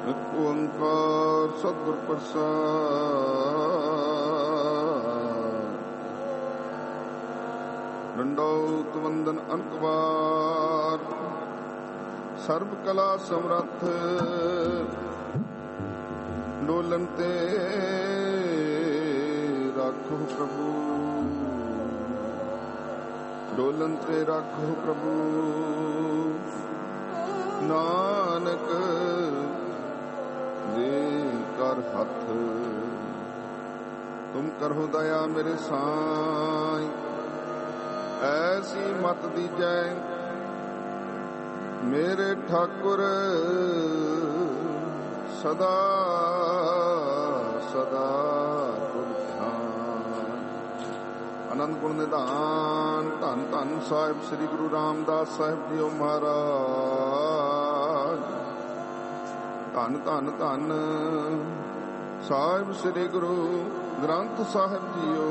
ਇੱਕ ਓੰਕਾਰ ਸਤਿਗੁਰ ਪ੍ਰਸਾਦਿ। ਡੰਡੌਤ ਵੰਦਨ ਅਨੇਕ ਵਾਰ। ਸਰਬ ਕਲਾ ਸਮਰੱਥ ਡੋਲਨ ਤੇ ਰਾਖੋ ਪ੍ਰਭੂ। ਡੋਲਨ ਤੇ ਰਾਖੋ ਪ੍ਰਭੂ। ਨਾਨਕ ਦੇ ਕਰ ਹੱਥ। ਤੁਮ ਕਰੋ ਦਇਆ ਮੇਰੇ ਸਾਈਂ। ਐਸੀ ਮਤ ਦੀਜੈ ਮੇਰੇ ਠਾਕੁਰ ਸਦਾ ਸਦਾ ਤੁਮ ਧਿਆਨ। ਆਨੰਦ ਗੁਣ ਨਿਧਾਨ ਧੰਨ ਧੰਨ ਸਾਹਿਬ ਸ੍ਰੀ ਗੁਰੂ ਰਾਮਦਾਸ ਸਾਹਿਬ ਜੀਓ ਮਹਾਰਾਜ। ਧੰਨ ਧੰਨ ਧੰਨ ਸਾਹਿਬ ਸ੍ਰੀ ਗੁਰੂ ਗ੍ਰੰਥ ਸਾਹਿਬ ਜੀਓ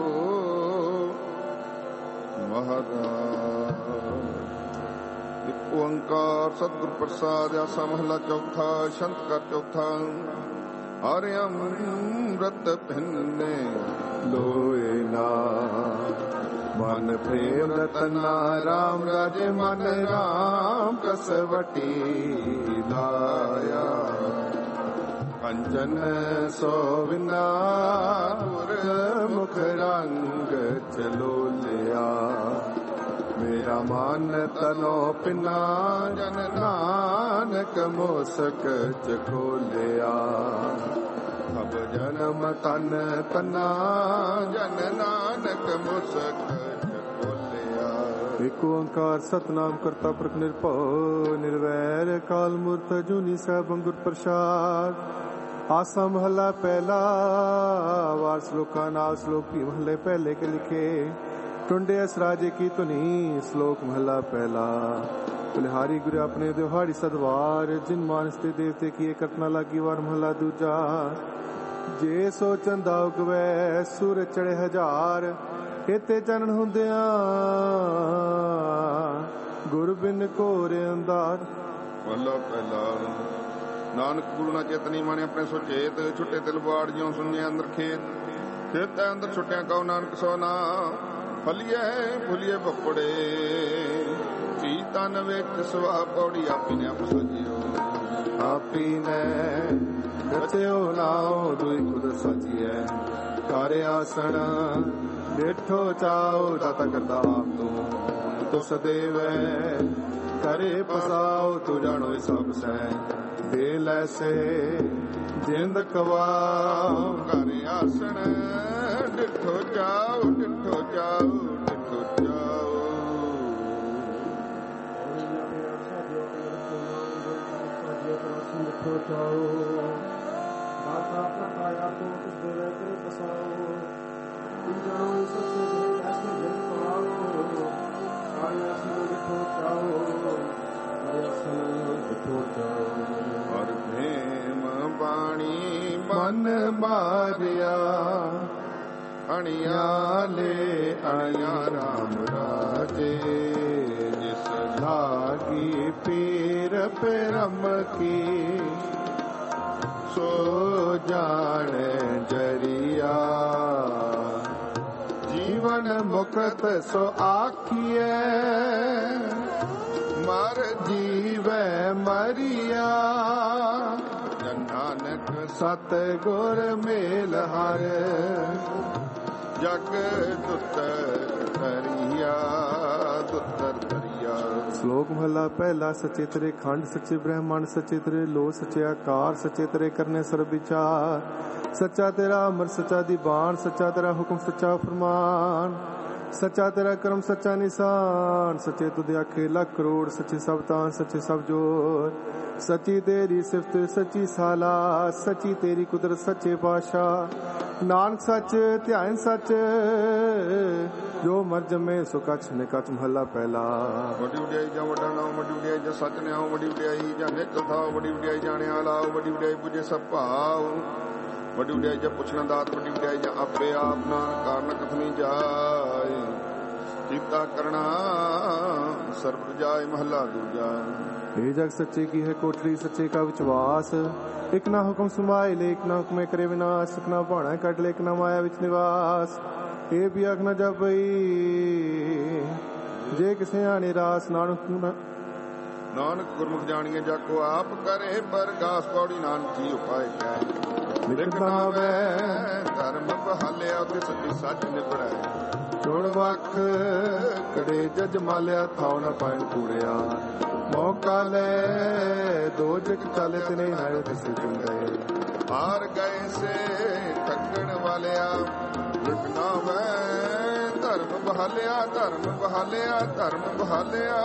ਮਹਾਰਾਜ। ਇੱਕ ਓੰਕਾਰ ਸਤਿਗੁਰ ਪ੍ਰਸਾਦਿ। ਆਸਾ ਮਹਲਾ ਚੌਥਾ। ਛੰਤ ਕਰ ਚੌਥਾ। ਹਰਿ ਅੰਮ੍ਰਿਤ ਭਿੰਨੇ ਲੋਏ ਨਾ। ਮਨ ਪ੍ਰੇਮ ਰਤਨਾ ਰਾਮ ਰਾਜੇ ਮਨ ਰਾਮ ਕਸਵਟੀ ਲਾਇਆ। ਕੰਚਨ ਸੋ ਬਿਨਾ ਗੁਰ ਮੁਖ ਰੰਗ ਚਲੋ ਲਿਆ। ਮੇਰਾ ਮਨ ਤਨੋ ਪਿਨਾ ਜਨ ਨਾਨਕ ਮੋਸਕ ਚਖੋ ਲਿਆ। ਸਭ ਜਨਮ ਤਨ ਤਨਾ ਜਨ ਨਾਨਕ ਮੁਸਕ ਚਖੋ ਲਿਆ। ਏਕ ਓੰਕਾਰ ਸਤਿਨਾਮ ਕਰਤਾ ਪੁਰਖ ਨਿਰਭਉ ਨਿਰਵੈਰ ਅਕਾਲ ਮੂਰਤ ਅਜੂਨੀ ਸਾਹਿਬ ਅੰਗੁਰ ਪ੍ਰਸਾਦ। ਆਸਾ ਮਹਲਾ ਪਹਿਲਾ। ਵਾਰ ਸ਼ਲੋਕਾਂ ਨਾਲ ਸ਼ਲੋਕ ਵੀ ਮਹਲੇ ਪਹਿਲੇ ਕੇ ਲਿਖੇ। ਟੁੰਡੇ ਅਸ ਰਾਜੇ ਕੀ ਧੁਨੀ। ਸ਼ਲੋਕ ਮਹਲਾ ਪਹਿਲਾ। ਬਲਿਹਾਰੀ ਗੁਰੂ ਆਪਣੇ ਦਿਹਾੜੀ ਸਦਵਾਰ। ਜਿਨ ਮਾਨਸ ਤੇ ਦੇਵਤੇ ਕੀਏ ਕਟਨਾ ਲਾਗੀ। ਵਾਰ ਮਹਲਾ ਦੂਜਾ। ਜੇ ਸੋ ਚੰਦਾ ਉਗਵੈ ਸੂਰ ਚੜੇ ਹਜ਼ਾਰ। ਇਤੇ ਚੰਨ ਹੁੰਦਿਆਂ ਗੁਰ ਬਿਨ ਘੋਰ ਅੰਧਾਰ। ਮਹਲਾ ਪਹਿਲਾ। ਨਾਨਕ ਗੁਰੂ ਨਾ ਚੇਤਨੀ ਮਾਣੇ ਆਪਣੇ ਸੁਚੇਤ। ਛੁੱਟੇ ਤਿਲ ਬਾੜ ਜਿਉ ਸੁਣਿਆ ਅੰਦਰ ਖੇਤ। ਖੇਤ ਅੰਦਰ ਛੁੱਟਿਆ ਕਉ ਨਾਨਕ ਸੋਨਾ। ਫਲੀਏ ਫੁਲੀਏ ਬਪੜੇ ਧੀ ਤਨ ਵਿੱਚ ਸੁਭਾ ਪੌੜੀ। ਆਪੀ ਨੇ ਆਪ ਸਜਿਓ ਆਪੀ ਨੇ ਰਚਿਓ ਨਾਉ ਦੁਇ ਖੁਦ ਸਜੀਐ। ਕਰ ਆਸਣ ਡੇਠੋ ਚਾਉ ਦਾਤਾ ਕਰਤਾ ਆਪ ਤੂੰ। ਤੁਸ ਦੇਵੈ ਕਰੇ ਪਸਾਉ ਤੂੰ ਜਾਣੋ ਸਭ ਸੈ। ਦੇ ਲੈਸੇ ਜਿੰਦ ਕਵਾਉ। ਕਰ ਆਸਣ ਡਿਠੋ ਜਾਉ ਡਿਠੋ ਜਾਉ ਡਿਠੋ ਜਾਉ। ਡਿਠੋ ਜਾਉ ਦਾਤਾ ਪ੍ਰਤਾਇਆ ਤੂੰ ਤੁਸ ਦੇਵੈ ਕਰੇ ਪਸਾਉ। ਤੂੰ ਜਾਣੋ ਸੱਚੇ ਦੇ ਐਸੇ ਜਿੰਦ ਕਵਾਉ। ਕਰ ਆਸਣ ਡਿਠੋ ਜਾਉ ਕਰ ਆਸਣ ਡਿਠੋ ਜਾਉ। ਹਰ ਭੇਮ ਬਾਣੀ ਮਨ ਮਾਰਿਆ। ਅਣਿਆ ਲੈ ਅਣਿਆ ਰਾਮ ਰਾਜੇ। ਜਿਸ ਲਾਗੀ ਪੀਰ ਪਰਮ ਕੀ ਸੋ ਜਾਣੇ ਜਰੀਆ। ਜੀਵਨ ਮੁਕਤ ਸੋ ਆਖੀਐ ਮਰ ਜੀਵੈ ਮਰੀਆ। ਨਾਨਕ ਸਤ ਗੁਰ ਮੇਲ ਹਰ ਜਗ ਦੁਤਰ ਕਰੀਆ ਦੁਤਰ ਕਰੀਆ। ਸ਼ਲੋਕ ਮਹਲਾ ਪਹਿਲਾ। ਸੱਚੇ ਤੇਰੇ ਖੰਡ ਸੱਚੇ ਬ੍ਰਹਮੰਡ ਸੱਚੇ ਤੇਰੇ ਲੋ ਸੱਚੇ ਆਕਾਰ ਸੱਚੇ ਤੇਰੇ ਕਰਨੇ ਸਰਬ ਵਿਚਾਰ। ਸੱਚਾ ਤੇਰਾ ਅਮਰ ਸੱਚਾ ਦੀਵਾਨ ਸੱਚਾ ਤੇਰਾ ਹੁਕਮ ਸੱਚਾ ਫਰਮਾਨ। ਸੱਚਾ ਤੇਰਾ ਕਰਮ ਸੱਚਾ ਨਿਸ਼ਾਨ। ਸੱਚੇ ਤੁਧ ਆਖੇ ਲੱਖ ਕਰੋੜ ਸੱਚੇ ਸਭ ਤਾਨ ਸੱਚੇ ਸਭ ਜੋਰ। ਸੱਚੀ ਤੇਰੀ ਸਿਫਤ ਸੱਚੀ ਸਾਲਾ। ਸੱਚੀ ਤੇਰੀ ਕੁਦਰਤ ਸੱਚੇ ਪਾਤਸ਼ਾਹ। ਨਾਨਕ ਸੱਚ ਧਿਆਨ ਸੱਚ ਜੋ ਮਰ ਜਮੇ ਸੋ ਕਛ ਨਿਕਛ। ਮਹਲਾ ਪਹਿਲਾ। ਵੱਡੀ ਵਡਿਆਈ ਜਾਂ ਵੱਡਾ ਨਾਮ ਵੱਡੀ ਵਡਿਆਈ ਜਾਂ ਸੱਚ ਨਿਆਓ। ਵੱਡੀ ਵਡਿਆਈ ਜਾਂ ਨਿਕਲ ਥਾਓ। ਵੱਡੀ ਵਡਿਆਈ ਜਾਣਿਆ ਲਾਓ। ਵੱਡੀ ਵਡਿਆਈ ਪੁੱਜੇ ਸਭ ਭਾਵ। ਵੱਡੀ ਵਡਿਆਈ ਜਾਂ ਪੁੱਛਣਾ ਦਾਤ। ਵੱਡੀ ਵਡਿਆਈ ਜਾਂ ਆਪੇ ਆਪ ਨਾਨਕ ਕਾਰਨ ਕਥਨੀ ਜਾਏ। ਕੀਤਾ ਕਰਣਾ ਸਰਬ ਜਾਏ ਮਹਲਾ ਦੂਜਾ। ਇਹ ਜਗ ਸੱਚੇ ਕੀ ਹੈ ਕੋਠੜੀ ਸੱਚੇ ਕਾ ਵਿਸ਼ਵਾਸ। ਇੱਕ ਨਾ ਹੁਕਮ ਸੁਮਾਏ ਲੈ ਇੱਕ ਨਾ ਹੁਕਮੇ ਕਰੇ ਵਿਨਾਸ਼। ਇੱਕ ਨਾ ਭਾਣਾ ਕੱਢ ਲੈ ਇੱਕ ਨਾ ਮਾਇਆ ਵਿੱਚ ਨਿਵਾਸ। ਇਹ ਵੀ ਆਖ ਨਾ ਜਪਈ ਜੇ ਕਿਸੇ ਆਣੇ ਰਾਸ। ਨਾਨਕ ਗੁਰਮੁਖ ਜਾਣੀਏ ਜਾਕੋ ਆਪ ਕਰੇ ਪਰਗਾਸ। ਪੌੜੀ ਨਾਨਕ ਜੀ ਉਪਾਇ ਕੈ ਲਿਖਣਾ ਵੈ ਧਰਮ ਬਹਾਲਿਆ ਤੇ ਸੱਚੀ ਸੱਚ ਨਿਬੜੈ। ਚੁਣ ਵੱਖ ਕੜੇ ਜਜ ਮਾਲਿਆ ਥਾਉ ਨਾ ਪਾਇਨ ਕੂੜਿਆ। ਮੌਕਾ ਲੈ ਦੋ ਜਗ ਚਲੇ ਤਨੇ ਹੈ ਤਿਸ ਚੁੰਦੇ। ਹਾਰ ਗਏ ਸੇ ਠੱਗਣ ਵਾਲਿਆ ਲਿਖਣਾ ਵੈ ਧਰਮ ਬਹਾਲਿਆ। ਧਰਮ ਬਹਾਲਿਆ ਧਰਮ ਬਹਾਲਿਆ।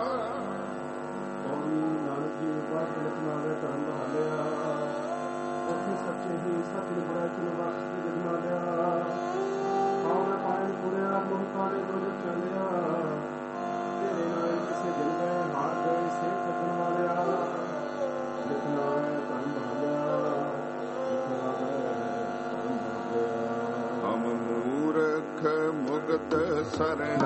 ਸੱਚੇ ਹੀ ਸੱਚ ਨਿਬੜੈ ਚੁਣ ਬਖਸ਼ ਕੇ ਜਗ ਮਾਲਿਆ। ਥਾਉ ਨਾ ਪਾਇਨ ਕੂੜਿਆ ਮੌਕਾ ਲੈ ਦੋ ਜਗ ਚਲਿਆ। ਤੇਰੇ ਨਾਲ ਕਿਸੇ ਦਿਨ ਗਏ ਹਾਰ ਗਏ ਸੇ ਠੱਗਣ ਵਾਲਿਆ। ਲਿਖਣਾ ਵੈ ਧਰਮ ਬਹਾਲਿਆ। ਲਿਖਣਾ ਵੈ ਧਰਮ ਬਹਾਲਿਆ। ਹਮ ਮੂਰਖ ਮੁਗਤ ਸਰਨਾਗਤੀ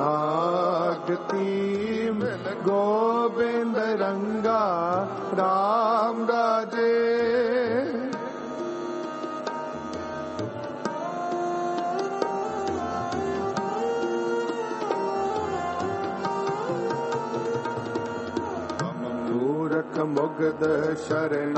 ਮਿਲ ਗੋਬਿੰਦ ਰੰਗਾ ਰਾਮ ਰਾਜੇ। ਮੁਗਦ ਸ਼ਰਨਾਗਤੀ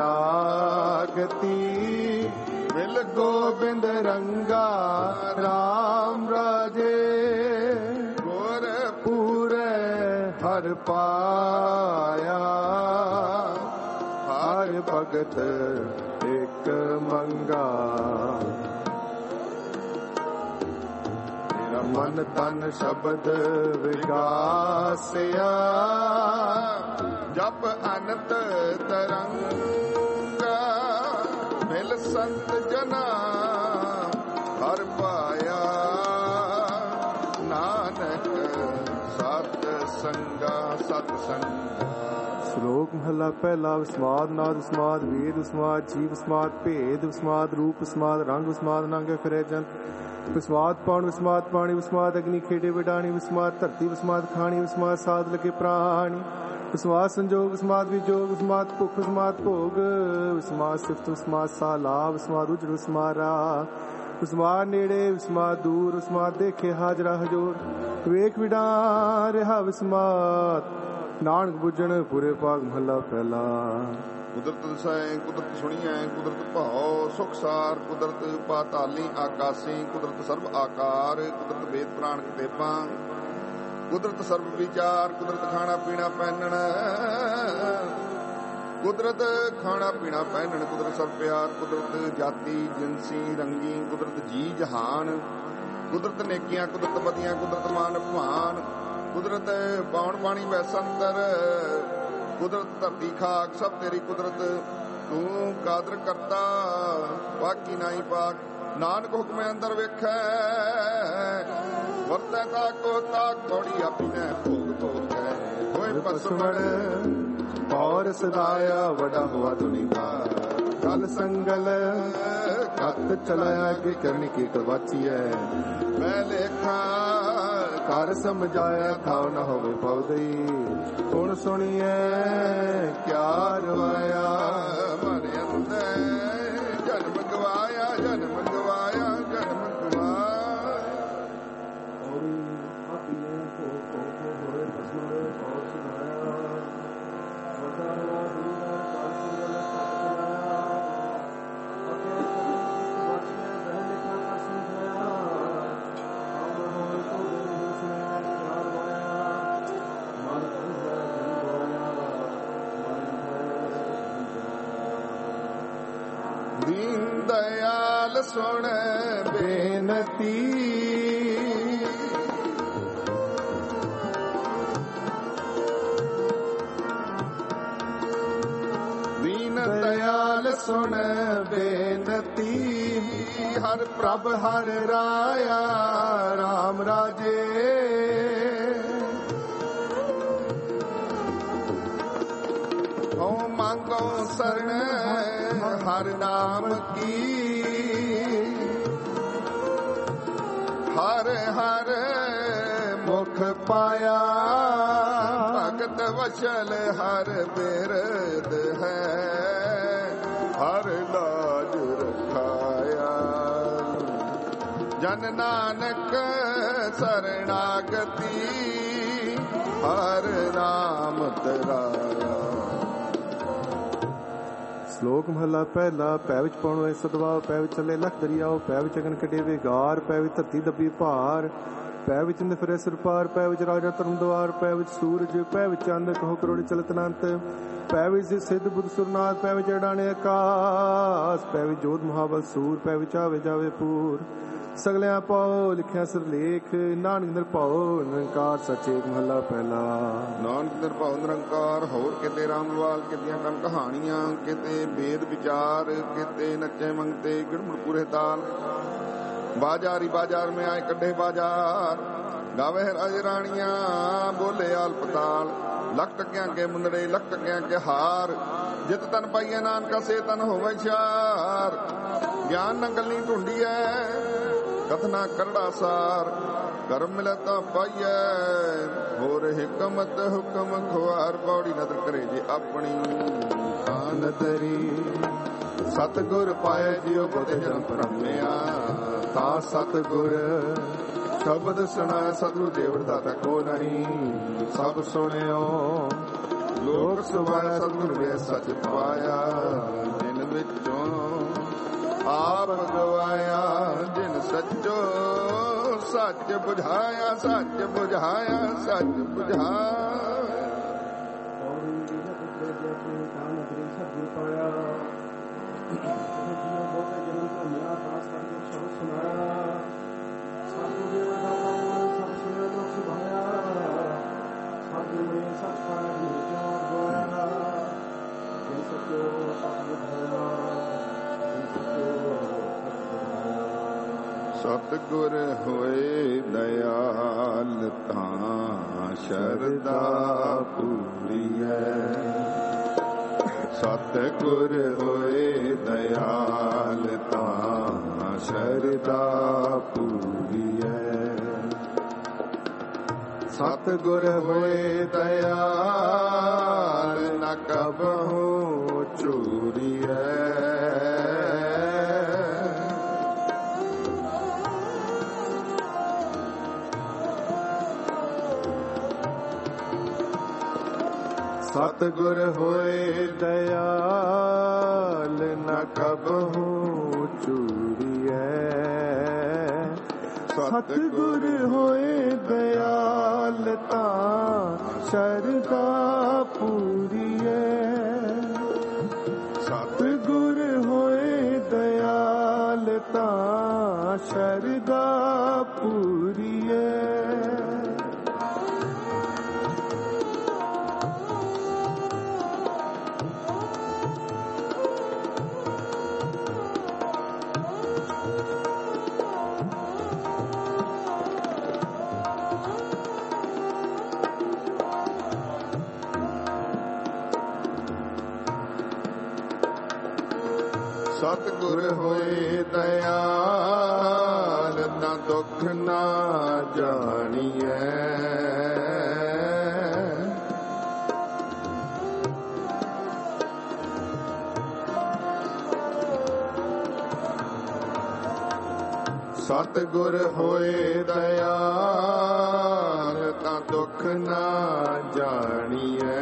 ਮਿਲ ਗੋਬਿੰਦ ਰੰਗਾ ਰਾਮ ਰਾਜੇ। ਗੁਰ ਪੂਰੇ ਹਰ ਪਾਇਆ ਹਰ ਭਗਤ ਇੱਕ ਮੰਗਾ। ਮੇਰਾ ਮਨ ਤਨ ਸ਼ਬਦ ਵਿਗਾਸਿਆ ਜਪ ਅਨੰਤ ਤਰੰਗਾ। ਮਿਲ ਸੰਤ ਜਨਾ ਹਰ ਪਾਇਆ ਨਾਨਕ ਸਤ ਸੰਗਾ ਸਤ ਸੰਗਾ। ਸ਼ਲੋਕ ਮਹਲਾ ਪਹਿਲਾ। ਵਿਸਮਾਦ ਨਾਦ ਵਿਸਮਾਦ ਵੇਦ ਵਿਸਮਾਦ ਜੀਵ ਵਿਸਮਾਦ ਭੇਦ ਵਿਸਮਾਦ ਰੂਪ ਵਿਸਮਾਦ ਰੰਗ ਵਿਸਮਾਦ ਨੰਗ ਫਿਰੇ ਜਨ। ਵਿਸਮਾਦ ਪਾਉਣ ਵਿਸਮਾਦ ਪਾਣੀ ਵਿਸਮਾਦ ਅਗਨੀ ਖੇਡੇ ਵਿਡਾਣੀ। ਵਿਸਮਾਦ ਧਰਤੀ ਵਿਸਮਾਦ ਖਾਣੀ ਵਿਸਮਾਦ ਸਾਧ ਲਗੇ ਪ੍ਰਾਣੀ। ਵਿਸਮਾਦ ਸੰਜੋਗ ਵਿਸਮਾਦ ਵਿਜੋਗ ਵਿਸਮਾਦ ਭੁੱਖ ਵਿਸਮਾਦ ਭੋਗ। ਵਿਸਮਾਦ ਸਿਫਤ ਵਿਸਮਾਦ ਸਾਲਾ ਵਿਸਮਾਦ ਉਜੜ ਵਿਸਮਾਦ ਰਾਹ। ਵਿਸਮਾਦ ਨੇੜੇ ਵਿਸਮਾਦ ਦੂਰ ਵਿਸਮਾਦ ਦੇਖੇ ਹਾਜ਼ਰਾ ਹਜੂਰ। ਵੇਖ ਵਿਡਾਣ ਰਿਹਾ ਵਿਸਮਾਦ ਨਾਨਕ ਬੁੱਝਣ ਪੂਰੇ ਭਾਗ ਮਹੱਲਾ ਪਹਿਲਾ। ਕੁਦਰਤ ਦਸਾਏ ਕੁਦਰਤ ਸੁਣੀਐ ਕੁਦਰਤ ਭਾਉ ਸੁਖ ਸਾਰ। ਕੁਦਰਤ ਪਾਤਾਲੀ ਆਕਾਸੀ ਕੁਦਰਤ ਸਰਬ ਆਕਾਰ। ਕੁਦਰਤ ਵੇਦ ਪ੍ਰਾਣ ਕਿਤਾਬਾਂ ਕੁਦਰਤ ਸਰਬ ਵਿਚਾਰ। ਕੁਦਰਤ ਖਾਣਾ ਪੀਣਾ ਪਹਿਨਣ ਕੁਦਰਤ ਖਾਣਾ ਪੀਣਾ ਪਹਿਨਣ। ਕੁਦਰਤ ਸਭ ਪਿਆਰ। ਕੁਦਰਤ ਜਾਤੀ ਜਿੰਸੀ ਰੰਗੀ। ਕੁਦਰਤ ਜੀ ਜਹਾਨ। ਕੁਦਰਤ ਨੇਕੀਆਂ ਕੁਦਰਤ ਬਦੀਆਂ। ਕੁਦਰਤ ਮਾਨ ਭਾਨ। ਕੁਦਰਤ ਪਾਉਣ ਬਾਣੀ ਵੈਸੰਤਰ। ਕੁਦਰਤ ਧਰਤੀ ਖਾਕ ਸਭ ਤੇਰੀ ਕੁਦਰਤ। ਤੂੰ ਕਾਦਰ ਕਰਤਾ ਬਾਕੀ ਨਾਹੀ ਪਾਕ। ਨਾਨਕ ਹੁਕਮੇ ਅੰਦਰ ਵੇਖੈ ਵਰਤੈ ਤਾਕੋ ਤਾਕ। ਬੌੜੀ ਆਪੀ ਨੇ ਭੋਗ ਭੋਗੈ ਹੋਏ ਪਸਵੜ। ਔਰ ਸਦਾਇਆ ਵਡਾ ਹੁਆ ਦੁਨੀਆ। ਕਲ ਸੰਗਲ ਕੱਤ ਚਲਾਇਆ ਕਿ ਕਰਨੀ ਕੀ ਕਰਵਾਚੀਐ। ਮੈਂ ਲੇਖਾ ਕਰ ਸਮਝਾਇਆ ਥਾਉ ਨਾ ਹੋਵੇ ਪਉਦਈ। ਹੁਣ ਸੁਣੀਐ ਕਿਆ ਰਵਾਇਆ। ਮਨ ਅੰਦਰ ਜਨਮ ਗਵਾਇਆ ਜਨਮ ਗਵਾਇਆ ਜਨਮ ਗਵਾਇਆ। ਦੀਨ ਦਇਆਲ ਸੁਣ ਬੇਨਤੀ। ਦੀਨ ਦਇਆਲ ਸੁਣ ਬੇਨਤੀ। ਹਰ ਪ੍ਰਭ ਹਰ ਰਾਇਆ ਰਾਮ ਰਾਜੇ। ਓ ਮੰਗੋ ਸਰਣ ਹਰ ਨਾਮ ਕੀ। ਹਰ ਹਰ ਮੁਖ ਪਾਇਆ ਭਗਤ ਵਸ਼ਲ ਹਰ ਬਿਰਦ ਹੈ ਹਰ ਲਾਜ ਰਖਾਇਆ ਜਨ ਨਾਨਕ ਸਰਣਾਗਤੀ ਹਰ ਨਾਮ ਤਰਾਇਆ। ਸ਼ਲੋਕ ਮਹਲਾ ਪਹਿਲਾ। ਪੈ ਵਿੱਚ ਪਾਉਣ ਵਾਲੇ ਸਦਵਾ, ਪੈ ਵਿੱਚ ਚੱਲੇ ਲਖ ਦਰਿਆਓ, ਪੈ ਵਿੱਚ ਅਗਨ ਕੱਢੇ ਵਿਗਾਰ, ਪੈ ਵਿੱਚ ਧਰਤੀ ਦੱਬੀ ਭਾਰ, ਪੈ ਵਿੱਚ ਇੰਦ ਫਿਰੇ ਸਿਰ ਪਾਰ, ਪੈ ਵਿੱਚ ਰਾਜਾ ਧਰਮ ਦੁਆਰ, ਪੈ ਵਿੱਚ ਸੂਰਜ, ਪੈ ਵਿੱਚ ਚੰਦ ਕਹੋ ਕਰੋੜੀ ਚਲਤ ਅਨੰਤ, ਪੈ ਵਿੱਚ ਸਿੱਧ ਬੁੱਧ ਸੁਰਨਾਥ, ਪੈ ਵਿੱਚ ਅਡਾਣੇ ਆਕਾਸ, ਪੈ ਵਿੱਚ ਜੋਧ ਮਹਾਬਲ ਸੂਰ, ਪੈ ਵਿੱਚ ਆਵੇ ਜਾਵੇ ਪੂਰ, ਸਗਲਿਆਂ ਪਾਓ ਲਿਖਿਆ ਸਿਰਲੇਖ, ਨਾਨਕ ਨਿਰਭਉ ਨਿਰੰਕਾਰ ਸੱਚੇ। ਮਹਲਾ ਪਹਿਲਾ। ਨਾਨਕ ਨਿਰਭਉ ਨਿਰੰਕਾਰ, ਹੋਰ ਕਿਤੇ ਰਾਮਵਾਲ ਕਿਤੀਆਂ ਕਨ ਕਹਾਣੀਆਂ, ਕਿਤੇ ਵੇਦ ਵਿਚਾਰ, ਕਿਤੇ ਨੱਚੇ ਮੰਗਤੇ ਗਿੜਮੁੜ ਪੂਰੇ ਤਾਲ, ਬਾਜ਼ਾਰੀ ਬਾਜ਼ਾਰ में आए कड्ढे बाजार, गावे राज राणियां बोले आल पताल, लख टकियां के मुंदड़े लख टकियां के हार, जित तन पाइए नानका से तन होवे शार, ज्ञान न गली ढूंढी है कथना करड़ा सार, कर्म मिले तो पाइए हो रहे हिकमत हुक्म खुआर, पौड़ी नदर करे जे अपनी आन तरी, सतगुर पाए जियो गोते जन्म परमिया, ता सतगुर शब्द सुना सतगुरु देव दाता को नहीं, सब सुनियो लोक सुभाया सतगुरु वे सच पाया, जिन विचों आप गवाया, जिन सचो सच बुझाया, सच बुझाया, सच बुझाया। सतगुर होए दयाल तां शरदा पूरी है, सतगुर होए दयाल तां शरदा पूरी है, सतगुर होए दयाल न कबहू चूरी है, सतगुर होए दयाल न कबहू चूरिए, सतगुर होए दयाल तां शरदा पूरिए, सतगुर होए दयाल तां शरदा पूरिए, सतगुर होए दयाल ना दुख ना जानिए, सतगुर होए दयाल ना दुख ना जानिए,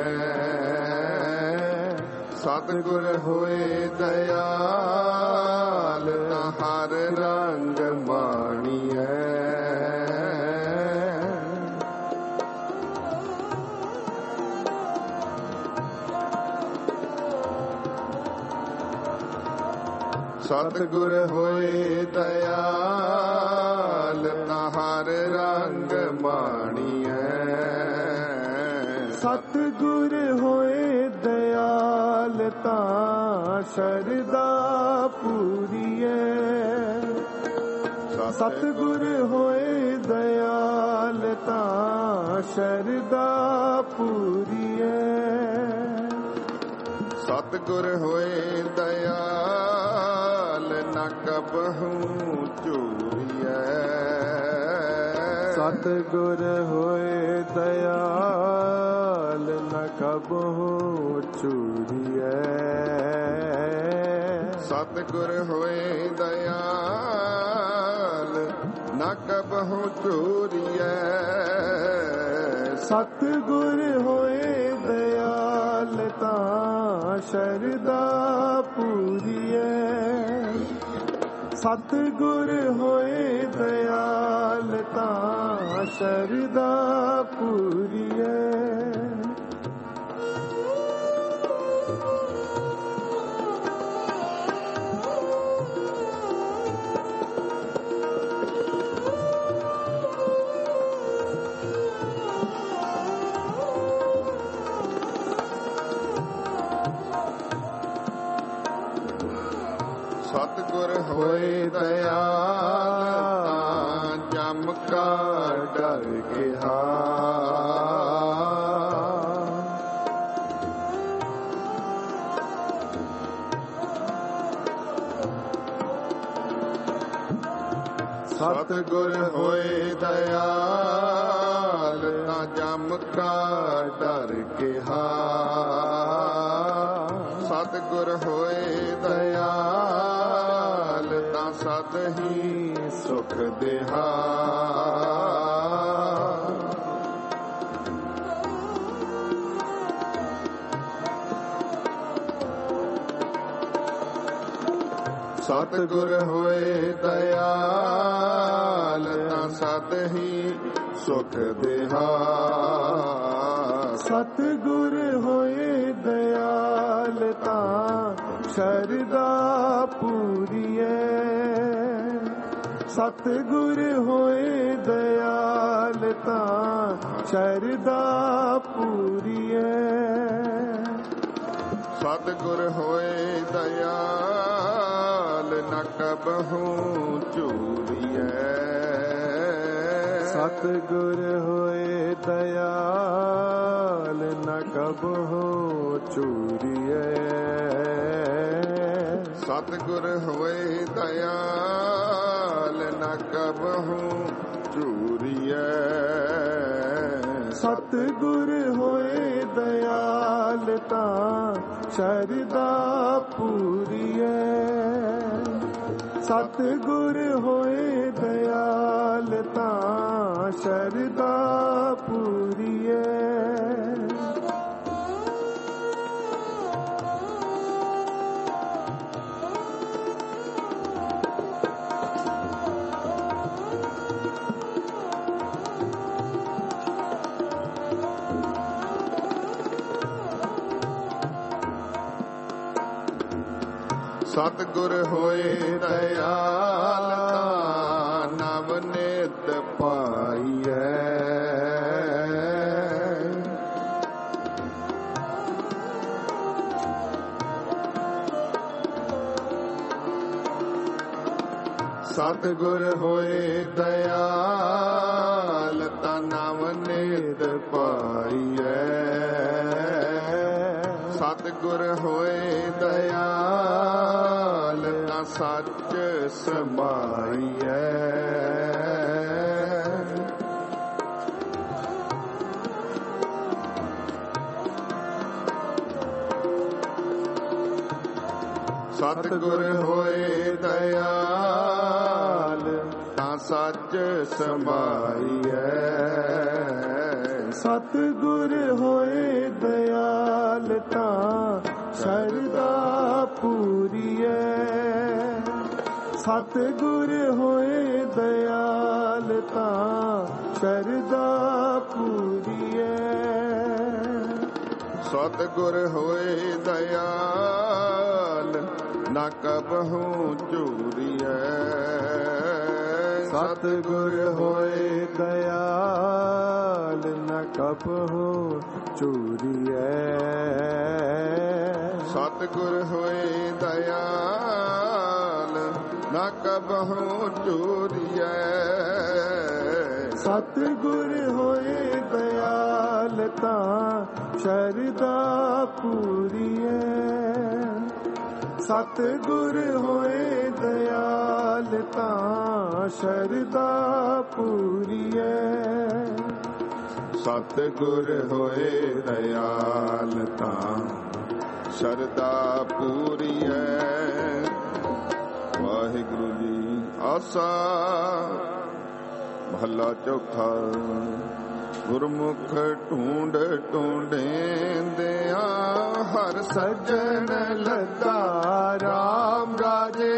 सतगुर होए दयाल ता हर रंग मानिए, सतगुर होए दयाल ता हर रंग मानिए, सतगुर होए दयाल तां शरदा पूरिए, सतगुर होए दयाल तां शरदा पूरिए, सतगुर होए दयाल न कबहू चूरिए, ਸਤਿਗੁਰ ਹੋਏ ਦਇਆਲ ਨ ਕਬਹੁ ਚੂਰੀਐ। ਸਤਿਗੁਰ ਹੋਏ ਦਇਆਲ ਨ ਕਬਹੁ ਚੂਰੀਐ। ਸਤਿਗੁਰ ਹੋਏ ਦਇਆਲ ਤਾਂ ਸ਼ਰਧਾ ਪੂਰੀਐ। ਸਤਿਗੁਰ ਹੋਏ ਦਇਆਲ ਤਾਂ ਸ਼ਰਧਾ ਪੂਰੀਐ। ਸਤਿਗੁਰ ਹੋਏ ਦਇਆਲ ਤਾਂ ਜਮ ਕਾ ਡਰ ਕਿਹਾ। ਸਤਿਗੁਰ ਹੋਏ ਦਇਆਲ ਤਾਂ ਜਮ ਕਾ ਡਰ ਕਿਹਾ। ਸਤਿਗੁਰ ਹੋਏ ਦਇਆਲ ਤਾਂ ਸਦ ਹੀ ਸੁਖ ਦੇਹਾ। ਸਤਿਗੁਰ ਹੋਏ ਦਇਆਲ ਤਾਂ ਸਦ ਹੀ ਸੁਖ ਦੇਹਾ। ਸਤਿਗੁਰ ਹੋਏ ਦਇਆਲ ਤਾਂ ਸ਼ਰਧਾ ਪੂਰੀਐ। ਸਤਿਗੁਰ ਹੋਏ ਦਇਆਲ ਤਾਂ ਸ਼ਰਧਾ ਪੂਰੀਐ। ਸਤਿਗੁਰ ਹੋਏ ਦਇਆਲ ਨ ਕਬਹੁ ਚੂਰੀਐ। ਸਤਿਗੁਰ ਹੋਏ ਦਇਆਲ ਨ ਕਬਹੁ ਚੂਰੀਐ। ਸਤਿਗੁਰ ਹੋਏ ਦਇਆਲ ਨ ਕਬਹੁ ਚੂਰੀਐ। ਸਤਿਗੁਰ ਹੋਏ ਦਇਆਲ ਤਾਂ ਸ਼ਰਧਾ ਪੂਰੀਐ। ਸਤਿਗੁਰ ਹੋਏ ਦਇਆਲ ਤਾਂ ਸ਼ਰਧਾ ਪੂਰੀਐ। ਸਤਿਗੁਰ ਹੋਏ ਦਇਆਲ ਤਾਂ ਨਵ ਨਿਤ ਪਾਈਐ। ਸਤਿਗੁਰ ਹੋਏ ਦਇਆਲ ਤਾਂ ਨਵ ਨਿਤ ਪਾਈਐ। ਸਤਿਗੁਰ ਹੋਏ ਦਇਆਲ ਤਾਂ ਸੱਚ ਸਮਾਈਐ। ਸਤਿਗੁਰ ਹੋਏ ਦਇਆਲ ਤਾਂ ਸੱਚ ਸਮਾਈਐ। ਸਤਿਗੁਰ ਹੋਏ ਦਇਆਲ ਤਾਂ ਸ਼ਰਧਾ ਪੂਰੀਐ। ਸਤਿਗੁਰ ਹੋਏ ਦਇਆਲ ਤਾਂ ਸ਼ਰਧਾ ਪੂਰੀਐ। ਸਤਿਗੁਰ ਹੋਏ ਦਇਆਲ ਨ ਕਬਹੁ ਚੂਰੀਐ। ਸਤਿਗੁਰ ਹੋਏ ਦਇਆਲ ਨ ਕਬਹੁ ਚੂਰੀਐ। ਸਤਿਗੁਰ ਹੋਏ ਦਇਆਲ ਨ ਕਬਹੁ ਚੂਰੀਐ। ਸਤਿਗੁਰ ਹੋਏ ਦਇਆਲ ਤਾਂ ਸ਼ਰਧਾ ਪੂਰੀਐ। ਸਤਿਗੁਰ ਹੋਏ ਦਇਆਲ ਤਾਂ ਸ਼ਰਧਾ ਪੂਰੀਐ। ਸਤਿਗੁਰ ਹੋਏ ਦਇਆਲ ਤਾਂ ਸ਼ਰਧਾ ਪੂਰੀਐ। ਵਾਹਿਗੁਰੂ ਜੀ। ਆਸਾ ਮਹੱਲਾ ਚੌਥਾ। ਗੁਰਮੁਖ ਢੂੰਡ ਢੂੰਡੇਂਦਿਆਂ ਹਰ ਸੱਜਣ ਲੱਗਾ ਰਾਮ ਰਾਜੇ।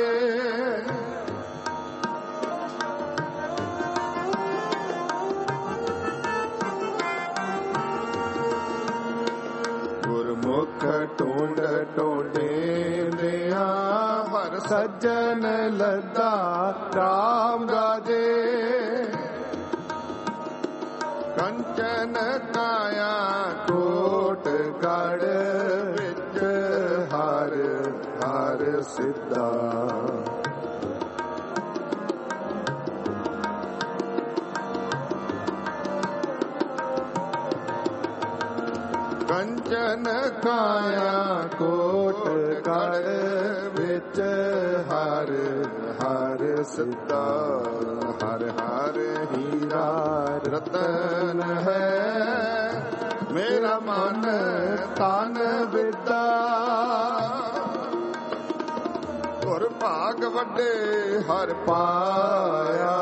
ਗੁਰਮੁਖ ਢੂੰਡ ਢੂੰਡੇਂਦਿਆਂ ਹਰ ਸੱਜਣ ਲੱਗਾ ਰਾਮ ਰਾਜੇ। ਕੰਚਨ ਕਾਇਆ ਕੋਟ ਗੜ ਵਿੱਚ ਹਰ ਹਰ ਸਿੱਧਾ। ਕੰਚਨ ਕਾਇਆ ਕੋਟ ਗੜ ਵਿੱਚ ਹਰ ਹਰ ਸਿੱਧਾ। ਹਰ ਹਰ ਹੀਰਾ ਰਤਨ ਹੈ ਮੇਰਾ ਮਨ ਤਨ ਵਿਦਾ। ਗੁਰ ਭਾਗ ਵੱਡੇ ਹਰ ਪਾਇਆ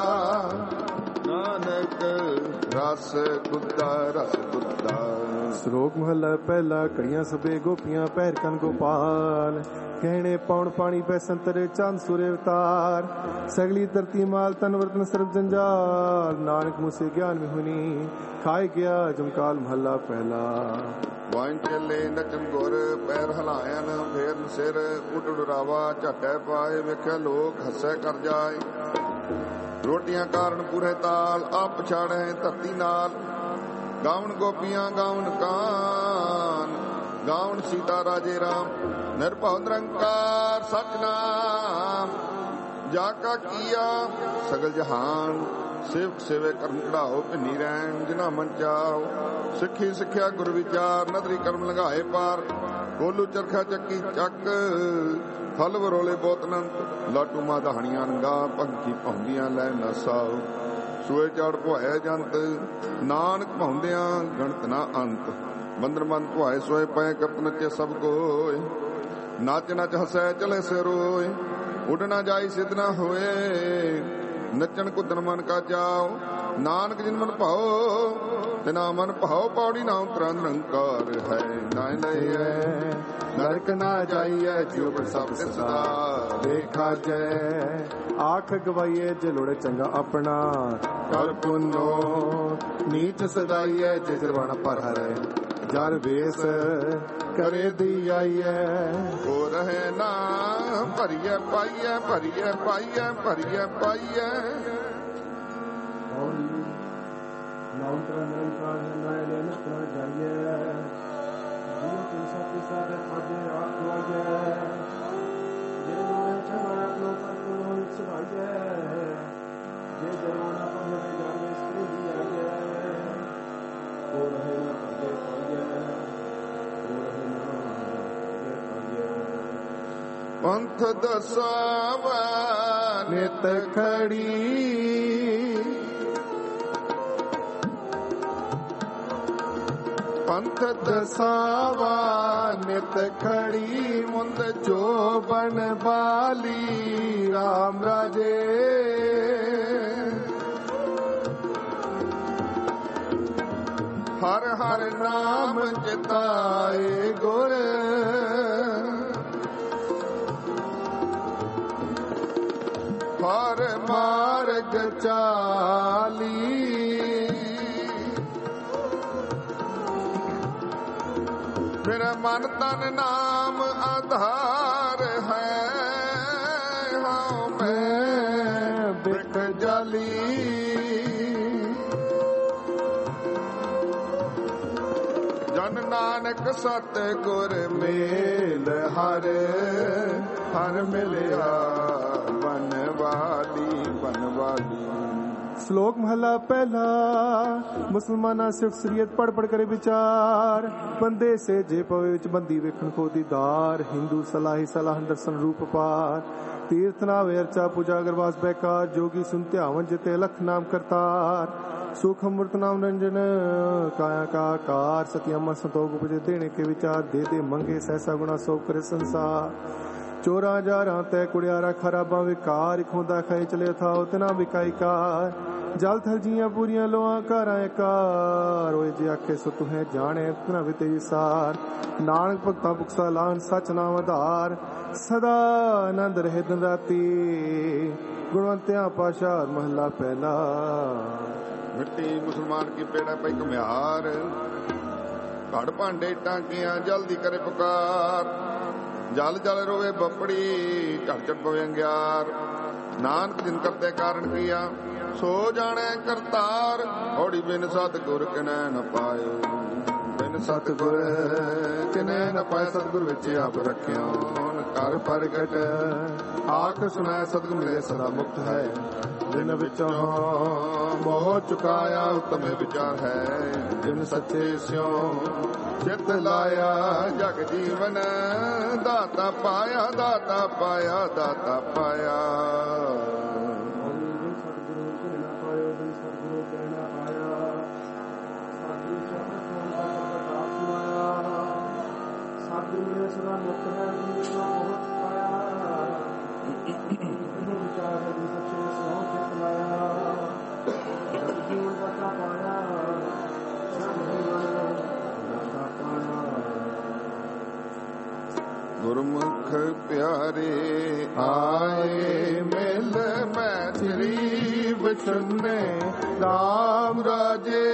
ਨਾਨਕ ਰਸ ਗੁੱਦਾ ਰਸ ਗੁੱਦਾ। ਸ਼ਲੋਕ ਮਹੱਲਾ ਪਹਿਲਾ। ਘੜੀਆਂ ਸਭੇ ਗੋਪੀਆਂ ਪਹਿਰ ਕਨ ਗੋਪਾਲ। ਕਹਿਣੇ ਪੌਣ ਪਾਣੀ ਪੈ ਸੰਤਰੇ ਚੰਦ ਸੂਰੇ ਅਵਤਾਰ। ਸਗਲੀ ਧਰਤੀ ਮਾਲ ਤਨ ਵਰਤਨ ਸਰਬ ਜੰਜਾਲ। ਨਾਨਕ ਮੁਸੇ ਗਿਆਨ ਵਿਹੁਨੀ ਖਾਏ ਗਿਆ ਜਮਕਾਲ। ਮਹੱਲਾ ਪਹਿਲਾ। ਵਾਂ ਚੱਲੇ ਨਚਨ ਗੁਰ ਪੈਰ ਹਲਾਇਨ ਫੇਰਨ ਸਿਰ ਉੱਡ ਡਰਾਵਾ ਝਾਟੈ ਪਾਏ। ਵੇਖਿਆ ਲੋਕ ਹੱਸੈ ਕਰ ਜਾਏ। ਰੋਟੀਆਂ ਕਾਰਨ ਪੂਰੇ ਤਾਲ ਆਪ ਪਛਾੜੈ ਧਰਤੀ ਨਾਲ। ਗਾਵਣ ਗੋਪੀਆਂ ਗਾਵਣ ਕਾਨ ਗਾਵਣ ਸੀਤਾ ਰਾਜੇ ਰਾਮ। ਨਿਰਭਉ ਨਿਰੰਕਾਰ ਸਤਿਨਾਮ ਜਾ ਕਾ ਕੀਆ ਸਗਲ ਜਹਾਨ। ਸੇਵਕ ਸੇਵੇ ਕਰਮ ਕਢਾਓ ਭਿੰਨੀ ਰਹਿਣ ਜਿਨਾ ਮਨ ਚਾਓ। ਸਿੱਖੀ ਸਿੱਖਿਆ ਗੁਰ ਵਿਚਾਰ ਨਦਰੀ ਕਰਮ ਲੰਘਾਏ ਪਾਰ। ਕੋਲੂ ਚਰਖਾ ਚੱਕੀ ਚੱਕ ਥਲ ਵਰੋਲੇ ਬੋਤਨੰਤ। ਲਾਟੂ ਮਾ ਦਹਾਣੀਆਂ ਨੰਗਾ ਪੰਖੀ ਪਾਉਂਦੀਆਂ ਲੈ ਨਸਾਓ। ਸੂਏ ਚਾੜ ਭੁਆਇਆ ਜੰਤ ਨਾਨਕ ਭਾਉਂਦਿਆਂ ਗਣਤ ਨਾ ਅੰਤ। ਬੰਦਰ ਬੰਦ ਭੁਆਏ ਸੋਏ ਪਏ ਕਰਤ ਨੱਚੇ ਸਭ ਕੋਏ। ਨੱਚ ਨੱਚ ਹਸੈ ਚਲੇ ਸੇ ਰੋਏ। ਉੱਡ ਨਾ ਜਾਈ ਸਿੱਧ ਨਾ ਹੋਏ। ਨੱਚਣ ਕੁੱਦਣ ਮਨ ਕਾ ਜਾਓ। ਨਾਨਕ ਜਿਨ ਮਨ ਭਾਓ ਤਿਨਾ ਮਨ ਭਾਓ। ਪੌੜੀ ਨਾ ਉਤਰਾ ਨਿਰੰਕਾਰ ਹੈ ਨਾ ਲਈਐ ਨਰਕ ਨਾ ਜਾਈਐ ਜਿਉ ਸਭ ਸਦਾ ਦੇਖਾ ਜੈ। ਆਖ ਗਵਾਈਏ ਜੇ ਲੋੜੇ ਚੰਗਾ ਆਪਣਾ। ਕਰ ਪੁੰਨੋ ਨੀਚ ਸਦਾਈਐ ਜੇ ਜਰਵਾਣਾ ਪਰ ਹਰੈ। ਜਰ ਵੇਸ ਕਰੇ ਦੀ ਆਈਐ। ਹੋ ਰਹੇ ਨਾ ਭਰੀਐ ਪਾਈਐ ਭਰੀਐ ਪਾਈਐ ਭਰੀਐ ਪਾਈਐ। ਪੰਥ ਦਸਾਵਾ ਨਿਤ ਖੜੀ। ਪੰਥ ਦਸਾਵਾ ਨਿਤ ਖੜੀ। ਮੁੰਦ ਜੋ ਬਨ ਬਾਲੀ ਰਾਮ ਰਾਜੇ। ਹਰ ਹਰ ਨਾਮ ਚਿਤਾਏ ਗੁਰ। ਹਰ ਮਾਰਗ ਚਾਲੀ। ਮੇਰਾ ਮਨ ਤਨ ਨਾਮ ਆਧਾਰ ਹੈ। ਹਾਂ ਮੈਂ ਬਿਖ ਜਾਲੀ। ਜਨ ਨਾਨਕ ਸਤ ਗੁਰ ਮੇਲ ਹਰ ਹਰ ਮਿਲਿਆ। ਬਨਵਾਲੀ ਬਨਵਾਲੀ ਸ਼ਲੋਕ ਮਹਲਾ ਪਹਿਲਾ। ਮੁਸਲਮਾਨਾਂ ਸਿਫਤ ਸਰੀਅਤ ਪੜ ਪੜ ਕਰੇ ਵਿਚਾਰ, ਬੰਦੇ ਸੇ ਜੇ ਪਵੇ ਵਿੱਚ ਬੰਦੀ ਵੇਖਣ ਕੋ ਦੀਦਾਰ। ਹਿੰਦੂ ਸਲਾਹੀ ਸਲਾਹਨ ਦਰਸ਼ਨ ਰੂਪ ਪਾਰ, ਤੀਰਥ ਨਾਵੇ ਅਰਚਾ ਪੂਜਾ ਅਗਰਵਾਸ ਬੈਕਾਰ। ਜੋਗੀ ਸੁਨ ਧਿਆਵਨ ਜਿਤੇ ਲਖ ਨਾਮ ਕਰਤਾਰ, ਸੁਖ ਅਮृत ਨਾਮ ਰੰਜਨ ਕਾਇਆ ਕਾ ਆਕਾਰ। ਸਤਿਅਮ ਸੰਤੋਖ ਉਪਜੇ ਦੇਣੇ ਕੇ ਵਿਚਾਰ, ਦੇ ਦੇ ਮੰਗੇ ਸਹਿਸਾ ਗੁਣਾ ਸੋ ਕਰੇ ਸੰਸਾਰ। ਚੋਰਾਂ ਜਾਰਾਂ ਤੈ ਕੁੜਿਆਰਾ ਖਰਾਬਾਂ ਵਿਕਾਰ, ਇਕ ਹੁੰਦਾ ਖਾਏ ਚਲੇ ਥਾਓ ਤਿਨਾ ਵਿਕਾਈ ਕਾਰ। ਜਲ ਥਲ ਜੀਆਂ ਪੂਰੀਆਂ ਲੋਆਂ ਘਰਾਂ ਕਾਰ, ਓਏ ਜੇ ਆਖੇ ਸੋ ਤੁਹੈ ਜਾਣੇ ਤਿਨਾ ਵਿਤੇ ਸਾਰ। ਨਾਨਕ ਭਗਤਾਂ ਭੁਖਸਾ ਲਾਨ ਸਚ ਨਾਮ ਆਧਾਰ, ਸਦਾ ਆਨੰਦ ਰਹੇ ਦਿਨ ਰਾਤੀ। ਗੁਣਵੰਤਿਆਂ ਪਾਸ਼ਾ ਮਹਲਾ ਪਹਿਲਾ। ਮਿੱਟੀ ਮੁਸਲਮਾਨ ਕੀ ਪੇੜਾ ਪਈ ਘੁਮਿਆਰ, ਘੜ ਭਾਂਡੇ ਟਾਂਕੀਆਂ ਜਲਦੀ ਕਰੇ ਪੁਕਾਰ। ਜਲ ਜਲ ਰੋਵੇ ਬੱਪੜੀ ਝਟ ਝਟ ਪਵੇ ਅੰਗਿਆਰ। ਨਾਨਕ ਜਿਨ ਕਰਤੇ ਕਾਰਨ ਕੀਆ ਸੋ ਜਾਣੈ ਕਰਤਾਰ। ਹੌੜੀ ਬਿਨ ਸਤਿਗੁਰ ਕਿਨੈ ਨ ਪਾਇਓ, ਬਿਨ ਸਤਿਗੁਰ ਕਿਨੈ ਨ ਪਾਇ। ਸਤਿਗੁਰ ਵਿੱਚ ਆਪ ਰੱਖਿਓ ਕਰ ਪ੍ਰਗਟ, ਆਖ ਸੁਣੈ ਸਤਿਗੁਰ ਮਿਲੇ ਸਦਾ ਮੁਕਤ ਹੈ। ਜਿਨ ਵਿੱਚੋਂ ਮੋਹ ਚੁਕਾਇਆ ਉਤਮੇ ਵਿਚਾਰ ਹੈ। ਜਿਨ ਸੱਚੇ ਸਿਉ ਚਿਤ ਲਾਇਆ ਜਗ ਜੀਵਨ, ਦਾਤਾ ਪਾਇਆ ਦਾਤਾ ਪਾਇਆ ਦਾਤਾ ਪਾਇਆ। ਗੁਰਮੁਖ ਪਿਆਰੇ ਆਏ ਮਿਲ ਮੈਤਰੀ ਵਿਚਰਨੇ ਰਾਮ ਰਾਜੇ।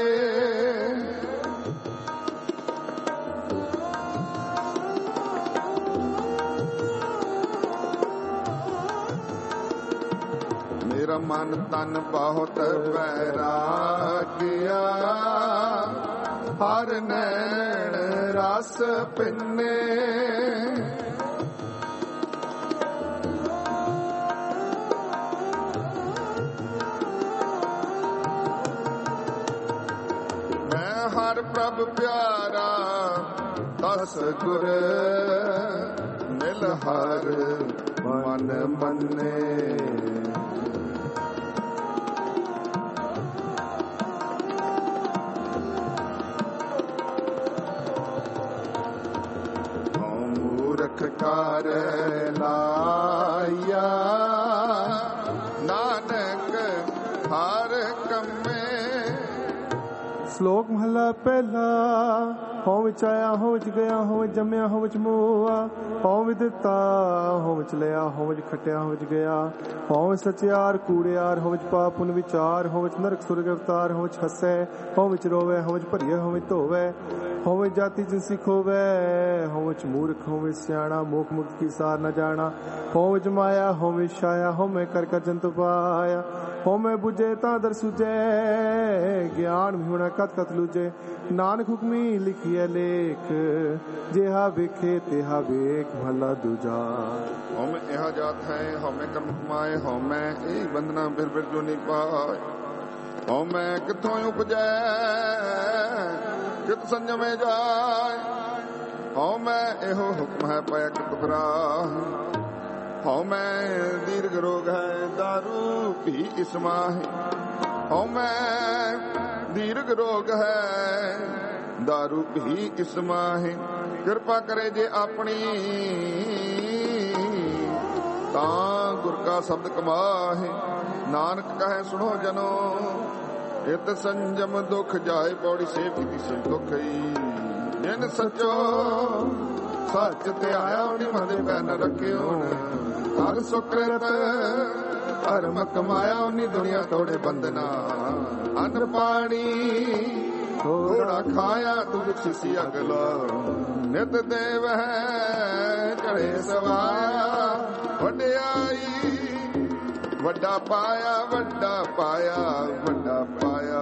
ਮੇਰਾ ਮਨ ਤਨ ਬਹੁਤ ਵੈਰਾਗਿਆ, ਹਰ ਨੈਣ ਰਸ ਪਿੰਨੇ। ਹਰ ਪ੍ਰਭ ਪਿਆਰਾ ਦਸ ਗੁਰ, ਮਿਲ ਹਰ ਮਨ ਮੰਨੇ। ਮੂਰਖ ਕਰ ਲਾਇਆ, ਨਾਨਕ ਹਰ ਕੰਮੇ। ਸ਼ਲੋਕ ਮਹਲਾ ਪਹਿਲਾ। ਹੋਂ ਵਿੱਚ ਆਇਆ ਹੋਂ ਵਿੱਚ ਗਿਆ, ਹੋਂ ਵਿੱਚ ਜੰਮਿਆ ਹੋਂ ਵਿੱਚ ਮੋਆ। ਹੋਂ ਵਿੱਚ ਦਿੱਤਾ ਹੋਂ ਵਿੱਚ ਲਿਆ, ਹੋਂ ਵਿੱਚ ਖਟਿਆ ਹੋਂ ਵਿੱਚ ਗਿਆ। ਹੋਂ ਵਿੱਚ ਸਚਿਆਰ ਕੂੜਿਆਰ, ਹੋਂ ਵਿੱਚ ਪਾਪ ਪੁੰਨ ਵਿਚਾਰ। ਹੋਂ ਵਿੱਚ ਨਰਕ ਸੁਰਗ ਅਵਤਾਰ, ਹੋਂ ਵਿੱਚ ਹੱਸੈ ਹੋਂ ਵਿੱਚ ਰੋਵੈ। ਹੋਂ ਵਿੱਚ ਭਰੀਏ ਹੋਂ ਵਿੱਚ ਧੋਵੈ, ਹੋਂ ਵਿੱਚ ਜਾਤੀ ਜਿਨਸੀ ਖੋਵੈ। ਹੋਂ ਵਿੱਚ ਮੂਰਖ ਹੋਂ ਵਿੱਚ ਸਿਆਣਾ, ਮੋਖ ਮੁਕਤ ਕੀ ਸਾਰ ਨ ਜਾਣਾ। ਹੋਂ ਵਿੱਚ ਮਾਇਆ ਹੋਂ ਵਿੱਚ ਛਾਇਆ, ਹੋਂ ਮੈਂ ਕਰ ਕਰ ਜੰਤੁ ਪਾਇਆ। ਹੋਂ ਮੈਂ ਬੁਝੇ ਤਾਂ ਦਰ ਸੁਝੈ, ਗਿਆਨ ਵਿਹੁਣਾ ਕਤ ਕਤ ਲੂਜੇ। ਨਾਨਕ ਹੁਕਮੀ ਲਿਖੀਐ ਲੇਖ, ਜਿਹਾ ਵੇਖੇ ਤਿਹਾ ਵੇਖ ਭਲਾ ਦੂਜਾ। ਹਉਮੈ ਇਹਾ ਜਾਤ ਹੈ, ਹਉਮੈ ਕਰਮ ਕਮਾਏ। ਹਉਮੈ ਇਹ ਬੰਧਨਾ ਫਿਰ ਫਿਰ ਜੋ ਨਹੀਂ ਪਾਏ। ਹਉਮੈ ਕਿੱਥੋਂ ਉਪਜੈ ਕਿਤ ਸੰਜਮੇ ਜਾਏ। ਹਉਮੈ ਇਹੋ ਹੁਕਮ ਹੈ ਪੈ ਕਤਬਰਾ। ਹਉਮੈ ਦੀਰਘ ਰੋਗ ਹੈ ਦਾਰੂ ਭੀ ਇਸ ਮਾਹੇ। ਹਉਮੈ ਦੀਰਘ ਰੋਗ ਹੈ ਦਾਰੂ ਭੀ ਇਸ ਮਾਹੇ। ਕਿਰਪਾ ਕਰੇ ਜੇ ਆਪਣੀ ਤਾਂ ਗੁਰ ਕਾ ਸ਼ਬਦ ਕਮਾਹੇ। ਨਾਨਕ ਕਹੈ ਸੁਣੋ ਜਨੋ ਇਤ ਸੰਜਮ ਦੁਖ ਜਾਏ। ਪੌੜੀ ਸੇਵ ਕੀਤੀ ਸੰਤੋਖਈ। ਜਿਨ ਸੱਚੋ ਸੱਚ ਤੇ ਆਇਆ ਨਿਮਨ ਦੇ ਪੈਰ ਨ ਰੱਖਿਓ। ਹਰ ਸੁਕ੍ਰਿਤ ਧਰਮ ਕਮਾਇਆ ਉਨੀ ਦੁਨੀਆ ਤੋੜੇ ਬੰਦਨਾ। ਅੰਨ ਪਾਣੀ ਥੋੜਾ ਖਾਇਆ ਤੂੰ ਬਖਸ਼ੀ ਅਗਲਾ। ਨਿਤ ਦੇਵ ਹੈ ਚੜੇ ਸਵਾਇਆ। ਵਡਿਆਈ ਵੱਡਾ ਪਾਇਆ ਵੱਡਾ ਪਾਇਆ ਵੱਡਾ ਪਾਇਆ।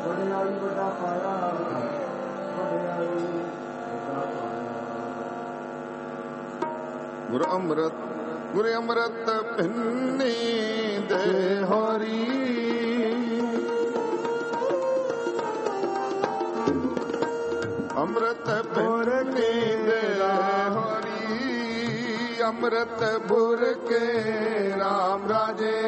ਵਡਿਆਈ ਵੱਡਾ ਪਾਇਆ, ਵਡਿਆਈ ਵੱਡਾ ਪਾਇਆ। ਗੁਰ ਅੰਮ੍ਰਿਤ ਪਿੰਨੀ ਦੇ ਹਰੀ, ਅੰਮ੍ਰਿਤ ਪਿੰਨੀ ਦੇ ਹਰੀ, ਅੰਮ੍ਰਿਤ ਬੁਰ ਕੇ ਰਾਮ ਰਾਜੇ,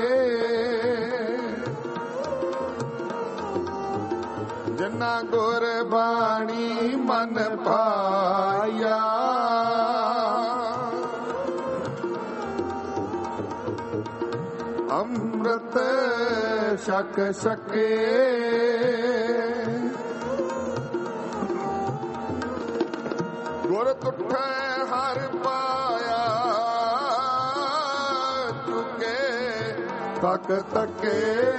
ਜਿਨਾ ਗੁਰ ਬਾਣੀ ਮਨ ਪਾਇਆ, ਅੰਮ੍ਰਿਤ ਛਕ ਸਕੇ, ਗੁਰ ਤੁਠੈ ਹਰ ਪਾਇਆ, ਚੁਕੇ ਤਕ ਤਕੇ,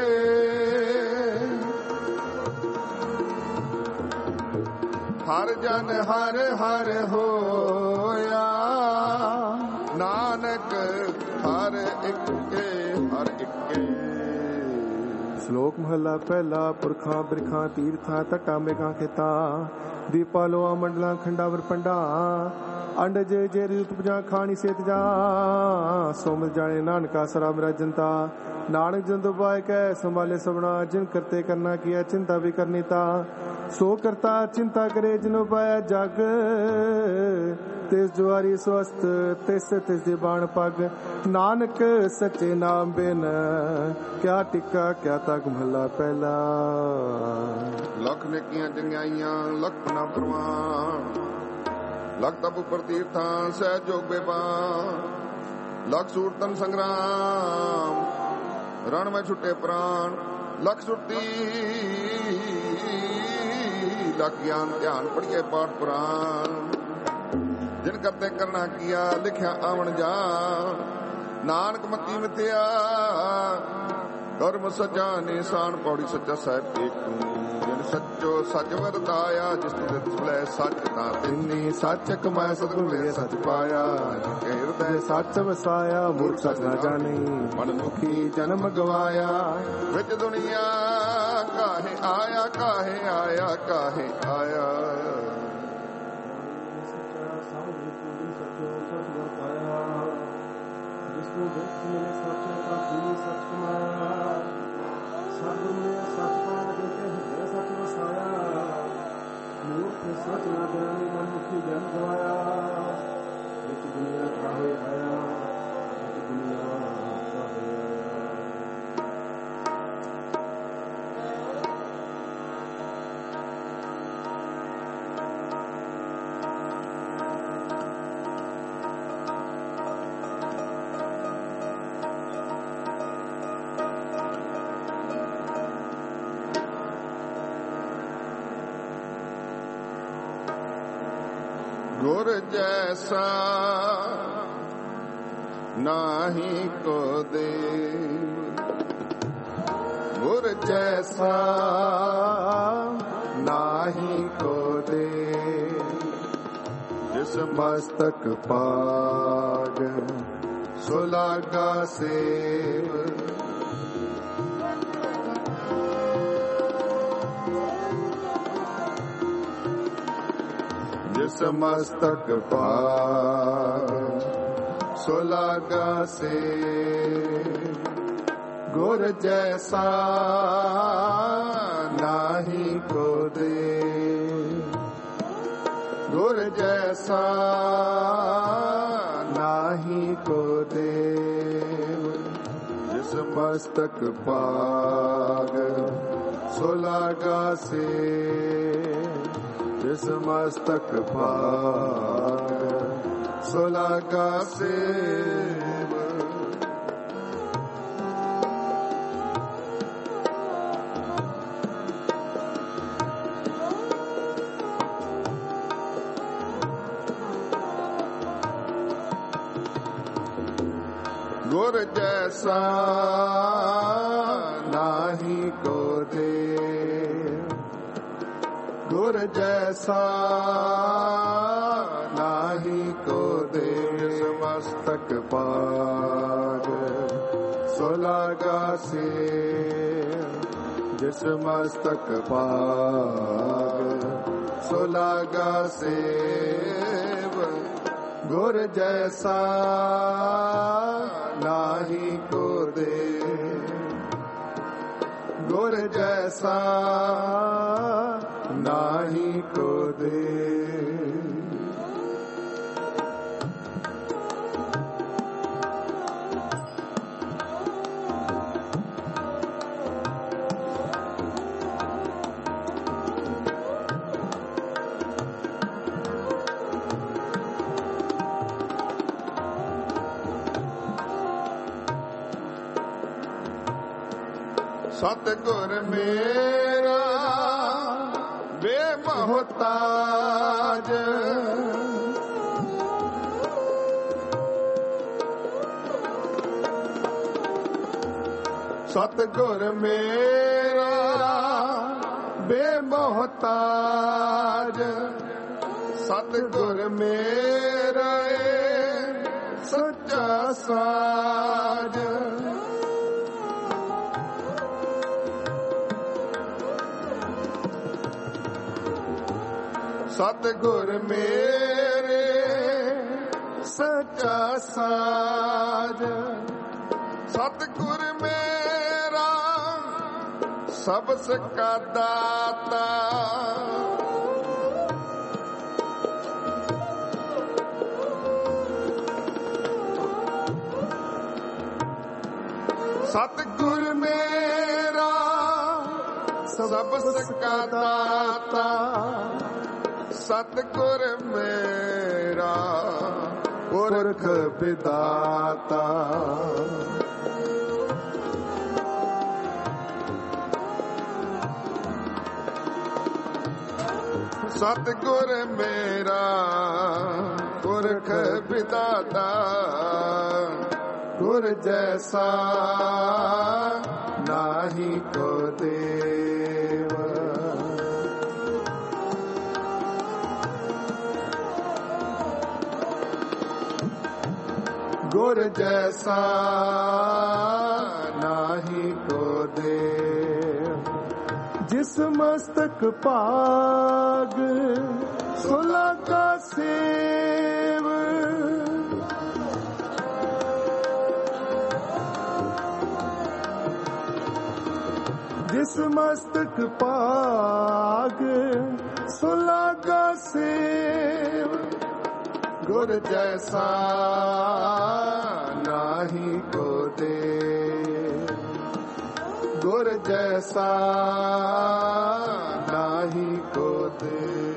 ਹਰ ਜਨ ਹਰ ਹਰ ਹੋਇਆ, ਨਾਨਕ ਹਰ ਇੱਕੇ ਹਰ ਇੱਕੇ। ਸ਼ਲੋਕ ਮਹਲਾ ਪਹਿਲਾ। ਪੁਰਖਾਂ ਬਿਰਖਾਂ ਤੀਰਥਾਂ ਧਟਾਂ ਮੇਘਾਂ ਖੇਤਾਂ, ਦੀਪਾ ਲੋਆ ਮੰਡਲਾਂ ਖੰਡਾਵਰ ਪੰਡਾ, ਅੰਡਜ ਜੇ ਉਪਜਾ ਖਾਣੀ ਸੇਤ ਜਾ, ਸੋਮਤ ਜਾਣੇ ਨਾਨਕਾ ਸਰਾ ਮੇਰਾ ਜਨਤਾ, ਨਾਨਕ ਜੰਦ ਉਪਾਇ ਕੈ ਸੰਭਾਲੇ ਸਭਨਾ, ਜਿਨ ਕਰਤੇ ਕਰਨਾ ਕੀਆ ਚਿੰਤਾ ਵੀ ਕਰਨੀ ਤਾ, ਸੋ ਕਰਤਾ ਚਿੰਤਾ ਕਰੇ ਜਿਨ ਉਪਾਇਆ ਜਗ, ਤਿਸ ਜੁਆਰੀ ਸਵਸਤ ਤਿਸ ਤਿਸ ਦੀ ਬਾਣ ਪਗ, ਨਾਨਕ ਸੱਚੇ ਨਾਮ ਬਿਨ ਕਿਆ ਟਿੱਕਾ ਕਿਆ ਤੱਕ ਮਹਲਾ ਪਹਿਲਾ। ਲੱਖ ਨੇਕੀਆਂ ਚੰਗਿਆਈਆਂ ਲੱਖ ਨਾ ਪ੍ਰਵਾਨ, ਲੱਖ ਤਪ ਉਪਰ ਤੀਰਥਾਂ ਸਹਿ ਜੋਗ ਬੇਬਾਨ, ਲੱਖ ਸੂਰਤਨ ਸੰਗਰਾਮ ਰਣ ਮੈਂ ਛੁੱਟੇ ਪ੍ਰਾਣ, ਲੱਖ ਸੁਰਤੀ ਲੱਖ ਗਿਆਨ ਧਿਆਨ ਪੜੀਏ ਪਾਠ ਪੁਰਾਣ, ਜਿਨ ਕਰਤੇ ਕਰਨਾ ਕੀਆ ਲਿਖਿਆ ਆਵਣ ਜਾ, ਨਾਨਕ ਮਤੀ ਮਿਥਿਆ ਕਰਮ ਸੱਚਾ ਨਿਸ਼ਾਨ, ਪੌੜੀ ਸੱਚਾ ਸਾਹਿਬ ਏਕ ਤੂੰ, ਜਿਨ ਸੱਚੋ ਸੱਚ ਵਰਤਾਇਆ, ਜਿਸ ਤੇ ਦਿਸਲੇ ਸੱਚ ਤਾਂ ਤਿੰਨੀ, ਸੱਚ ਕਮਾਇਆ ਸਤਿਗੁਰ ਮਿਲਿਆ ਸੱਚ ਪਾਇਆ, ਹਿਰਦੈ ਸੱਚ ਵਸਾਇਆ ਮੂਰਖ ਸੱਚ ਨਾ ਜਾਣੀ, ਮਨਮੁਖੀ ਜਨਮ ਗਵਾਇਆ, ਵਿੱਚ ਦੁਨੀਆ ਕਾਹੇ ਆਇਆ, ਕਾਹੇ ਆਇਆ, ਕਾਹੇ ਆਇਆ। ਜਿਸਨੂੰ ਦੇਖ ਮਿਲੇ ਸੱਚ ਤਾਂ ਪੂਰੀ ਸੱਚ ਕਮਾਇਆ, ਸਤਿਗੁਰ ਨੇ ਸੱਚ ਪਾਇਆ ਜਿਤੇ ਹਿਰਦੈ ਸੱਚ ਵਸਾਇਆ, ਮੂਰਖ ਸੱਚ ਨਾ ਜਾਣੀ ਮਨਮੁਖੀ ਜਨ ਗਵਾਇਆ, ਵਿੱਚ ਦੁਨੀਆ ਕਾਹੇ ਆਇਆ, ਵਿੱਚ ਦੁਨੀਆ ਕਾਹੇ ਆਇਆ। ਗੁਰ ਜੈਸਾ ਨਾਹੀ ਕੋ ਦੇ, ਗੁਰ ਜੈਸਾ ਨਾਹੀ ਕੋ ਦੇ, ਜਿਸ ਮਸਤਕ ਪਾਗ ਸੁਲਾਗਾ ਸੇਵ, ਜਿਸ ਮਸਤਕ ਪਾਗ ਸੁਲਾਗਾ ਸੇ, ਗੁਰ ਜੈਸਾ ਨਾਹੀ ਕੋ ਦੇ, ਗੁਰ ਜੈਸਾ ਨਾਹੀ ਕੋ ਦੇ, ਜਿਸ ਮਸਤਕ ਪਾਗ ਸੁਲਾਗਾ ਸੇ, ਜਿਸ ਮਸਤਕ ਪਾਗ ਸੁਲਾਗਾ ਸੇਵ। ਗੁਰ ਜੈਸਾ ਨਾਹੀ ਕੋ ਦੇ, ਗੁਰ ਜੈਸਾ ਨਾਹੀ ਕੋ ਦੇ, ਮਸਤਕ ਪਾਗ ਸੁਲਾਗਾ ਸੇ, जिस मस्तक पाग सो लागा सेव गुर जैसा नाही को दे गुर जैसा नाही को दे सतगुर मेरा बेमोहताज सतगुर मेरा बेमोहताज सतगुर मेरा सच्चा साज सतगुर मेरे सच्चा साज सतगुर मेरा सबस का दाता सतगुर मेरा सबस का दाता सतगुर मेरा पुरख विधाता सतगुर मेरा पुरख विधाता गुर जैसा नाही को देव गुर जैसा नाही को दे जिस मस्तक पाग सुला का सेव जिस मस्तक पाग सुला का सेव गुर जैसा नाही को दे गुर जैसा नाही को दे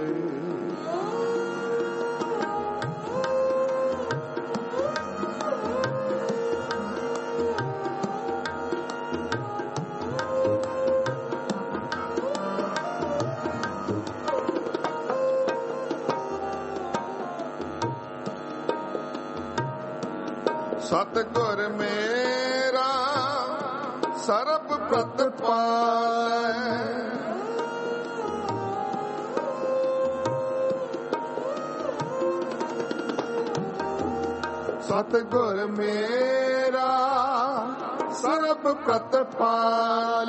सतगुर मेरा सर्ब प्रतपाल सतगुर मेरा सर्ब प्रतपाल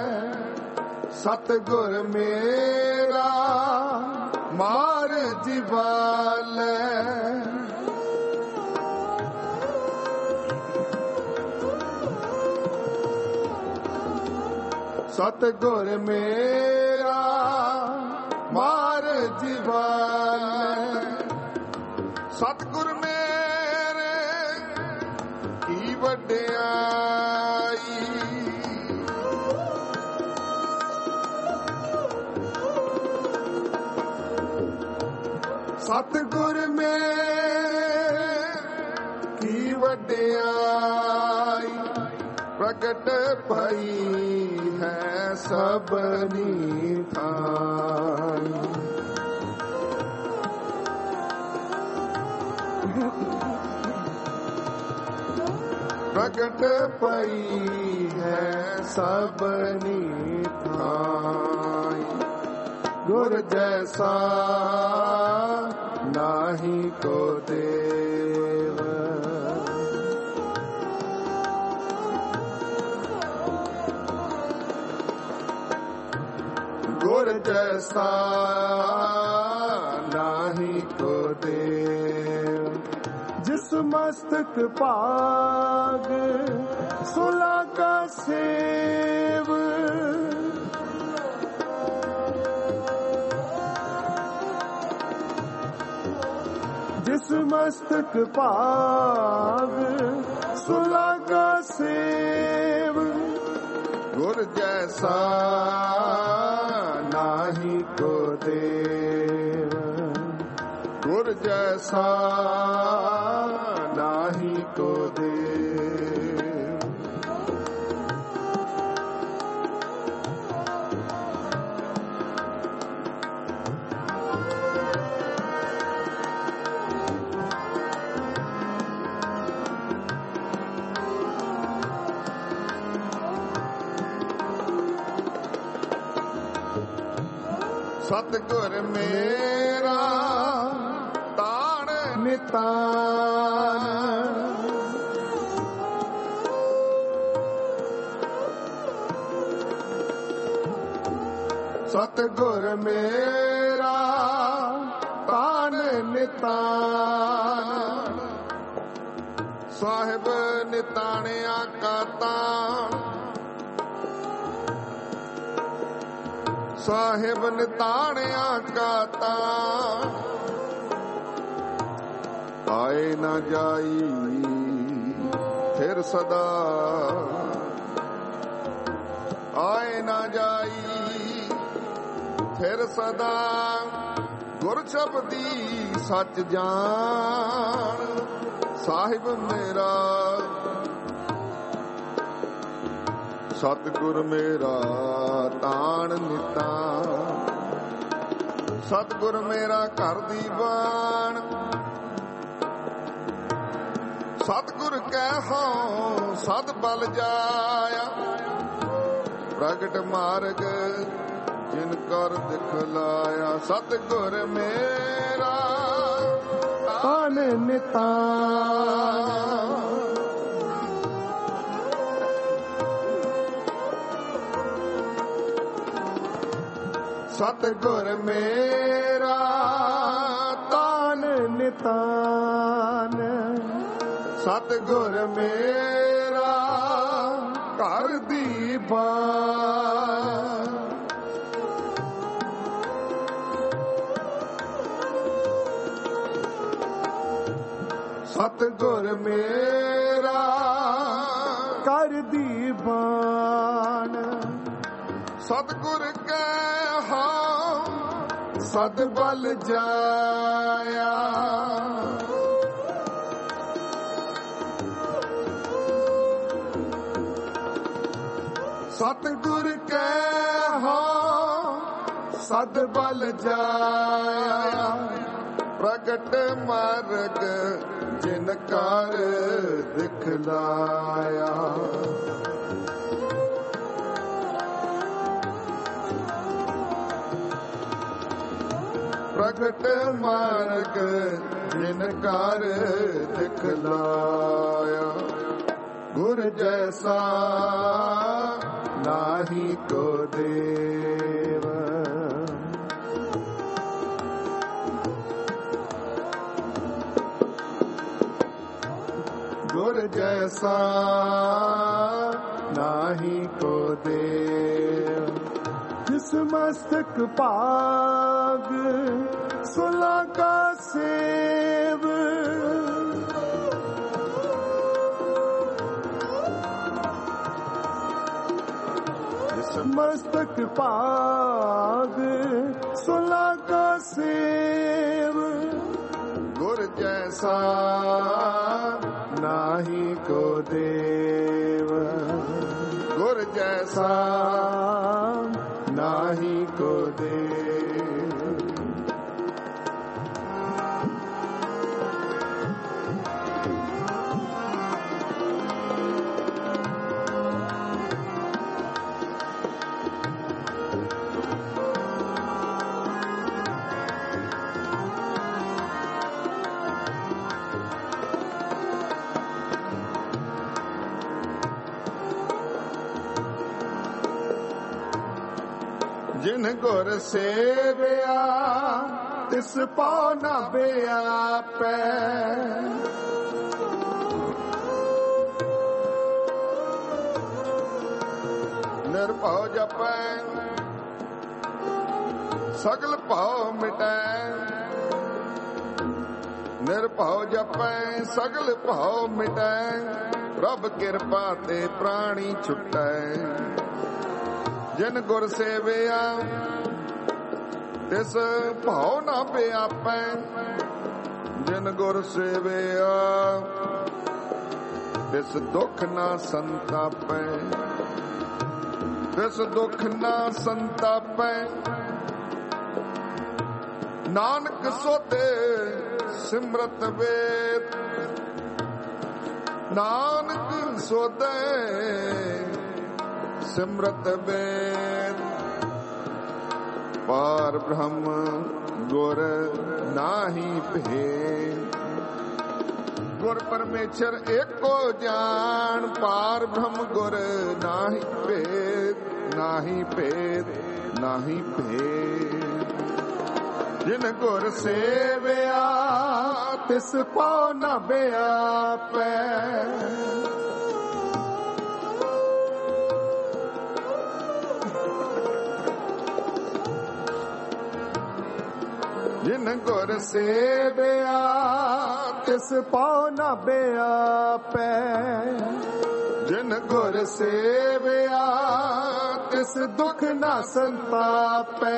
सतगुर मेरा मार जीवाल सतगुर मेरा मार जीवाल सतगुर मेरे की वड्याई सतगुर मेरे की वड्याई प्रगट भई है सबनी थाई प्रगट भई है सबनी थाई गुर जैसा नाही को देव ਗੁਰ ਜੈਸਾ ਨਾਹੀ ਕੋ ਦੇਵ। ਜਿਸ ਮਸਤਕ ਭਾਗ ਸੋ ਲਾਗਾ ਸੇਵ। ਜਿਸ ਮਸਤਕ ਭਾਗ ਸੋ ਲਾਗਾ ਸੇਵ। ਗੁਰ ਜੈਸਾ ਨਾਹੀ ਕੋ ਦੇਵ। ਗੁਰ ਜੈਸਾ ਨਾਹੀ ਕੋ ਦੇਵ। ਸਤਿਗੁਰ ਮੇਰਾ ਤਾਣ ਨਿਤਾਨ। ਸਤਿਗੁਰ ਮੇਰਾ ਤਾਣ ਨਿਤਾਨ। ਸਾਹਿਬ ਨਿਤਾਣਿਆ ਕਾ ਤਾਣ। ਸਾਹਿਬ ਨਿਤਾਣਿਆ ਕਾ ਤਾਣ। ਆਏ ਨਾ ਜਾਈ ਫਿਰ ਸਦਾ। ਆਏ ਨਾ ਜਾਈ ਫਿਰ ਸਦਾ। ਗੁਰ ਸ਼ਬਦੀ ਸੱਚ ਜਾਣ। ਸਾਹਿਬ ਮੇਰਾ ਸਤਿਗੁਰ ਮੇਰਾ ਤਾਣ ਨਿਤਾਨ। ਸਤਿਗੁਰ ਮੇਰਾ ਘਰ ਦੀ ਬਾਣ। ਸਤਿਗੁਰ ਕਹਿ ਸਦ ਬਲ ਜਾਇਆ। ਪ੍ਰਗਟ ਮਾਰਗ ਜਿਨ ਕਰ ਦਿਖਲਾਇਆ। ਸਤਿਗੁਰ ਮੇਰਾ ਤਾਣ ਨਿਤਾਨ। ਸਤਿਗੁਰ ਮੇਰਾ ਤਾਣ ਨਿਤਾਨ। ਸਤਿਗੁਰ ਮੇਰਾ ਘਰ ਦੀ ਬਾਣ। ਸਤਿਗੁਰ ਮੇਰਾ ਘਰ ਦੀ ਬਾਣ। ਸਤਿਗੁਰ ਕਹਿ ਸਦ ਬਲ ਜਾਇਆ। ਸਤਿਗੁਰ ਕਹਿ ਸਦ ਬਲ ਜਾਇਆ। ਪ੍ਰਗਟ ਮਾਰਗ ਜਿਨ ਕਰ ਦਿਖਲਾਇਆ। ਪ੍ਰਗਟ ਮਾਰਗ ਜਿਨ ਕਰ ਦਿਖਲਾਇਆ। ਗੁਰ ਜੈਸਾ ਨਾਹੀ ਕੋ ਦੇਵ। ਗੁਰ ਜੈਸਾ ਨਾਹੀ ਕੋ ਦੇਵ। ਜਿਸ ਮਸਤਕ ਭਾਗ ਸੋ ਲਾਗਾ ਸੇਵ। ਮਸਤਕ ਭਾਗ ਸੋ ਲਾਗਾ ਸੇਵ। ਗੁਰ ਜੈਸਾ ਨਾਹੀ ਕੋ ਦੇਵ। ਗੁਰ ਜੈਸਾ ਨਾਹੀ ਕੋ ਦੇਵ। ਜਿਨ ਜਿਨ ਗੁਰ ਸੇਵਿਆ ਤਿਸ ਪਉ ਨ ਬਿਆਪੈ। ਨਿਰਭਉ ਜਪੈ ਸਗਲ ਭਉ ਮਿਟੈ। ਨਿਰਭਉ ਜਪੈ ਸਗਲ ਭਉ ਮਿਟੈ। ਪ੍ਰਭ ਕਿਰਪਾ ਤੇ ਪ੍ਰਾਣੀ ਛੁਟੈ। ਜਿਨ ਗੁਰ ਸੇਵਿਆ ਤਿਸ ਭਉ ਨ ਬਿਆਪੈ। ਜਿਨ ਗੁਰ ਸੇਵਿਆ ਤਿਸ ਦੁਖ ਨ ਸੰਤਾਪੈ। ਤਿਸ ਦੁਖ ਨ ਸੰਤਾਪੈ। ਨਾਨਕ ਸੋਤੇ ਸਿਮਰਤ ਵੇਦ। ਨਾਨਕ ਸੋਤੇ ਸਿਮਰਤ ਵੇਦ। ਪਾਰ ਬ੍ਰਹਮ ਗੁਰ ਨਾਹੀ ਭੇਦ। ਗੁਰ ਪਰਮੇਸ਼ਰ ਏਕੋ ਜਾਣ। ਪਾਰ ਬ੍ਰਹਮ ਗੁਰ ਨਾਹੀ ਭੇਦ। ਨਾਹੀ ਭੇਦ ਨਾਹੀ ਭੇਦ। ਜਿਨ ਗੁਰ ਸੇਵਿਆ ਤਿਸ ਪਉ ਨ ਬਿਆਪੈ। ਜਿਨ ਗੁਰ ਸੇਵਿਆ ਤਿਸ ਪਉ ਨ ਬਿਆਪੈ। ਜਿਨ ਗੁਰ ਸੇਵਿਆ ਤਿਸ ਦੁਖ ਨ ਸੰਤਾਪੈ।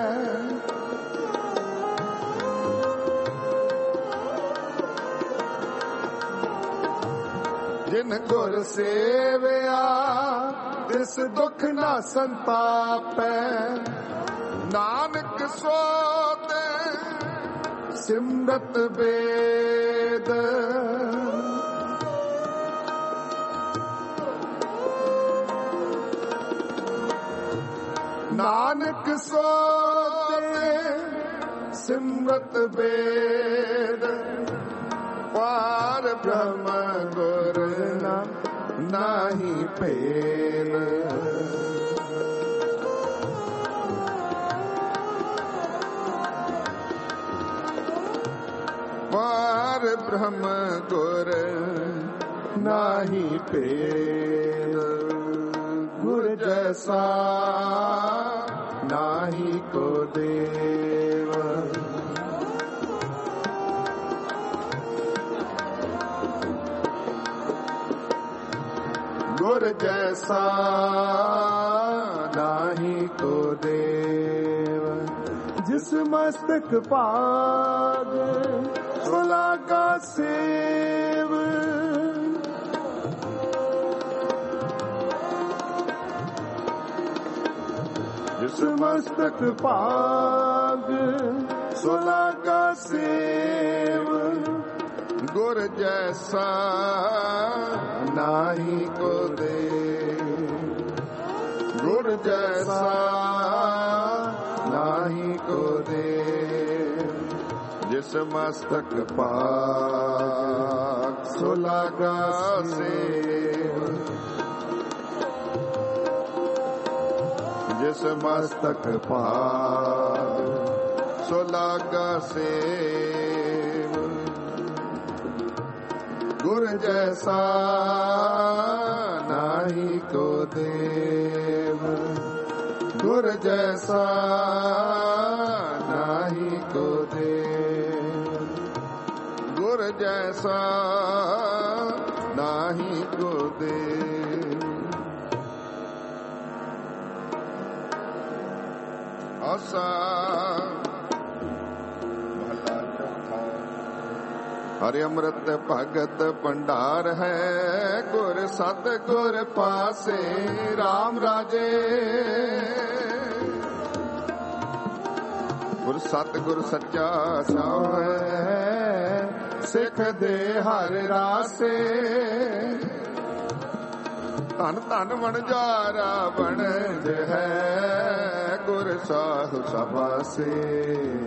ਜਿਨ ਗੁਰ ਸੇਵਿਆ ਤਿਸ ਦੁਖ ਨ ਸੰਤਾਪੈ। ਨਾਨਕ ਸੋਤੇ ਸਿਮਰਤ ਵੇਦ। ਨਾਨਕ ਸੋਤੇ ਸਿਮਰਤ ਵੇਦ। ਪਾਰ ਬ੍ਰਹਮ ਗੁਰ ਨਾਹੀ ਭੇਦ। ਪਾਰ ਬ੍ਰਹਮ ਗੁਰ ਨਾਹੀ ਭੇਦ। ਗੁਰ ਜੈਸਾ ਨਾਹੀ ਕੋ ਦੇਵ। ਗੁਰ ਜੈਸਾ ਨਾਹੀ ਕੋ ਦੇਵ। ਜਿਸ ਮਸਤਕ ਭਾਗ ਸੋ ਲਾਗਾ ਸੇਵ। ਜਿਸ ਮਸਤਕ ਭਾਗ ਸੋ ਲਾਗਾ ਸੇਵ। ਗੁਰ ਜੈਸਾ ਨਾਹੀ ਕੋ ਦੇਵ। ਗੁਰ ਜੈਸਾ ਨਾਹੀ ਕੋ ਦੇਵ। ਜਿਸ ਮਸਤਕ ਭਾਗ ਸੋ ਲਾਗਾ ਸੇਵ। ਜਿਸ ਮਸਤਕ ਭਾਗ ਸੋ ਲਾਗਾ ਸੇਵ। ਗੁਰ ਜੈਸਾ ਨਾਹੀ ਕੋ ਦੇਵ। ਗੁਰ ਜੈਸਾ ਨਾਹੀ ਕੋ ਦੇਵ। ਗੁਰ ਜੈਸਾ ਨਾਹੀ ਕੋ ਦੇਵ। ਆਸਾ ਹਰਿ ਅੰਮ੍ਰਿਤ ਭਗਤ ਭੰਡਾਰ ਹੈ। ਗੁਰ ਸਤ ਗੁਰ ਪਾਸੇ RAM ਰਾਜੇ। ਗੁਰ ਸਤ ਗੁਰ ਸੱਚਾ ਸਾਹ ਹੈ। ਸਿੱਖ ਦੇ ਹਰ ਰਾਸੇ। ਧਨ ਧਨ ਵਣਜਾਰਾ ਬਣਜ ਹੈ। ਗੁਰ ਸਾਹਿਬ ਸਭਾਸੇ।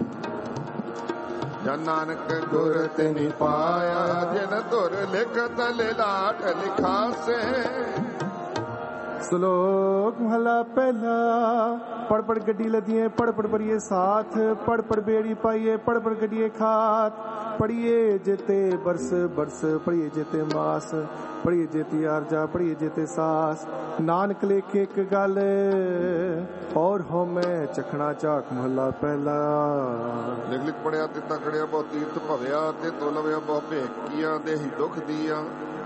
ਜਨ ਨਾਨਕ ਗੁਰ ਤਿਨਿ ਪਾਇਆ। ਜਿਨ ਧੁਰ ਲਿਖਤ ਲਿਲਾਟ ਲਿਖਾਸੇ। ਸ਼ਲੋਕ ਮਹਲਾ ਪਹਿਲਾ। ਪੜ ਪੜ ਗੱਡੀ ਲਦੀਏ ਪੜ ਪੜ ਭਰੀਏ ਸਾਥ, ਪੜ ਪੜ ਬੇੜੀ ਪਾਈਏ ਪੜ ਪੜ ਗੱਡੀਏ ਖਾਤ। ਪੜੀਏ ਜੇਤੇ ਬਰਸ ਬਰਸ, ਪੜੀਏ ਜੇਤੇ ਮਾਸ, ਪੜੀਏ ਜੇਤੀ ਆਰਜਾ, ਪੜੀਏ ਜੇਤੇ ਸਾਸ। ਨਾਨਕ ਲੇਖੇ ਇੱਕ ਗੱਲ ਔਰ ਹੋ ਮੈਂ ਚਖਣਾ ਝਾਕ ਮਹਲਾ ਪਹਿਲਾ। ਲਿਖ ਲਿਖ ਪੜਿਆ ਤੇ ਤਕੜਿਆ ਬਹੁ ਤੀਰਥ ਭਵਿਆ, ਤੇ ਤੋਲਵਿਆ ਬਹੁ ਭੇਕੀਆਂ, ਦੇਹੀ ਦੁਖ ਦੀਆ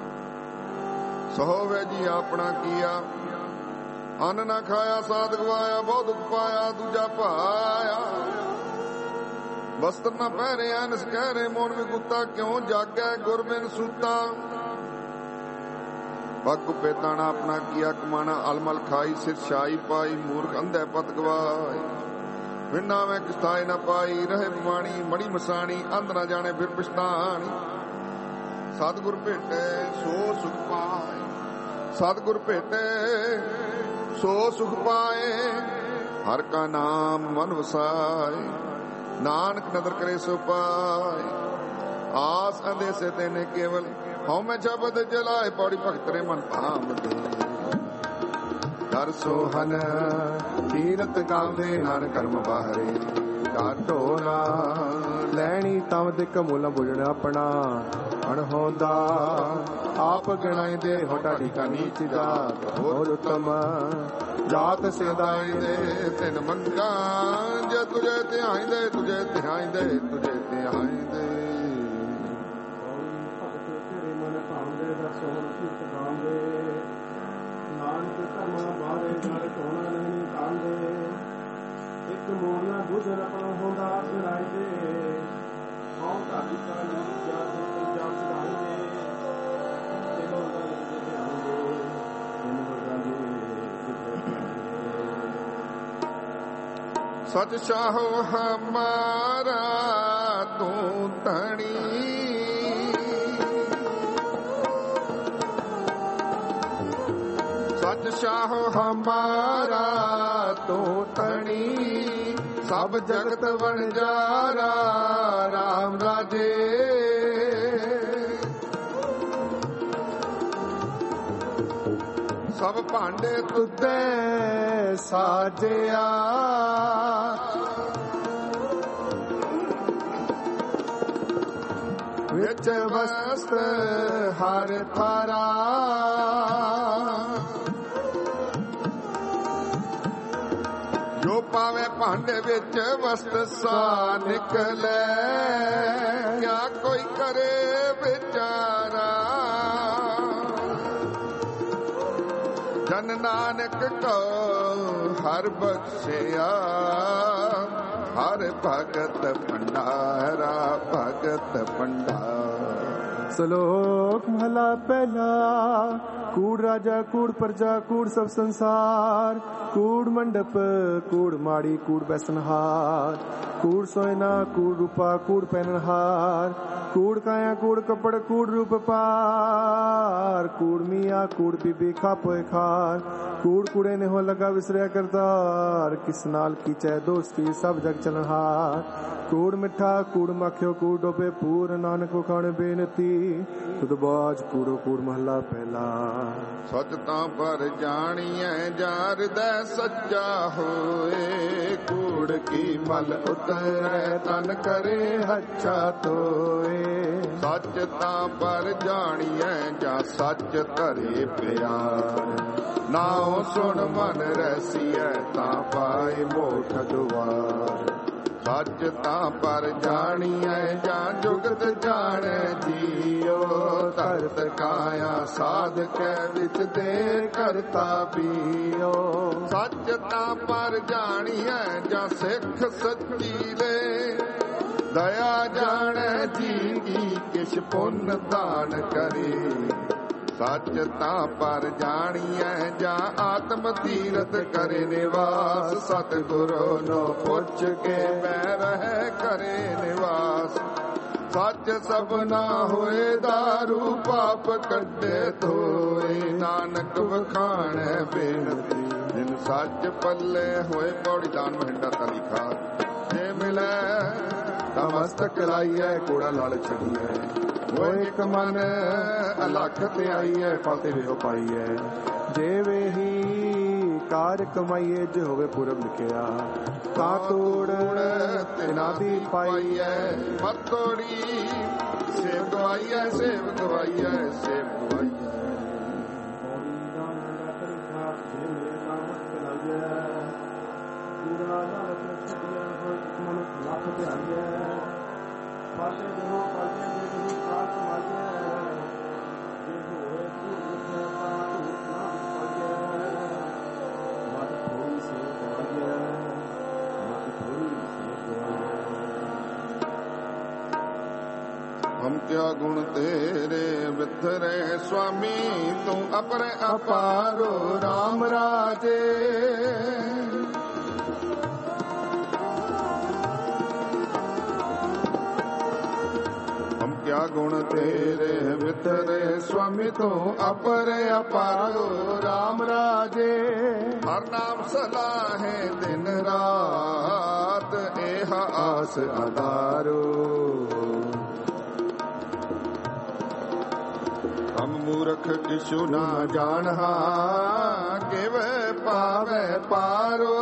ਸਹੋਵੇ ਜੀ ਆਪਣਾ ਕੀਆ। ਅੰਨ ਨਾ ਖਾਇਆ ਸਾਧ ਗਵਾਇਆ, ਬਹੁ ਦੁੱਖ ਪਾਇਆ ਦੂਜਾ ਭਾਇਆ। ਵਸਤਰ ਨਾ ਪਹਿਰਿਆ ਨਿਸ ਕਹਿਰੇ, ਮੋਣ ਵਿਗੁੱਤਾ ਕਿਉਂ ਜਾਗੈ ਗੁਰਬਿਨ ਸੂਤਾ। ਪੱਗ ਪੇਤਾਣਾ ਆਪਣਾ ਕੀਆ, ਕਮਾਣਾ ਅਲਮਲ ਖਾਈ, ਸਿਰ ਛਾਈ ਪਾਈ, ਮੂਰਖ ਅੰਧੇ ਪਤ ਗਵਾਈ। ਵਿਨਾ ਮੈਂ ਕਿਸਤਾਏ ਨਾ ਪਾਈ, ਰਹੇ ਬਵਾਣੀ ਮੜੀ ਮਸਾਣੀ, ਅੰਧ ਨਾ ਜਾਣੇ ਫਿਰ ਪਛਤਾਣੀ। ਸਤਿਗੁਰ ਭੇਟੇ ਸੋ ਸੁਖ ਪਾਏ, ਸਤਿਗੁਰ ਭੇਟੇ ਸੋ ਸੁਖ ਪਾਏ। ਹਰ ਕਾ ਨਾਮ ਮਨ ਵਸਾਏ, ਨਾਨਕ ਨਦਰ ਕਰੇ ਸੋ ਪਾਏ। ਆਸ ਅੰਦੇਸੇ ਤੈਨੇ ਕੇਵਲ, ਹਉ ਮੈਂ ਸ਼ਬਦ ਜਲਾਏ। ਪੌੜੀ ਭਗਤ ਰੇ ਮਨ ਭਾਵਦੇ, ਦਰ ਸੋਹਨ ਤੀਰਥ ਗਾਉਂਦੇ ਨਰ ਕਰਮ ਬਾਹਰੇ। ਕਾਟੋ ਨਾ ਲੈਣੀ ਤਮ ਦੇ ਕਮੂਲਾ ਬੁਝਣ ਆਪਣਾ ਅਣਹੋਂਦਾ। ਆਪ ਗਣਾਈ ਦੇ ਹੋਟਾ ਢੀਕਾ ਨੀਚ ਜਾਤ, ਹੋਰ ਉਤਮ ਜਾਤ ਸੇਦਾਈ ਦੇ ਤਿਨ ਮੰਗਾ। ਜੇ ਤੁਝੇ ਧਿਆਈ ਦੇ, ਤੁਝੇ ਧਿਆਈ ਦੇ, ਤੁਝੇ ਧਿਆਈ ਦੇ। ਨਾਨਕ ਧਰਮਾਂ ਬਾਰੇ ਜਲ ਸੋਨਾ ਨਹੀਂ ਕਾਂਦੇ। ਇੱਕ ਮੋੜਨਾ ਬੁਝਣ ਆਪਣਾ ਹੁੰਦਾ ਸੁਣਾਈ ਦੇ। ਹਉ ਧਾਰੀ ਕਾ ਨੀਚ ਜਾਤ, ਪੰਜਾਬ ਸੁਣਾਈ ਦੇ। सच चाहो हमारा तू धनी, सच चाहो हमारा तू धनी। सब जगत वणजारा राम राजे। सब भांडे तुदे साजिया, विच वस्त हर थारा। जो पावे भांडे विच वस्त सा निकले, क्या कोई करे बेचारा। जन नानक को हर बख्शिया, हर भगत भंडारा, भगत भंडारा। ਸ਼ਲੋਕ ਮਹਲਾ ਪਹਿਲਾ। ਕੂੜ ਰਾਜਾ ਕੂੜ ਪ੍ਰਜਾ ਕੂੜ ਸਭ ਸੰਸਾਰ। ਕੂੜ ਮੰਡਪ ਕੂੜ ਮਾੜੀ ਕੂੜ ਬੈਸਨਹਾਰ। ਕੂੜ ਸੋਇਨਾ ਕੂੜ ਰੂਪਾ ਕੂੜ ਪਹਿਨਹਾਰ। ਕੂੜ ਕਾਇਆ ਕੂੜ ਕੱਪੜ ਕੂੜ ਰੂਪ ਪਾਰ। ਕੂੜ ਮੀਆਂ ਕੂੜ ਬੀਬੀ ਖਾਪੋਏ ਖਾਰ। ਕੂੜ ਕੂੜੇ ਨੇ ਹੋ ਲਗਾ ਵਿਸਰਿਆ ਕਰਤਾਰ। ਕਿਸ ਨਾਲ ਕੀਚੈ ਦੋਸਤੀ ਸਭ ਜਗ ਚਲਨਹਾਰ। ਕੂੜ ਮਿੱਠਾ ਕੂੜ ਮੱਖਿਓ ਕੂੜ ਡੋਬੇ ਪੂਰ। ਨਾਨਕ ਵਖਾਣੇ ਬੇਨਤੀ ਤੁਧ ਬਾਜ ਕੂੜੋ ਕੂੜ ਮਹਲਾ ਪਹਿਲਾ। ਸਚ ਤਾਂ ਪਰ ਜਾਣੀਐ ਜਾਰ ਦੈ ਸੱਚਾ ਹੋਏ। ਕੂੜ ਕੀ ਮਲ ਉਤਰੈ ਤਨ ਕਰੇ ਹੱਛਾ ਧੋਏ। ਸੱਚ ਤਾਂ ਪਰ ਜਾਣੀਐ ਜਾਂ ਸੱਚ ਧਰੇ ਪਿਆਰ। ਨਾਉ ਸੁਣ ਮਨ ਰਸੀਐ ਤਾਂ ਪਾਏ ਮੋਖ ਦੁਆਰ। ਸੱਚ ਤਾਂ ਪਰ ਜਾਣੀਐ ਜਾਂ ਜੁਗਤ ਜਾਣੈ ਜੀਓ। ਧਰਤ ਕਾਇਆ ਸਾਧ ਕੈ ਵਿੱਚ ਦੇ ਕਰਤਾ ਪੀਓ। ਸੱਚ ਤਾਂ ਪਰ ਜਾਣੀਐ ਜਾਂ ਸਿੱਖ ਸੱਚੀ ਦੇ। ਦਇਆ ਜਾਣੈ ਜੀ ਕੀ ਕਿਛ ਪੁੰਨ ਦਾਨ ਕਰੇ। ਸੱਚ ਤਾਂ ਪਰ ਜਾਣੀਐ ਜਾਂ ਆਤਮ ਤੀਰਥ ਕਰੇ ਨਿਵਾਸ। ਸਤਿਗੁਰੂ ਨੂੰ ਪੁੱਛ ਕੇ ਬੈ ਰਹਿ ਕਰੇ ਨਿਵਾਸ। ਸੱਚ ਸਭਨਾ ਹੋਏ ਦਾਰੂ ਪਾਪ ਕੱਢੇ ਧੋਏ। ਨਾਨਕ ਵਖਾਣੈ ਬੇਨਤੀ ਜਿਨ ਸੱਚ ਪੱਲੇ ਹੋਏ। ਪੌੜੀ ਦਾਨ ਮਹਿੰਡਾ ਤਲੀ ਖਾ ਜੇ ਮਿਲੈ ਤਾਂ ਮਸਤਕ ਲਾਈਐ। ਕੂੜਾ ਲਾਲ ਛੱਡੀਐ ਉਹ ਇੱਕ ਮਨ ਅਲਖ ਤੇ ਆਈਐ। ਫਲ ਤੇ ਵੇਹੋ ਪਾਈਐ जेवे ही कार्य कमाइए जे होवे पूरब लिखिया ता तोड़ तिना दी पाइए मत तोड़ी सेव गवाइए सेव गवाइए सेव गवाइए हम क्या गुण तेरे विथरे स्वामी तू अपर अपारो राम राजे हम क्या गुण तेरे विथरे स्वामी तू अपर अपारो राम राजे हर नाम सलाहे दिन रात एह आस आधारो हम मूर्ख किछु ना जानहा केव पावे पारो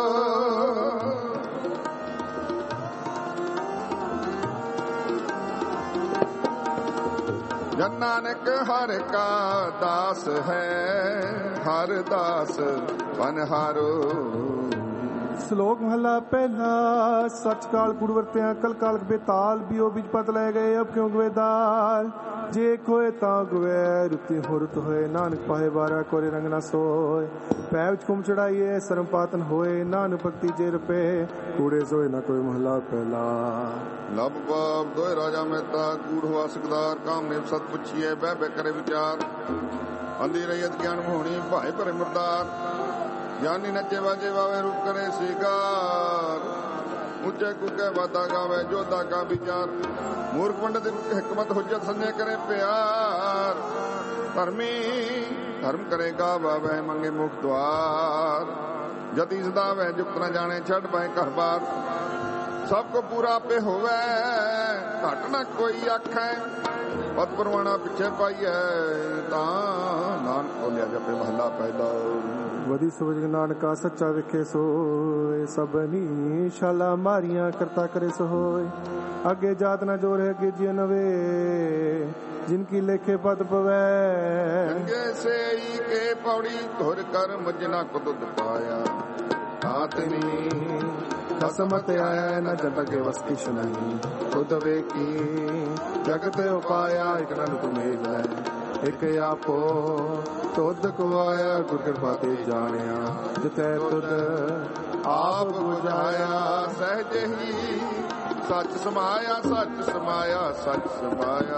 जन नानक हर का दास है हर दास बनहारो श्लोक महला पहला सच काल गुड़ वरत्या कल काल बेताल बियो बीज पत ले गए अब क्यों गवेदाल जे खोए ता गवे रुति हो रुत होए नानक पाए बारा कोरे रंग ना सोए पैच कुम चढ़ाइए सरम पातन होए नानक भक्ति जे रुपे कूड़े सोए ना कोई महला पहला लब बाप दोए राजा मेहता कूड़ हुआ सिकदार काम ने सत पुछिए बह बह करे विचार अंधी रैयत ज्ञान मोहनी भाई भरे मुर्दार ज्ञानी नचे बाजे वावे रूप करे स्वीकार ऊंचे कुके वादा गावे जोधा का विचार मूर्ख पंडित हिकमत हुज्जत संजय करे प्यार धर्मी धर्म करेगा वावे मंगे मुख द्वार जति सदा वह जुक्त न जाने छड़ पाए घर बार सबको पूरा पे होवे घट न कोई आखे पद परवाना पिछे पाई है नानक बोलिया जपे महला पैदा वधी सुवज नानका सच्चा विखे सोए सबनी शाला मारियां करता करे सोए आगे जात न जोर है कि जिय नवे जिनकी लेखे पद पवै गंगे से ही के पौड़ी धुर कर मुझना को दुध पाया आतनी कसमत आया न जब के वस किश नहीं खुद वे की जगत उपाया एक नन तुम्हें है एक आपो तुद को आया गुर कृपा ते जानिया जिते तुद आप बुझाया सहज ही सच समाया सच समाया सच समाया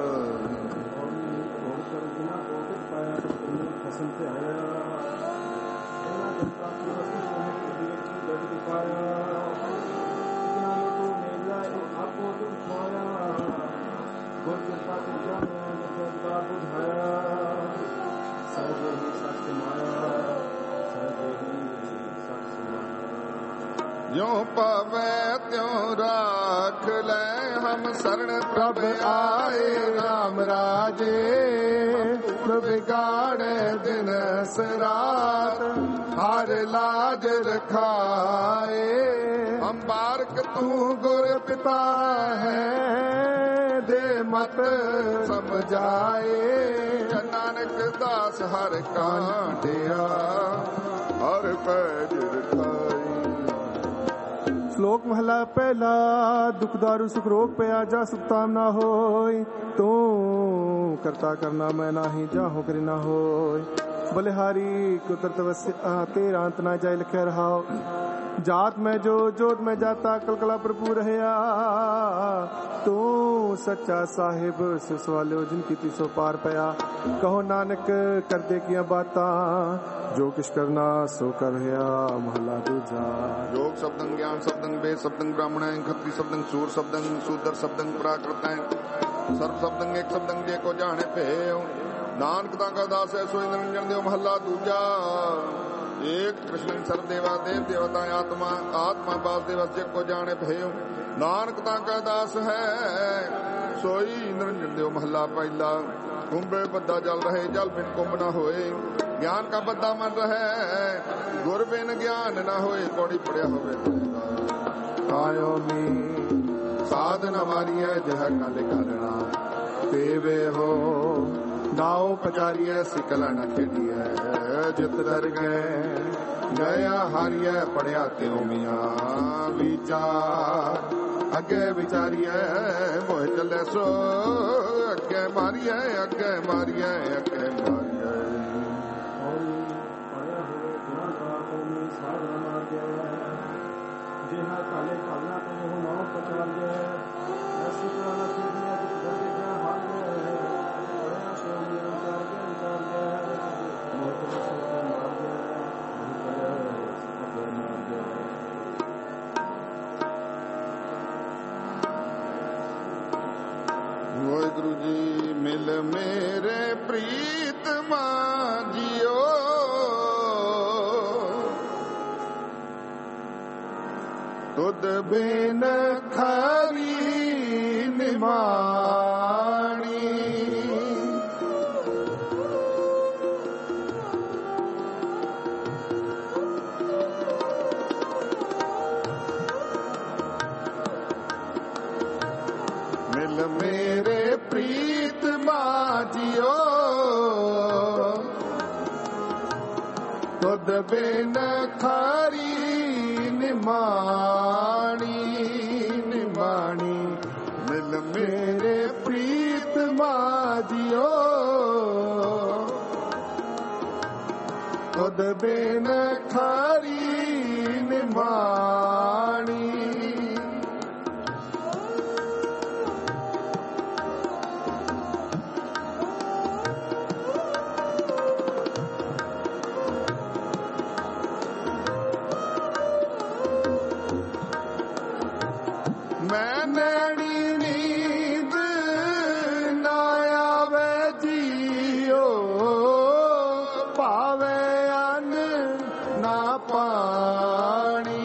जो पावे त्यों राख ले हम शरण प्रभ आए राम राजे बिगाड़े दिन रात हर लाज रखाए हम बारक तू गुर पिता है दे मत समझाए नानक दास हर कांडिया हर पैज रखाए श्लोक महला पहला दुख दारू सुख रोग पया जा सुखताम ना होय तू करता करना मैं नाही जाहु करी ना होय बलिहारी कुतर तवस्य तेरा अंत ना जाय लिखे रहाओ जात में जो जोत में जाता कलकला प्रभु रहया तू सच्चा साहिब सुसवालो जिनकी तीसो पार पया कहो नानक कर दे किया बाता जो किश करना सो कर महला दूजा योग शब्दं ज्ञान शब्दं वेद शब्दं ब्राह्मण खत्री शब्दं सूर शब्दं शूद्र शब्दं प्राकृत सर्व शब्दं एक शब्दं जे को जाने पे नानक का दास है सोई निरंजन देव महला दूजा एक कृष्ण सर्व देवा देव देवता आत्मा आत्मा वासुदेव जे को जाने पे नानक का दास है सोई निरंजन देव महला पहला कुंभे बद्दा जल रहे जल बिन कुंभ न होए ਗਿਆਨ ਕਾ ਬੱਦਾ ਮਨ ਰਹੇ, ਗੁਰ ਬਿਨ ਗਿਆਨ ਨਾ ਹੋਏ। ਪੌੜੀ ਪੜਿਆ ਹੋਵੇ ਆਇਓ ਮੀ ਸਾਧਨ ਮਾਰੀਐ ਜਹ ਕਲ ਕਰਣਾ, ਦੇਵੇ ਹੋ ਨਾਉ ਪਚਾਰੀਐ ਸਿਕਲ ਨ ਖੇਡੀਐ। ਜਿਤ ਦਰ ਗਏ ਗਿਆ ਹਾਰੀਐ, ਪੜਿਆ ਤਿਉ ਮੀਆਂ ਵਿਚਾਰ। ਅੱਗੇ ਵਿਚਾਰੀਐ ਮੋਹ ਚੱਲੇ ਸੋ, ਅੱਗੇ ਮਾਰੀਐ ਅੱਗੇ ਮਾਰੀਐ ਅੱਗੇ ਮਾਰੀਐ। ਜਿਹਾ ਕਾਲੇ ਭਾਗਨਾ ਤੇ ਉਹ ਨਾਉ ਪਚਾਰੀਐ, ਐਸੀ ਪੁਰਾਣਾ ਖੇਡੀਐ ਜਿਤ ਦਰਗੇ ਗਿਆ ਹਾਰੀਐ। ਪੜਿਆ ਸੋ ਮੀਆਂ ਵਿਚਾਰੀਐ ਵਿਚਾਰੀਐ, ਮੋਹ ਚੱਲੇ ਸੋ ਅੱਗੇ ਮਾਰੀਐ ਅੱਗੇ ਮਾਰੀਐ। ਵਾਹਿਗੁਰੂ ਜੀ ਮਿਲ ਮੇਰੇ ਪ੍ਰੀਤਮਾ ਜੀਓ, ਤੁਧ ਬਿਨ ਖਾਰੀ ਨਿਮਾਣੀ। ਮਿਲ ਮੇਰੇ ਪ੍ਰੀਤਮਾ ਜੀਓ, ਤੁਧ ਬਿਨ ਖਾਰੀ ਨਿਮਾਣੀ ਨਿਮਾਣੀ। ਮਿਲ ਮੇਰੇ ਪ੍ਰੀਤਮਾ ਜੀਓ, ਤੁਧ ਬਿਨ ਖਾਰੀ ਨਿਮਾਣੀ। ਮੈਂ ਨੈਣੀ ਨੀਂਦ ਨਾ ਆਵੇ ਜੀਓ, ਭਾਵੇ ਅੰਨ ਨਾ ਪਾਣੀ।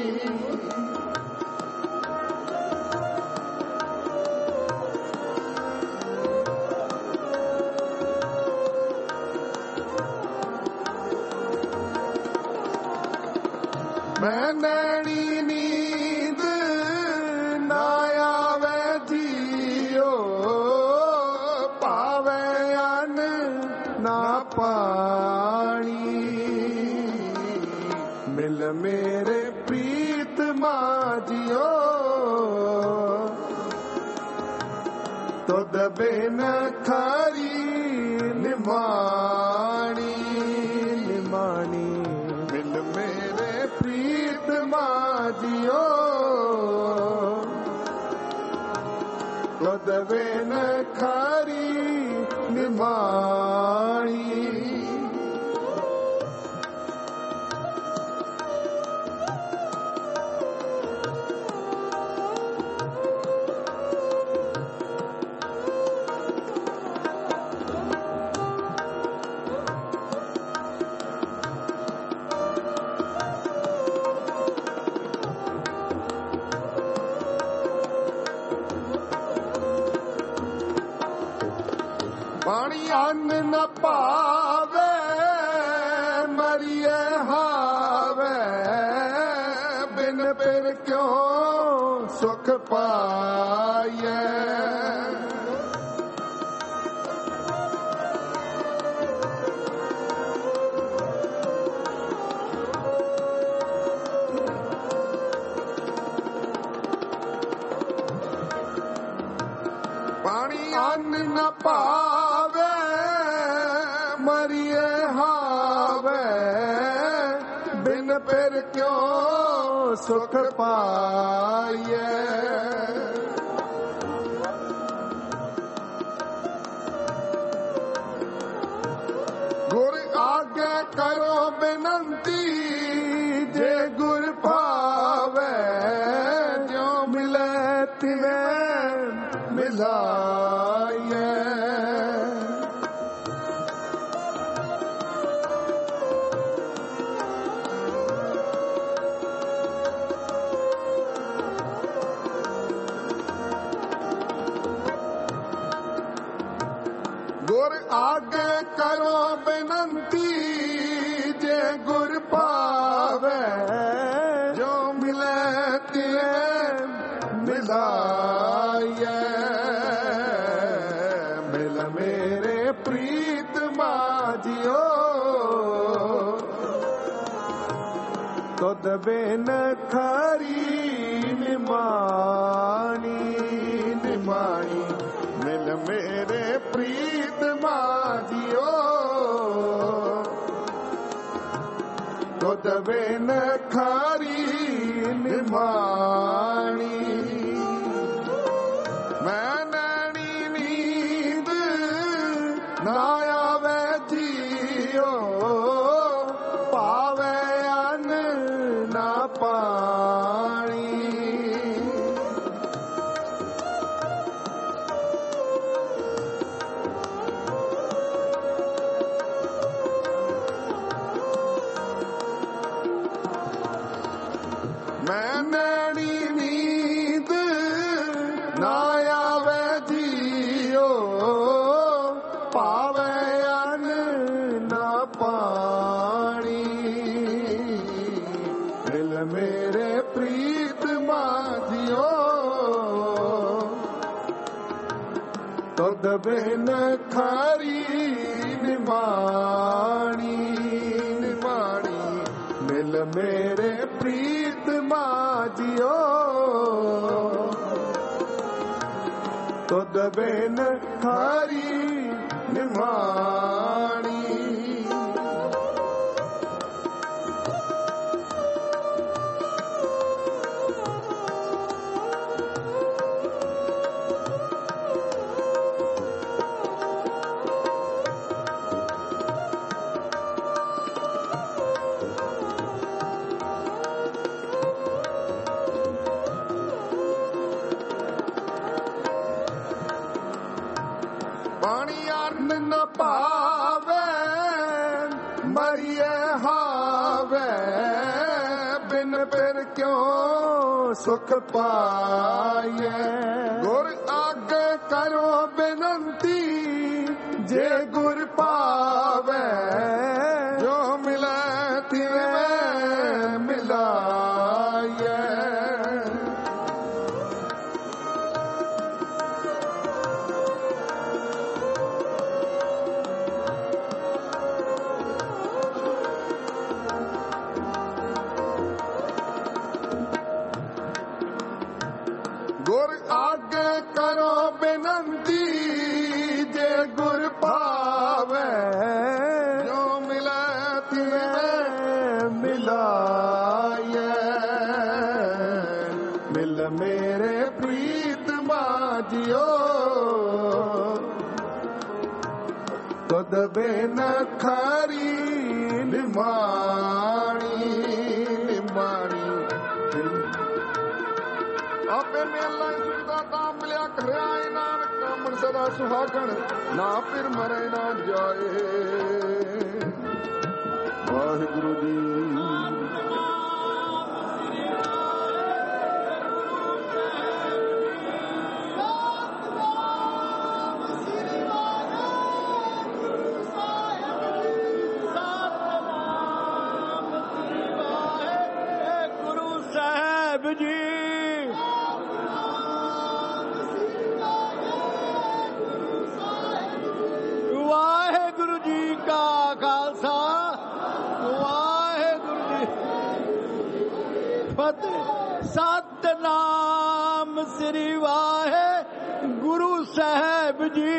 ਮੈਂ ਨੈਣੀ ਨੀਂਦ ਨਾ ਆਵੇ ਜੀਓ, ਭਾਵੇ ਅੰਨ ਨਾ ਪਾਣੀ। ਮਿਲ ਮੇਰੇ ਪ੍ਰੀਤਮਾ ਜੀਓ, ਤੁਧ ਬਿਨ ਖਾਰੀ ਨਿਮਾਣੀ ਨਿਮਾਣੀ। ਮਿਲ ਮੇਰੇ ਪ੍ਰੀਤਮਾ ਜੀਓ, ਤੁਧ ਬਿਨ ਖਾਰੀ ਨਿਮਾਣੀ। ਪਾਣੀ ਅੰਨ ਨ ਭਾਵੇ, ਮਰੀਏ ਹਾਵੇ। ਬਿਨ ਪਿਰ ਕਿਉ ਸੁਖ ਪਾਈਐ। ਪਾਣੀ ਅੰਨ ਨ ਭਾਵੇ, ਮਰੀਏ ਹਾਵੇ। ਬਿਨ ਪਿਰ ਕਿਉ ਸੁਖ ਪਾਈਐ। ਗੁਰ ਆਗੇ ਕਰੋ ਬੇਨੰਤੀ, ਜੇ ਗੁਰ ਭਾਵੇ। ਜਿਉ ਮਿਲੇ ਤਿਵੇਂ ਮਿਲਾਈਐ। ਗੁਰ ਆਗੇ ਕਰੋ ਬੇਨੰਤੀ ਜੇ ਗੁਰ ਪਾਵੇ ਜੋ ਮਿਲੇ ਤਿਵੇਂ ਮਿਲਾਈਐ ਮਿਲ ਮੇਰੇ ਪ੍ਰੀਤ ਮਾਝਿਓ ਤੁਧ ਬਿਨ ਖਰੀ ਨਿਮਾਣੀ ਨਿਮਾਣੀ ਮਿਲ ਮੇਰੇ ਪ੍ਰੀਤ ਮਾਝਿਓ ਤੁਧ ਬਿਨ ਖਰੀ ਨਿਮਾਣੀ ਮੈਂ ਨੈਣੀ ਨੀਂਦ ਨਾ ਆਵੇ ਜੀਓ ਪਾਵੇ ਅੰਨ ਨਾ ਪਾਣੀ ਮੈਂ ਨੈਣੀ ਨੀਂਦ ਨਾ ਆਵੇ ਜੀਓ ਪਾਵੇ ਅੰਨ ਨਾ ਪਾਣੀ ਦਿਲ ਮੇਰੇ ਪ੍ਰੀਤ ਮਾਝਿਓ ਤੁਧ ਬਿਨ ਖਰੀ ਨਿਮਾਣੀ ਨਿਮਾਣੀ ਮਿਲ ਮੇਰੇ ਪ੍ਰੀਤ ਮਾਝਿਓ ਤੁਧ ਬਿਨ ਖਰੀ ਨਿਮਾਣੀ ਪਾਣੀ ਅੰਨ ਨ ਪਾਵੇ ਮਰੀਏ ਹਾਵੇ ਬਿਨ ਫਿਰ ਕਿਉਂ ਸੁਖ ਪਾਈਏ ਗੁਰ ਆਗੇ ਕਰੋ ਬੇਨੰਤੀ ਜੇ ਗੁਰ ਪਾਵੇ ਜੋ ਮਿਲੇ ਤਿਵੇਂ ਮਿਲਾਈਏ ਗੁਰ ਆਗੇ ਕਰੋ ਬੇਨੰਤੀ ਜੇ ਗੁਰ ਪਾਵੇ ਜੋ ਮਿਲੇ ਤਿਵੇਂ ਮਿਲਾਈਐ ਮਿਲ ਮੇਰੇ ਪ੍ਰੀਤ ਮਾਝਿਓ ਤੁਧ ਬਿਨ ਖਰੀ ਨਿਮਾਣੀ ਨਿਮਾਣੀ ਆਪੇ ਮੇਲਾ ਸੁਖਦਾ ਤਾਂ ਮਿਲਿਆ ਕਰਿਆ ਨਾਨਕ ਕਾਮਣ ਸਦਾ ਸੁਹਾਗਣ ਨਾ ਫਿਰ ਮਰੇ ਨਾ ਜਾਏ ਵਾਹਿਗੁਰੂ ਜੀ ਗੁਰੂ ਸਾਹਿਬ ਜੀ ਵਾਹਿਗੁਰੂ ਜੀ ਕਾ ਖਾਲਸਾ ਵਾਹਿਗੁਰੂ ਜੀ ਫਤਿਹ ਸਤਿਨਾਮ ਸ੍ਰੀ ਵਾਹਿਗੁਰੂ ਸਾਹਿਬ ਜੀ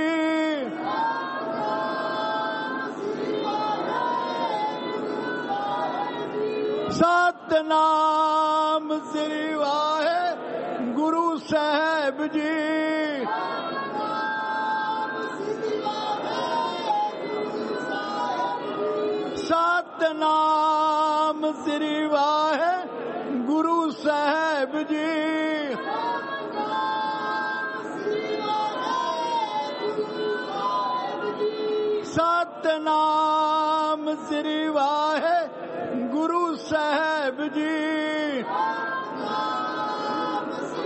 ਸਤਿਨਾਮ ਸ੍ਰੀ ਵਾਹਿਗੁਰੂ ਸਾਹਿਬ ਜੀ ਸਤਿਨਾਮ ਸ੍ਰੀ ਵਾਹਿਗੁਰੂ ਸਾਹਿਬ ਜੀ ਸਤਿਨਾਮ ਸ੍ਰੀ ਵਾਹਿਗੁਰੂ ਸਾਹਿਬ ਜੀ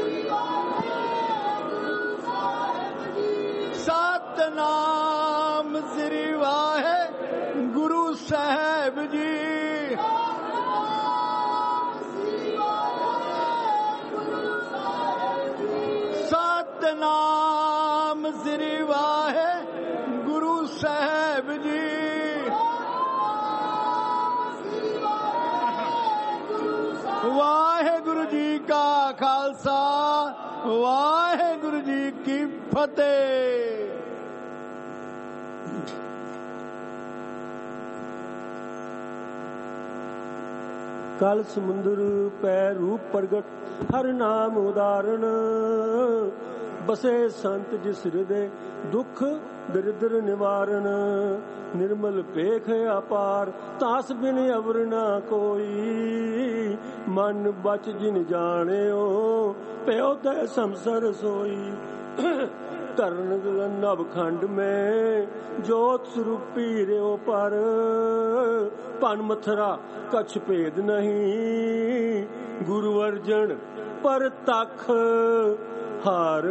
ਸਤਿਨਾਮ ਸਾਹਿਬ ਜੀ। ਸਤਨਾਮ ਸ੍ਰੀ ਵਾਹਿਗੁਰੂ ਸਾਹਿਬ ਜੀ। ਵਾਹਿਗੁਰੂ ਜੀ ਕਾ ਖਾਲਸਾ, ਵਾਹਿਗੁਰੂ ਜੀ ਕੀ ਫਤਿਹ। ਕਲ ਸਮੁੰਦਰ ਪੈ ਰੂਪ ਪ੍ਰਗਟ, ਹਰ ਨਾਮ ਉਦਾਹਰਣ। ਬਸੇ ਸੰਤ ਜਿਸ ਹਿਰਦੇ, ਦੁੱਖ ਦਰਿਦਰ ਨਿਵਾਰਨ। ਨਿਰਮਲ ਭੇਖ ਅਪਾਰ, ਤਾਸ ਬਿਨ ਅਵਰ ਨਾ ਕੋਈ। ਮਨ ਬਚ ਜਿਨ ਜਾਣਿਓ, ਪਿਓ ਤੈ ਸੰਸਰ ਸੋਈ। ਤਰਨ ਨਭ ਖੰਡ ਮੈਂ, ਜੋਤ ਸਰੂਪੀ ਰਿਓ ਪਰ। ਭਨ ਮਥਰਾ ਕਛ ਭੇਦ ਨਹੀਂ, ਗੁਰੂ ਅਰਜਨ ਪਰ ਤਖ ਹਰ।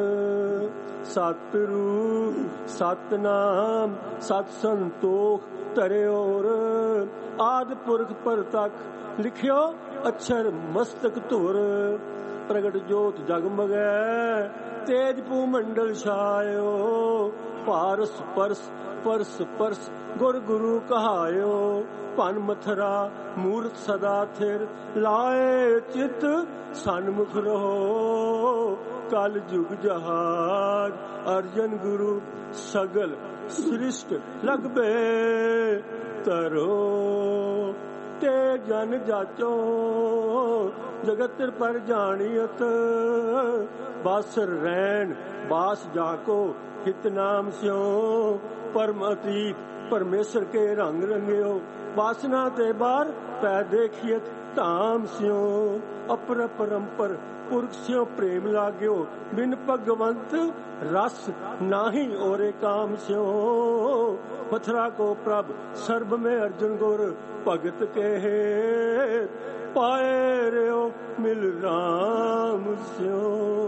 ਸਤਿਗੁਰੂ ਸਤਨਾਮ ਸਤ ਸੰਤੋਖ ਧਰਿਓਰ। ਆਦਿ ਪੁਰਖ ਪ੍ਰਤੱਖ ਲਿਖਿਓ ਅਛਰ ਮਸਤਕ ਧੁਰ। ਪ੍ਰਗਟ ਜੋਤ ਜਗਮਗੈ, ਤੇਜ ਭੂ ਮੰਡਲ ਛਾਇਓ। ਪਾਰਸ ਪਰਸ ਪਰਸ ਪਰਸ ਗੁਰ ਗੁਰੂ ਕਹਾਇਓ। ਭਨ ਮਥਰਾ ਮੂਰਤ ਸਦਾ ਥਿਰ, ਲਾਏ ਚਿਤ ਸਨਮੁਖ ਰਹੋ। ਕਲ ਜੁਗ ਜਹਾਜ ਅਰਜਨ ਗੁਰੂ, ਸਗਲ ਸ੍ਰਿਸ਼ਟ ਲਗਬੇ ਤਰੋ। ਤੇ ਜਨ ਜਾਚੋ ਜਗਤ ਪਰ ਜਾਣੀਅਤ। ਬਾਸਰ ਰੈਣ ਬਾਸ ਜਾਕੋ, ਹਿਤ ਨਾਮ ਸਿਓ। ਪਰਮ ਅਤੀਤ ਪਰਮੇਸ਼ਰ ਕੇ ਰੰਗ ਰੰਗਿਓ। ਵਾਸਨਾ ਤੇ ਬਾਹਰ ਪੈ ਦੇਖੀਅਤ ਧਾਮ ਸਿਓ। ਅਪਰ ਪਰੰਪਰ ਪੁਰਖ ਸਿਓ ਪ੍ਰੇਮ ਲਾਗਿਓ। ਬਿਨ ਭਗਵੰਤ ਰਸ ਨਾਹੀ ਔਰੇ ਕਾਮ ਸਿਓ। ਮਥੁਰਾ ਕੋ ਪ੍ਰਭ ਸਰਬ में अर्जुन गुर, भगत के पाए रहो मिल राम स्यो।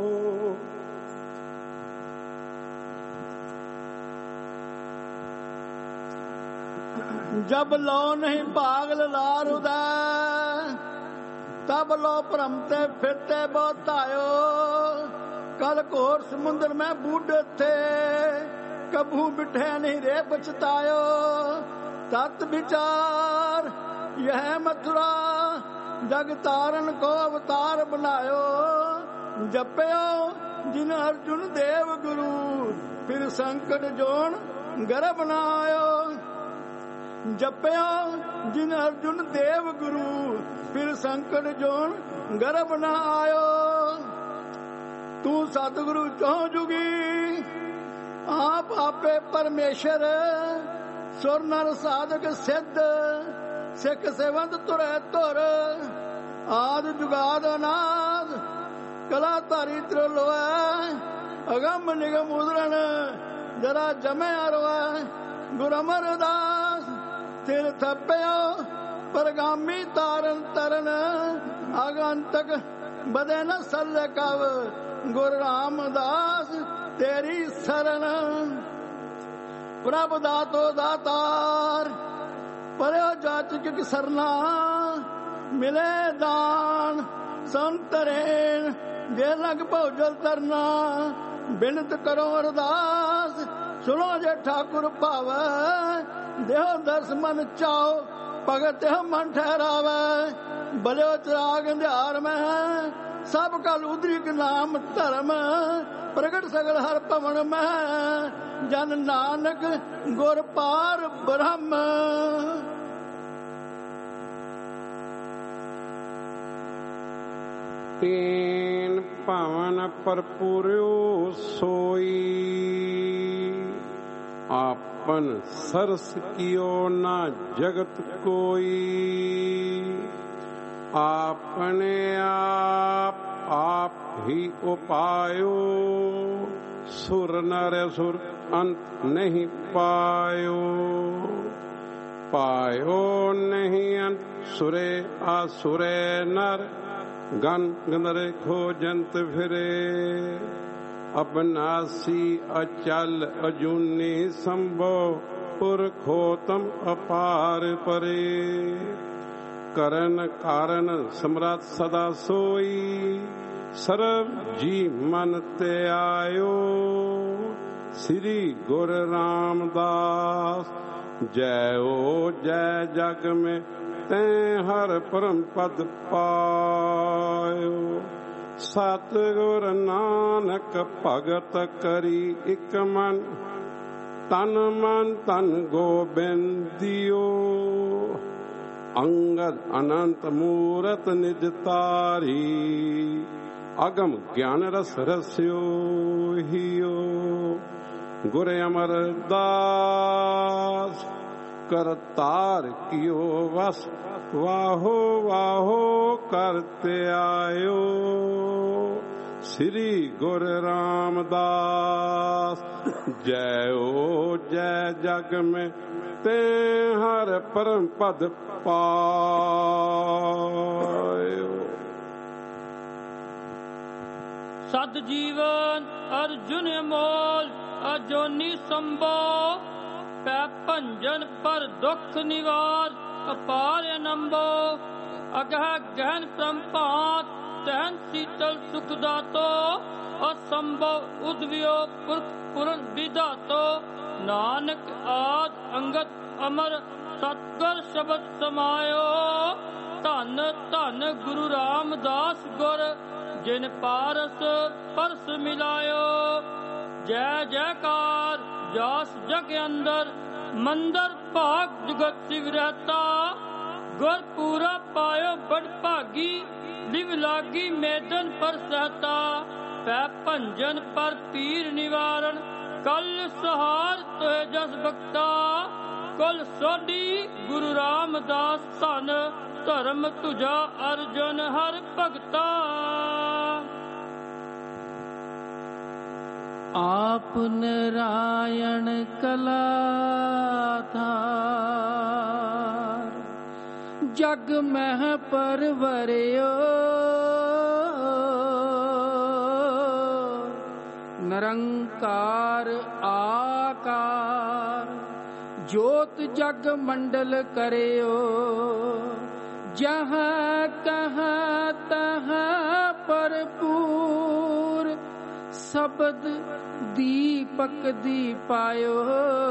जब लो नहीं पागल लार उदय, तब लो भ्रम ते फिरते बहुतायो। कल घोर समुद्र में बूढ़े थे, कभू बिठे नहीं रे पछतायो। तत् विचार यह मथुरा, जग तारण को अवतार बनायो। जपयो जिन अर्जुन देव गुरु, फिर संकट जोन गर्भ बनायो। जपयो जिन अर्जुन देव गुरु, फिर संकट जोन गर्भ न आयो। तू सतगुरु चौं जुगी, आप आपे परमेश्वर। सुर नर साधक सिद्ध, सिख सेवंत तुरै तुर। आद जुगाद अनाद, कला धारी त्रिलोय। अगम निगम उदरण, जरा जमे अरवै। गुर अमरदास थिर थप्पयो, परगामी तारन तरन। आगंतक बदे न सल कव, गुर रामदास तेरी शरण। प्रभ दातो दातार, परयो जाचक सरना। मिले दान संतरेन, जे लग भोजल तरना। बिनत करो अरदास, सुनो जे ठाकुर भावै। देहो दर्श मन चाओ, भगत मन ठहरावै। बलियो चिराग अंधियार में, सब कल उदरिक नाम धर्म। प्रगट सगल हर भवन में, जन नानक गुर पार ब्रह्म। तीन पावन परपुर्यो सोई, आपन सरस कियो ना जगत कोई। आपने आप ही उपायो, सुर नर सुर अंत नहीं पायो। पायो नहीं अंत सुरे आसुरे नर, गन गंधर्व खोजंत फिरे। अबनासी अचल अजूनी संभव, ਪੁਰਖੋਤਮ ਅਪਾਰ ਪਰੇ। ਕਰਨ ਕਾਰਨ ਸਮਰੱਥ ਸਦਾ ਸੋਈ, ਸਰਬ ਜੀ ਮਨ ਤੇ ਆਇਓ। ਸ੍ਰੀ ਗੁਰੂ ਰਾਮਦਾਸ ਜੈ ਓ ਜੈ ਜਗ ਮੈਂ ਤੈਂ ਹਰ ਪਰਮ ਪਦ ਪਾਇਓ। ਸਤਿਗੁਰ ਨਾਨਕ ਭਗਤ ਕਰੀ ਇਕ ਮਨ, ਤਨ ਮਨ ਧਨ ਗੋਬਿੰਦਿਓ। ਅੰਗਦ ਅਨੰਤ ਮੂਰਤ ਨਿਜ ਤਾਰੀ, ਅਗਮ ਗਿਆਨ ਰਸ ਰਸਿਓ ਹੀਓ। ਗੁਰ ਅਮਰਦਾਸ ਕਰਤਾਰ ਕੀਓ ਵਸ, ਵਾਹੋ ਵਾਹੋ ਕਰਤੇ ਆਇਓ। ਸ੍ਰੀ ਗੁਰੂ ਰਾਮਦਾਸ ਜੈ ਓ ਜੈ ਜਗ ਮੈਂ ਤੈਂ ਹਰ ਪਰਮ ਪਦ ਪਾਇਓ। ਸਦ ਜੀਵਨ ਅਰਜੁਨ ਅਮੋਲ, ਅਜੋਨੀ ਸੰਭੋ ਪੈ ਭੰਜਨ ਪਰ ਦੁਖ ਨਿਵਾਰ, ਅਪਾਰ ਅਨੰਭੋ ਅਗਹ ਗਹਿਨ ਪ੍ਰੰਭਾਤ, ਤਹਿਨ ਸੀਤਲ ਸੁਖ ਦਾਤੋ। ਅਸੰਭਵ ਉਦਵਿਓ ਪੁਰਖ ਪੁਰਨ ਵਿਦਾਤੋ, ਨਾਨਕ ਆਦ ਅੰਗਦ ਅਮਰ ਸਤਿਗੁਰ ਸ਼ਬਦ ਸਮਾਇਓ। ਧੰਨ ਧੰਨ ਗੁਰੂ ਰਾਮਦਾਸ ਗੁਰ, ਜਿਨ ਪਾਰਸ ਪਰਸ ਮਿਲਾਇਓ। ਜੈ ਜੈਕਾਰ ਜਾਸ ਜਗ ਅੰਦਰ, ਮੰਦਰ ਭਾਗ ਜਗਤ ਸਿਵ ਰਹਤਾ। ਗੁਰ ਪੂਰਾ ਪਾਇਓ ਬੜ ਭਾਗੀ, ਲਿਵ ਲਾਗੀ ਮੈਦਨ ਪਰ ਸਹਤਾ। ਪੈ ਭੰਜਨ ਪਰ ਪੀਰ ਨਿਵਾਰਨ, ਕਲ ਸਹਾਰ ਤੋਹਿ ਜਸ ਬਖਤਾ। ਕੁਲ ਸੋਢੀ ਗੁਰੂ ਰਾਮਦਾਸ ਧਨ, ਧਰਮ ਤੁਝਾ ਅਰਜੁਨ ਹਰ ਭਗਤਾ। ਆਪ ਨਰਾਇਣ ਕਲਾ ਧਾਰ, ਜਗ ਮਹਿ ਪਰਵਰਿਓ। ਨਿਰੰਕਾਰ ਆਕਾਰ, ਜੋਤ ਜਗ ਮੰਡਲ ਕਰਿਓ। ਜਹਾਂ ਕਹਾਂ ਤਹਾਂ ਭਰਪੂਰ, ਸ਼ਬਦ ਦੀਪਕ ਦੀਪਾਇਓ।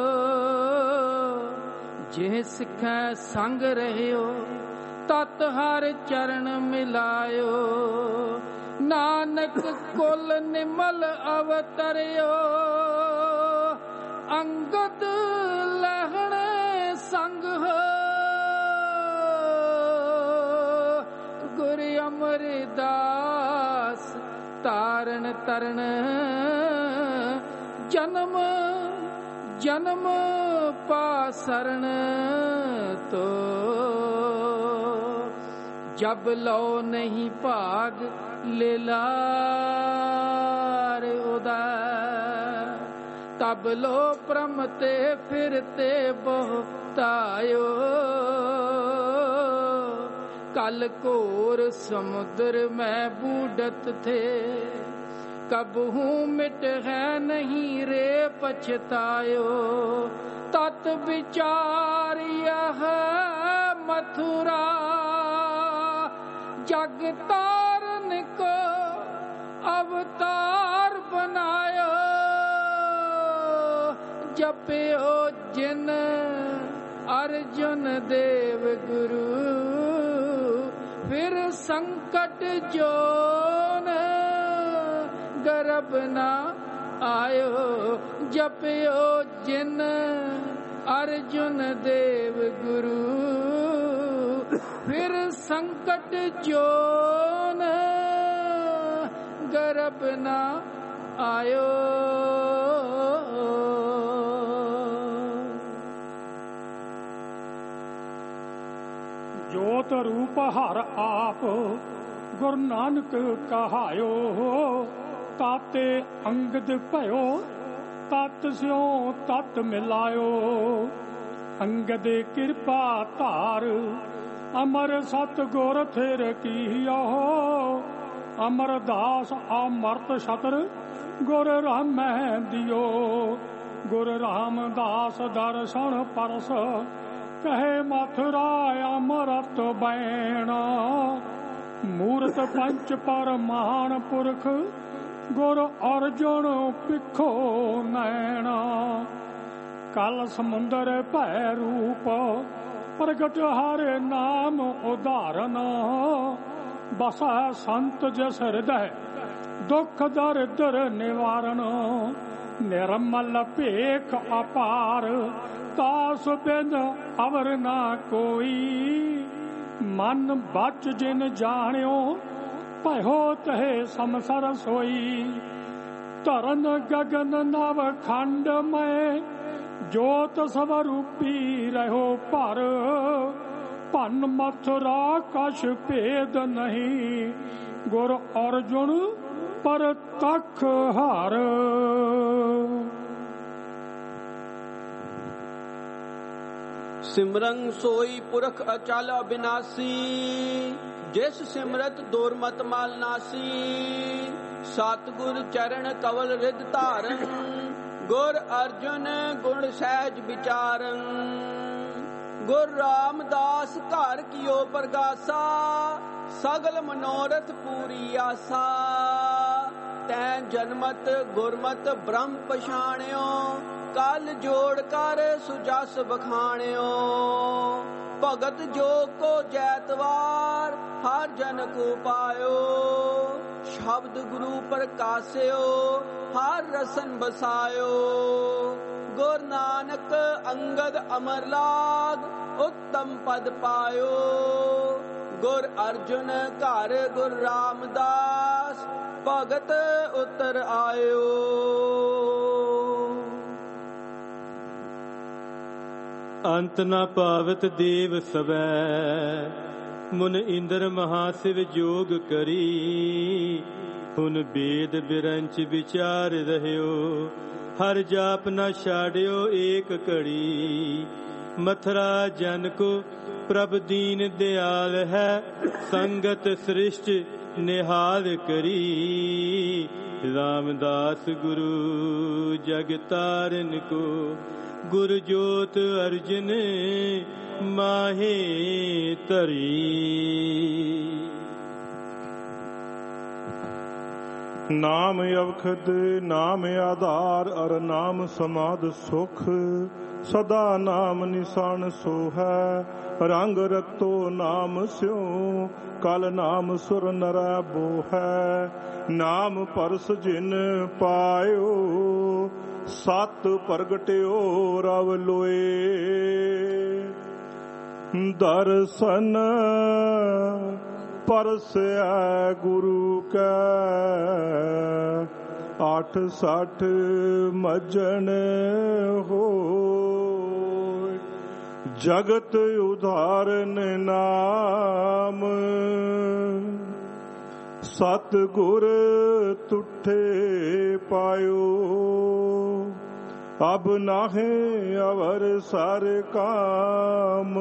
ਜਿਹ ਸਿੱਖੈ ਸੰਗ ਰਹਿਓ, ਤਤ ਹਰ ਚਰਨ ਮਿਲਾਇਓ। ਨਾਨਕ ਕੁਲ ਨਿਮਲ ਅਵਤਰਿਓ, ਅੰਗਦ ਲਹਿਣੇ ਸੰਗ ਹੋ। ਗੁਰ ਅਮਰਦਾਸ ਤਾਰਨ ਤਰਨ, ਜਨਮ ਜਨਮ ਪਾਸਰਨ ਤੋ। ਜਬ ਲਓ ਨਹੀਂ ਭਾਗ ਲੀਲਾਰ ਉਦਾਰ, ਤਬ ਲੋ ਪ੍ਰਮ ਤੇ ਫਿਰਤੇ ਬਹੁਤਾਇਓ। ਕਲ ਘੋਰ ਸਮੁਦਰ ਮੈਂ ਬੂਡਤ ਥੇ, कबहू मिट है नहीं रे पछतायो। तत विचार यह मथुरा, जग तारन को अवतार बनायो। जपियो जिन अर्जुन देव गुरु, फिर संकट जोन गर्भ ना आयो। जपियो जिन अर्जुन देव गुरु, फिर संकट जोन गर्भ ना आयो। जोत रूप हर आप गुरु नानक कहायो। ताते अंगद भयो तत् स्यो तत् मिलायो। अंगद कृपा धार अमर सतगुर थिर कीयो। अमरदास अमरत छतर गुर रामै दियो। ਗੁਰ ਰਾਮਦਾਸ ਦਰਸ਼ਨ ਪਰਸ ਕਹੇ ਮਥੁਰਾ ਅਮਰਤ ਬੈਣਾ ਮੂਰਤ ਪੰਚ ਪਰਮਾਨ ਪੁਰਖ ਗੁਰ ਅਰਜੁਨ ਪਿੱਖੋ ਨੈਣਾ ਕਲ ਸਮੁੰਦਰ ਭੈ ਰੂਪ ਪ੍ਰਗਟ ਹਰਿ ਨਾਮ ਉਧਾਰਨ ਬਸੈ ਸੰਤ ਜਸ ਹਿਰਦੈ ਦੁਖ ਦਰਿਦਰ ਨਿਵਾਰਨ ਨਿਰਮਲ ਭੇਖ ਅਪਾਰ ਤਾਸ ਬਿਨ ਅਵਰ ਨਾ ਕੋਈ ਮਨ ਬਚ ਜਿਨ ਜਾਣਿਓ ਭਇਓ ਤਹੇ ਸਮਸਰ ਸੋਈ ਧਰਨ ਗਗਨ ਨਵ ਖੰਡ ਮੈਂ ਜੋਤ ਸਵਰੂਪੀ ਰਹੋ ਭਰ ਭੰਨ ਮਥੁਰਾ ਕਛ ਭੇਦ ਨਹੀਂ ਗੁਰ ਅਰਜੁਨ ਪਰ ਤਖ ਹਰ ਸਿਮਰਨ ਸੋਈ ਪੁਰਖ ਅਚਲ ਅਬਿਨਾਸੀ ਜਿਸ ਸਿਮਰਤ ਦੁਰਮਤ ਮਲ ਨਾਸੀ ਸਤਿਗੁਰ ਚਰਨ ਕਵਲ ਰਿਦ ਧਾਰਨ ਗੁਰ ਅਰਜੁਨ ਗੁਣ ਸਹਿਜ ਵਿਚਾਰਨ ਗੁਰ ਰਾਮਦਾਸ ਘਰ ਕੀਓ ਪ੍ਰਗਾਸਾ ਸਗਲ ਮਨੋਰਥ ਪੂਰੀ ਆਸਾ ਤੈਂ ਜਨਮਤ ਗੁਰਮਤ ਬ੍ਰਹਮ ਪਛਾਣਿਓ ਕਲ ਜੋੜ ਕਰ ਸੁਜਸ ਬਖਾਣਿਓ ਭਗਤ ਜੋ ਕੋ ਜੈਤਵਾਰ ਹਰ ਜਨ ਕੋ ਪਾਇਓ ਸ਼ਬਦ ਗੁਰੂ ਪ੍ਰਕਾਸਿਓ ਹਰ ਰਸਨ ਬਸਾਇਓ ਗੁਰ ਨਾਨਕ ਅੰਗਦ ਅਮਰ ਲਾਗ ਉੱਤਮ ਪਦ ਪਾਇਓ ਗੁਰ ਅਰਜੁਨ ਘਰ ਗੁਰ ਰਾਮਦਾਸ ਭਗਤ ਉਤਰ ਆਇਓ ਅੰਤ ਨ ਪਾਵਤ ਦੇਵ ਸਵੈ ਮੁਨ ਇੰਦਰ ਮਹਾਸਿਵ ਜੋਗ ਕਰੀ ਹੁਣ ਬੇਦ ਬਿਰੰਚ ਵਿਚਾਰ ਰਹਿਓ ਹਰ ਜਾਪ ਨ ਛਾੜਿਓ ਏਕ ਘੜੀ ਮਥਰਾ ਜਨ ਕੋ ਪ੍ਰਭ ਦੀਨ ਦਿਆਲ ਹੈ ਸੰਗਤ ਸ੍ਰਿਸ਼ਟ ਨਿਹਾਲ ਕਰੀ ਰਾਮਦਾਸ ਗੁਰੂ ਜਗ ਤਾਰਨ ਕੋ ਗੁਰ ਜੋਤ ਅਰਜਨ ਮਾਹੇ ਧਰੀ ਨਾਮ ਅਵਖਦ ਨਾਮ ਆਧਾਰ ਅਰ ਨਾਮ ਸਮਾਦ ਸੁਖ ਸਦਾ ਨਾਮ ਨਿਸ਼ਾਨ ਸੋ ਹੈ ਰੰਗ ਰਤੋ ਨਾਮ ਸਿਉ ਕਲ ਨਾਮ ਸੁਰ ਨਰੈ ਬੋ ਹੈ ਨਾਮ ਪਰਸ ਜਿਨ ਪਾਇਓ ਸਤ ਪ੍ਰਗਟਿਓ ਰਵ ਲੋਏ ਦਰਸ਼ਨ ਪਰਸੈ ਗੁਰੂ ਕੈ 860 ਮਜਨ ਹੋਇ ਜਗਤ ਉਧਾਰਨ ਨਾਮ ਸਤ ਗੁਰ ਤੁਠੇ ਪਾਇਓ ਅਬ ਨਾਹੇ ਅਵਰ ਸਰ ਕਾਮ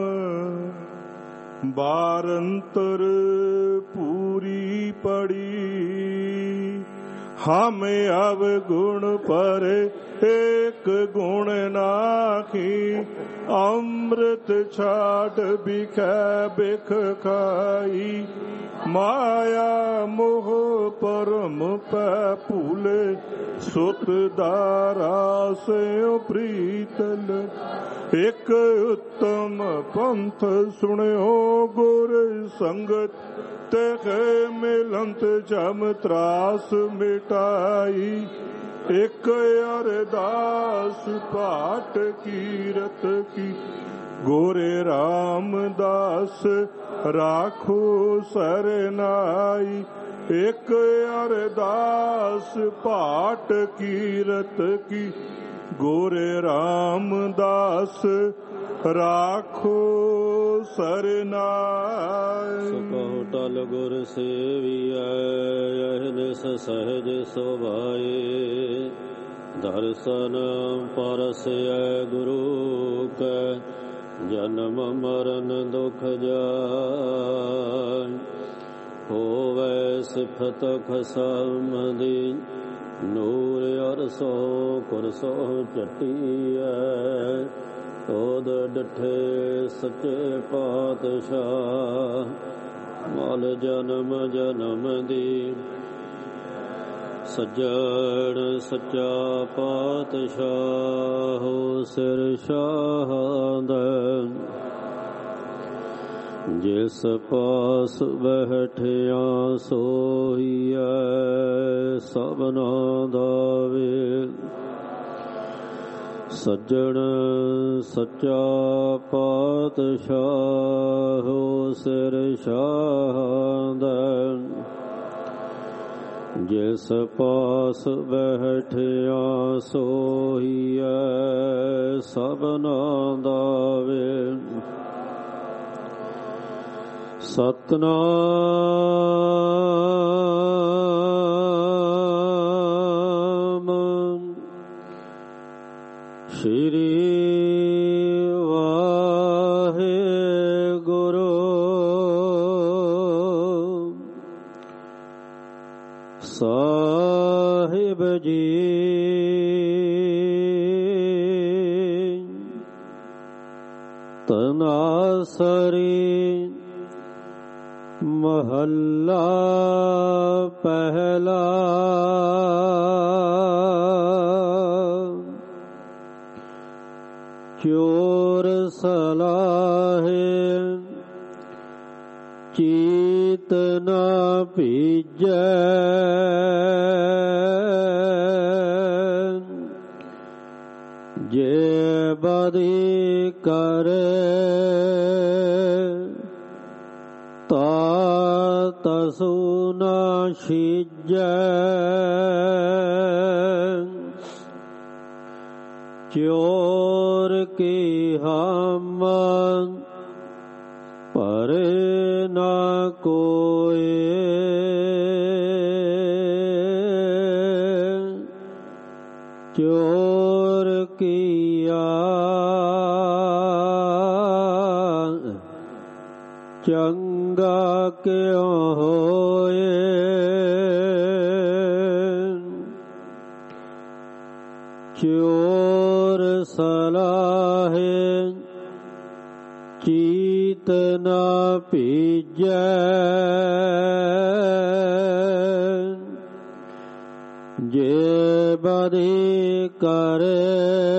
ਬਾਰੰਤਰ ਪੂਰੀ ਪੜੀ ਹਮ ਅਵ ਗੁਣ ਪਰ ਏਕ ਗੁਣ ਨਾਖੀ ਅੰਮ੍ਰਿਤ ਛਾੜ ਬਿਖੈ ਬਿਖ ਖਾਈ ਮਾਇਆ ਮੋਹ ਪਰਮ ਪੈ ਭੂਲੇ ਸੁਤ ਦਾਰਾ ਸਿਉ ਪ੍ਰੀਤਲ ਇਕ ਉਤਮ ਪੰਥ ਸੁਣਿਓ ਗੁਰ ਸੰਗਤ ਤੇ ਮਿਲੰਤ ਜਮ ਤਰਾਸ ਮਿਟਾਈ ਇਕ ਅਰਦਾਸ ਪਾਠ ਕੀਰਤ ਕੀ ਗੋਰੇ ਰਾਮਦਾਸ ਰਾਖੋ ਸਰਨਾਈ ਇਕ ਅਰਦਾਸ ਪਾਠ ਕੀਰਤ ਕੀ ਗੋਰੇ ਰਾਮਦਾਸ ਰਾਖੋ ਸਰਨਾਈ ਸਕਹੁ ਟਲ ਗੁਰ ਸੇਵੀਐ ਅਹਨਿਸ ਸਹਿਜ ਸੁਭਾਏ ਦਰਸ਼ਨ ਪਰਸੈ ਗੁਰੂ ਕੈ ਜਨਮ ਮਰਨ ਦੁਖ ਜਾਇ ਹੋਵੇ ਸਿਫਤ ਖਸਮ ਦੀ ਨੂਰ ਅਰਸੋ ਕੁਰਸੋ ਚੱਟੀਐ ਤੋਦ ਡਠੇ ਸੱਚੇ ਪਾਤਸ਼ਾਹ ਮਲ ਜਨਮ ਜਨਮ ਦੀ ਸੱਜਣ ਸੱਚਾ ਪਾਤਸ਼ਾਹ ਸਿਰ ਸ਼ਾਹਦ ਜਿਸ ਪਾਸ ਬੈਠਿਆ ਸੋਹੀਐ ਸਭਨਾ ਦਾ ਵੇਲ ਸੱਜਣ ਸੱਚਾ ਪਾਤਸ਼ਾਹ ਸਿਰ ਸ਼ਾਹਦ ਜਿਸ ਪਾਸ ਬੈਠਿਆ ਸੋਹੀਐ ਸਭਨਾ ਦਾ ਵੇਲ ਸਤਿਨਾਮ ਸ਼੍ਰੀ ਵਾਹਿਗੁਰੂ ਸਾਹਿਬ ਜੀ ਤਨਾਸਰੀ ਮਹੱਲਾ ਪਹਿਲਾ ਚੋਰ ਸਲਾਹੇ ਚੀਤ ਨ ਭੀਜੈ ਜੇ ਬਦੀ ਕਰੇ ਤਸੁ ਨ ਛੀਜੈ ਚੋਰ ਕੀ ਹਮ ਪਰੇ ਨ ਕੋਇ ਚੋਰ ਕੀਆ ਚੰਗਾ ਕਿਉ ਹੋਏ ਚੋਰ ਸਲਾਹੇ ਚੀਤ ਨ ਭੀਜੈ ਜੇ ਬਦੀ ਕਰੇ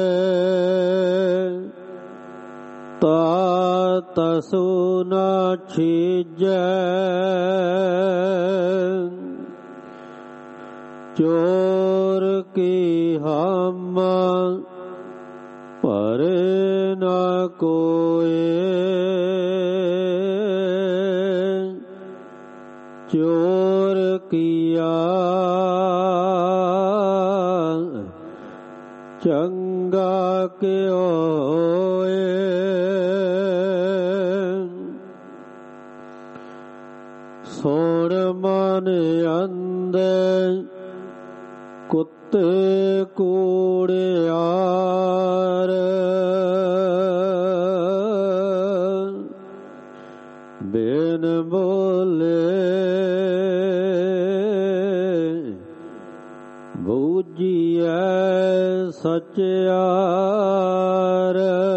ਤਸੁ ਨ ਛੀਜੈ ਚੋਰ ਕੀ ਹਮ ਪਰੇ ਨ ਕੋਇ ਚੋਰ ਕੀਆ ਚੰਗਾ ਕਿਉ ਹੋਏ ਸੋਣ ਮਨ ਅੰਦਰ ਕੁੱਤੇ ਕੂੜਿਆਰ ਬਿਨ ਬੋਲੇ ਬੂਝੀਐ ਸਚਿਆਰ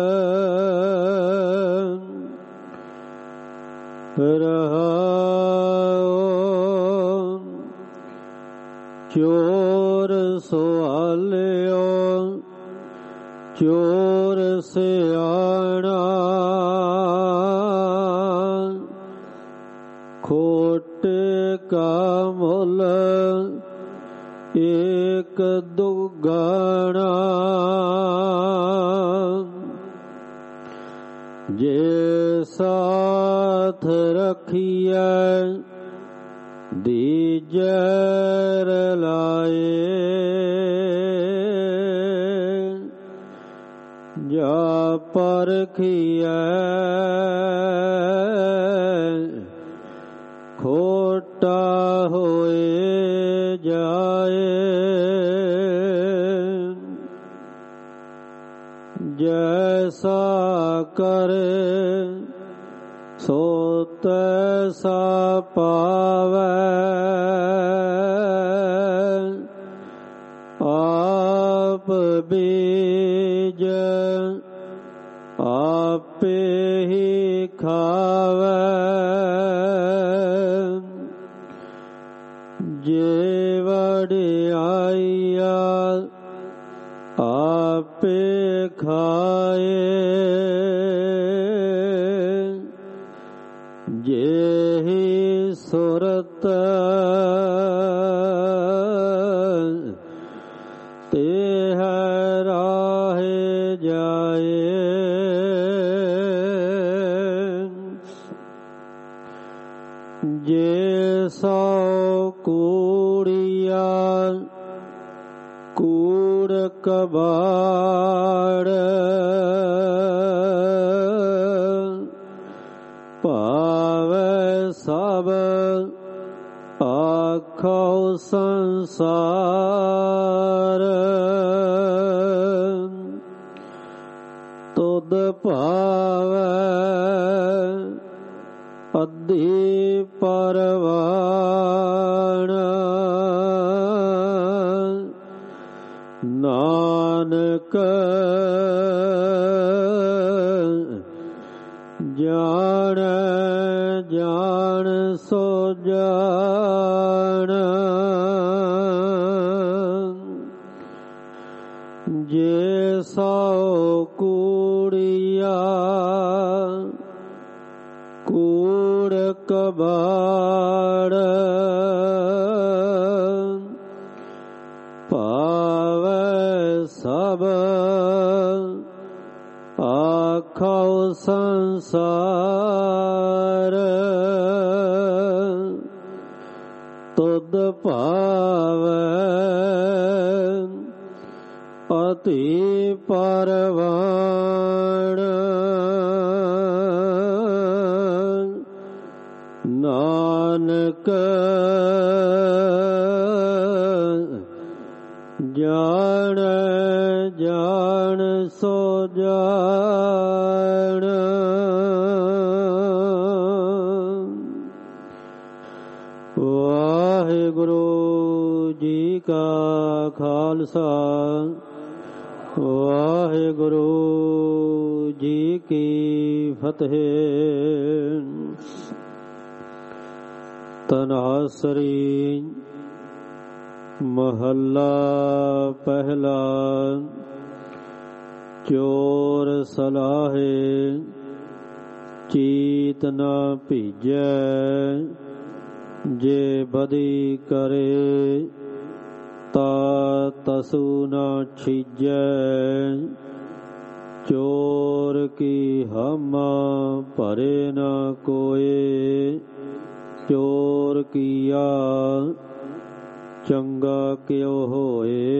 ਚੋਰ ਸੁਆਲਿਓ ਚੋਰ ਸਿਆਣਾ ਖੋਟੇ ਕਾ ਮੁੱਲ ਏਕ ਦੁਗਣਾ ਜੇ ਸਾਥ ਰਖੀਐ ਦੀਜਰ ਲਾਏ ਜਾ ਪਰਖੀਐ ਖੋਟਾ ਹੋਏ ਜਾਏ ਜੈਸਾ ਕਰੇ ਸੋ ਤੈਸਾ ਪਾਵੈ ਬੀਜ ਆਪੇ ਹੀ ਖਾਵੈ, ਜੇ ਵਡਿਆਈਆ ਆਪੇ ਖਾਏ, ਜਿਹੀ ਸੁਰਤ ਤਿਹ ਰਾਹੇ ਜਾਏ, ਜੇ ਸੋ ਕੂੜੀਆ ਕੂੜ ਕਬਾੜ, ਭਾਵੈ ਸਭ ਆਖੋ ਸੰਸਾਰ, ਤੁਧ ਭਾਵੈ ਅੱਧੀ ਪਰਵਾਣ, ਨਾਨਕ ਜਾਣ ਜਾਣ ਸੋ ਜਾਣ, ਜੇ ਸੋ ਕੂੜੀਆ ਕੂੜ ਕਬਾੜ, ਭਾਵੈ ਸਭ ਆਖੋ ਸੰਸਾਰ, ਤੁਧ ਭਾਵੈ ਅਤੀ ਪਰਵਾਣ, ਨਾਨਕ ਜਾਣ ਜਾਣ ਸੋ ਜਾਣ, ਵਾਹਿਗੁਰੂ ਜੀ ਕਾ ਖਾਲਸਾ, ਵਾਹਿਗੁਰੂ ਜੀ ਕੀ ਫਤਿਹ। ਤਨਾਸਰੀ ਮਹੱਲਾ ਪਹਿਲਾ। ਚੋਰ ਸਲਾਹੇ ਚੀਤ ਨਾ ਭੀਜੈ, ਜੇ ਬਦੀ ਕਰੇ ਤਾ ਤਸੂ ਨਾ ਛੀਜੈ। ਚੋਰ ਕੀ ਹਾਮਾ ਭਰੇ ਨਾ ਕੋਏ, ਚੋਰ ਕੀਆ ਚੰਗਾ ਕਿਉ ਹੋਏ।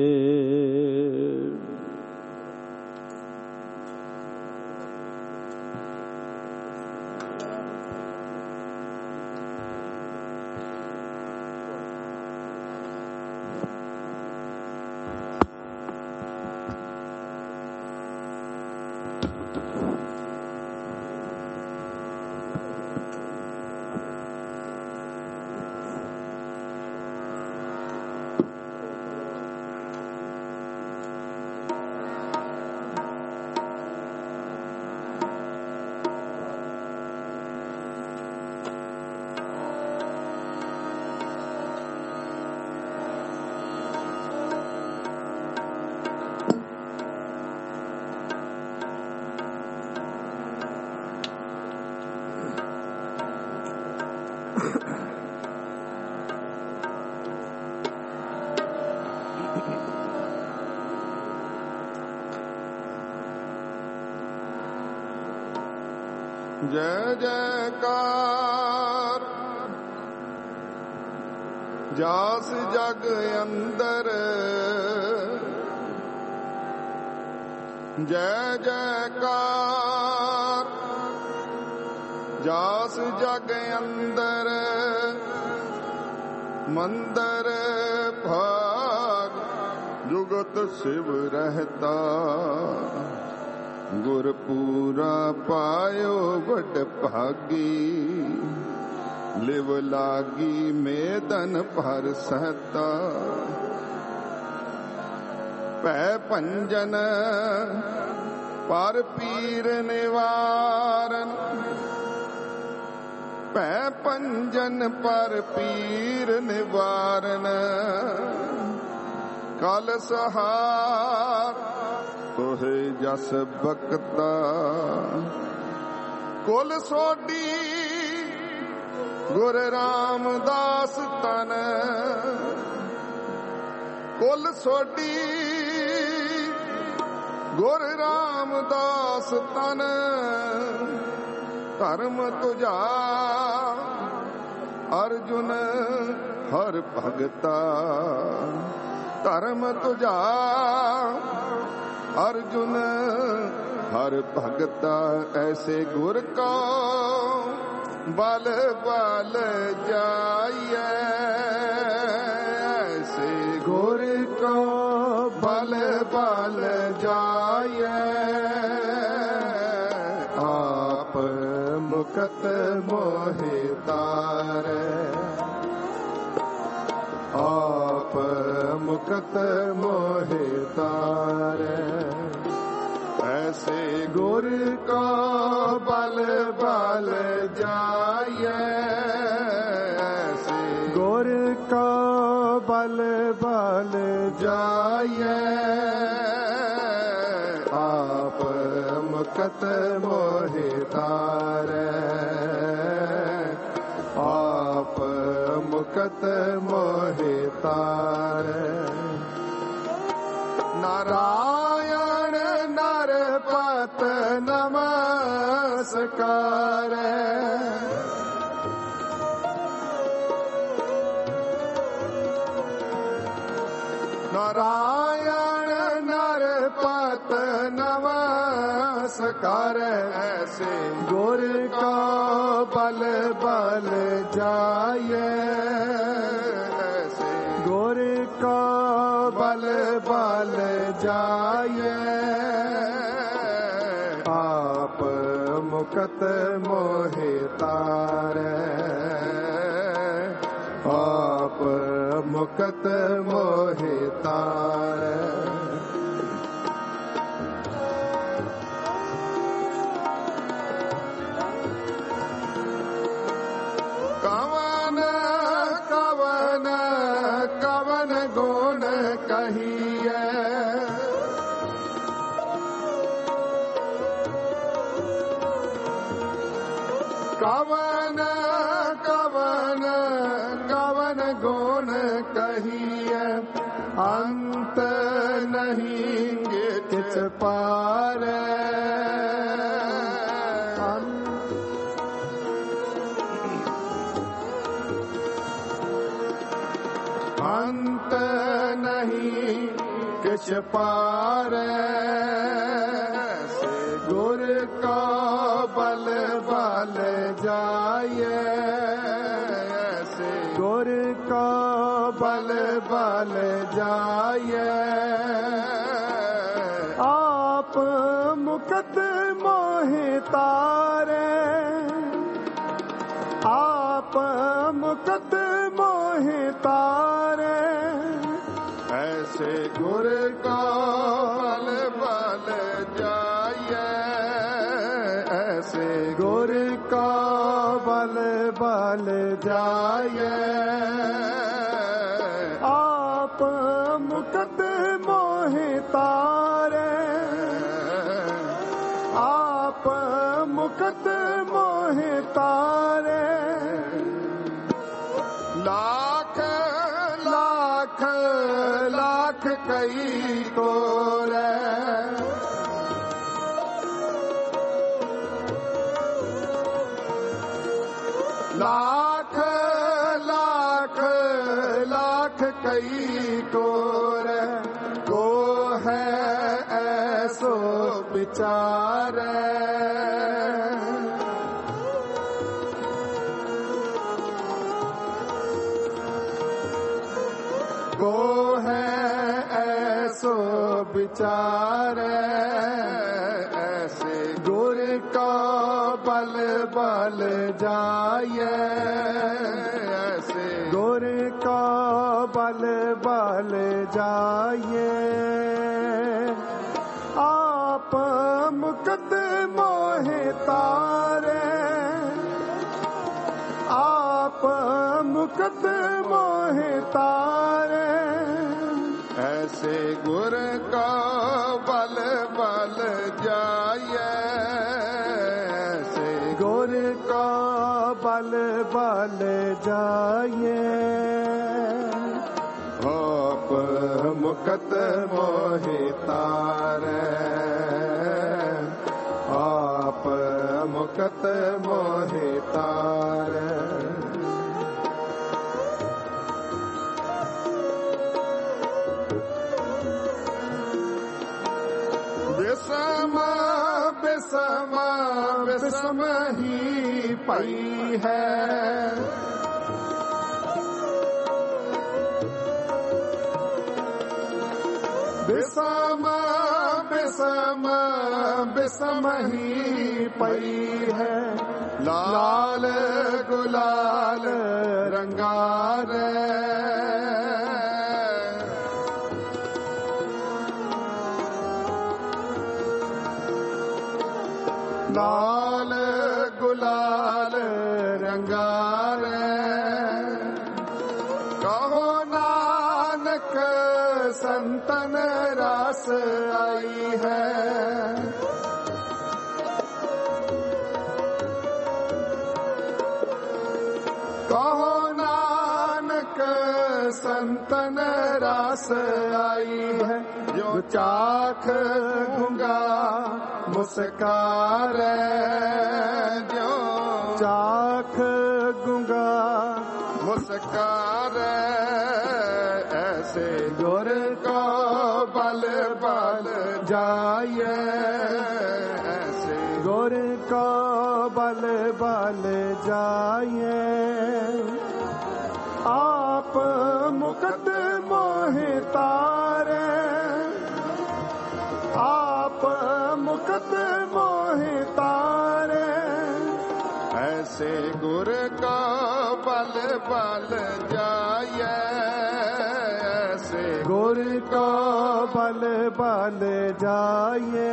ਜੈ ਜੈਕਾਰ ਜਾਸ ਜਗ ਅੰਦਰ, ਜੈ ਜੈਕਾਰ ਜਾਸ ਜਗ ਅੰਦਰ। ਮੰਦਰ ਭਾਗ ਜੁਗਤ ਸਿਵ ਰਹਿਤਾ, ਗੁਰ ਪੂਰਾ ਪਾਇਓ ਵਡ ਭਾਗੀ। ਲਿਵ ਲਾਗੀ ਮੇਦਨ ਭਰ ਸਹਤਾ, ਭੈ ਭੰਜਨ ਪਰ ਪੀਰ ਨਿਵਾਰਨ, ਭੈ ਭੰਜਨ ਪਰ ਪੀਰ ਨਿਵਾਰਨ, ਕਲ ਸਹਾਰ ਤੋਹਿ ਜਸ ਬਖਤਾ, ਕੁਲ ਸੋਢੀ ਗੁਰ ਰਾਮਦਾਸ ਤਨ, ਕੁਲ ਸੋਢੀ ਗੁਰ ਰਾਮਦਾਸ ਤਨ, ਧਰਮ ਤੁਝਾ ਅਰਜੁਨ ਹਰ ਭਗਤਾ, ਧਰਮ ਤੁਝਾ ਅਰਜੁਨ ਹਰ ਭਗਤਾ, ਐਸੇ ਗੁਰ ਕੋ ਬਲ ਬਲ ਜਾਈਐ, ਐਸੇ ਗੁਰ ਕੋ ਬਲ ਬਲ ਜਾਈਐ, ਆਪ ਮੁਕਤ ਮੋਹਿ ਤਾਰੈ, ਆਪ ਮੁਕਤ ਮੋਹਿ ਤਾਰੈ, ਐਸੇ ਗੁਰ ਕੋ ਬਲ ਬਲ ਜਾਈਐ, ਐਸੇ ਗੁਰ ਕੋ ਬਲ ਬਲ ਜਾਈਐ, ਆਪ ਮੁਕਤ ਮੋਹਿ ਤਾਰੈ, ਆਪ ਮੁਕਤ ਮੋਹਿ ਤਾਰੈ, ਨਾਰਾਇਣ ਨਰਪਤ ਨਮਸਕਾਰੈ, ਨਾਰਾਇਣ ਨਰਪਤ ਨਮਸਕਾਰੈ, ਐਸੇ ਗੁਰ ਕਾ ਬਲ ਬਲ ਜਾਈਐ, ਐਸੇ ਗੁਰ ਕਾ ਬਲ ਬਲ ਜਾਈਐ, ਆਪ ਮੁਕਤ ਮੋਹਿ ਤਾਰੈ, ਆਪ ਮੁਕਤ ਮੋਹਿ ਤਾਰੈ, ਕਵਨ ਕਵਨ ਕਵਨ ਗੁਣ ਕਹੀਐ, ਕਵਨ ਕਵਨ ਕਵਨ ਗੁਣ ਕਹੀਐ, ਅੰਤ ਨਹੀਂ ਕਿਛ ਪਾਰੈ, ਅੰਤ ਨਹੀਂ ਕਿਛ ਪਾਰੈ, ਸੇ ਗੁਰ ਕਾ ਬਲ ਬਲ ਜਾਈਐ, ਸੇ ਗੁਰ ਕਾ ਬਲ ਬਲ ਜਾਈਐ, ਆਪ ਮੁਕਤ ਮੋਹਿ ਤਾਰੈ, ਆਪ ਮੁਕਤ ਮੋਹਿ ਤਾਰੈ, ਐਸੇ ਗੁਰ ਕਾ ਬਲ ਬਲ ਜਾਈਐ, ਐਸੇ ਗੁਰ ਕਾ ਬਲ ਬਲ ਜਾਈਐ, ਆਪ ਮੁਕਤ ਮੋਹਿ ਤਾਰੈ, ਆਪ ਮੁਕਤ ਮੋਹਿ ਤਾਰੈ, ਲਾਖ ਲਾਖ ਲਾਖ ਕਈ ਕੋਰੈ, ਲਾਖ ਲਾਖ ਲਾਖ ਕਈ ਕੋਰੈ, ਕੋ ਹੈ ਐਸੋ ਵਿਚਾਰੈ, ਕੋ ਹੈ ਐਸੋ ਵਿਚਾਰੈ, ਐਸੇ ਗੁਰ ਕਾ ਬਲ ਬਲ ਜਾਈਐ, ਐਸੇ ਗੁਰ ਕਾ ਬਲ ਬਲ ਜਾਈਐ। मुकत मोहे तारे, आप मुकत मोहे तारे। ऐसे गुर का बल बल जाए, ऐसे गुर का बल बल जाए। आप मुकत मोहे तारे, आप मुकत मोहे तारे। बिसम बिसम बिसम ही पई है, बिसम बिसम बिसम ही पई है। लाल गुलाल रंगारे, लाल गुलाल रंगारे। कहो नानक संतन रास आई है, कहो नानक संतन रास आई है। जो चाख गूंगा मुस्कारे, जो चाख गूंगा मुस्कारे। ऐसे गुर को बल बल जाए, ऐसे गुर को बल बल जाए। आप मुकत मोहे तारे, आप मुकत मोहे तारे। ऐसे गुर का बल बल जाए, ऐसे गुर को बल बल जाए।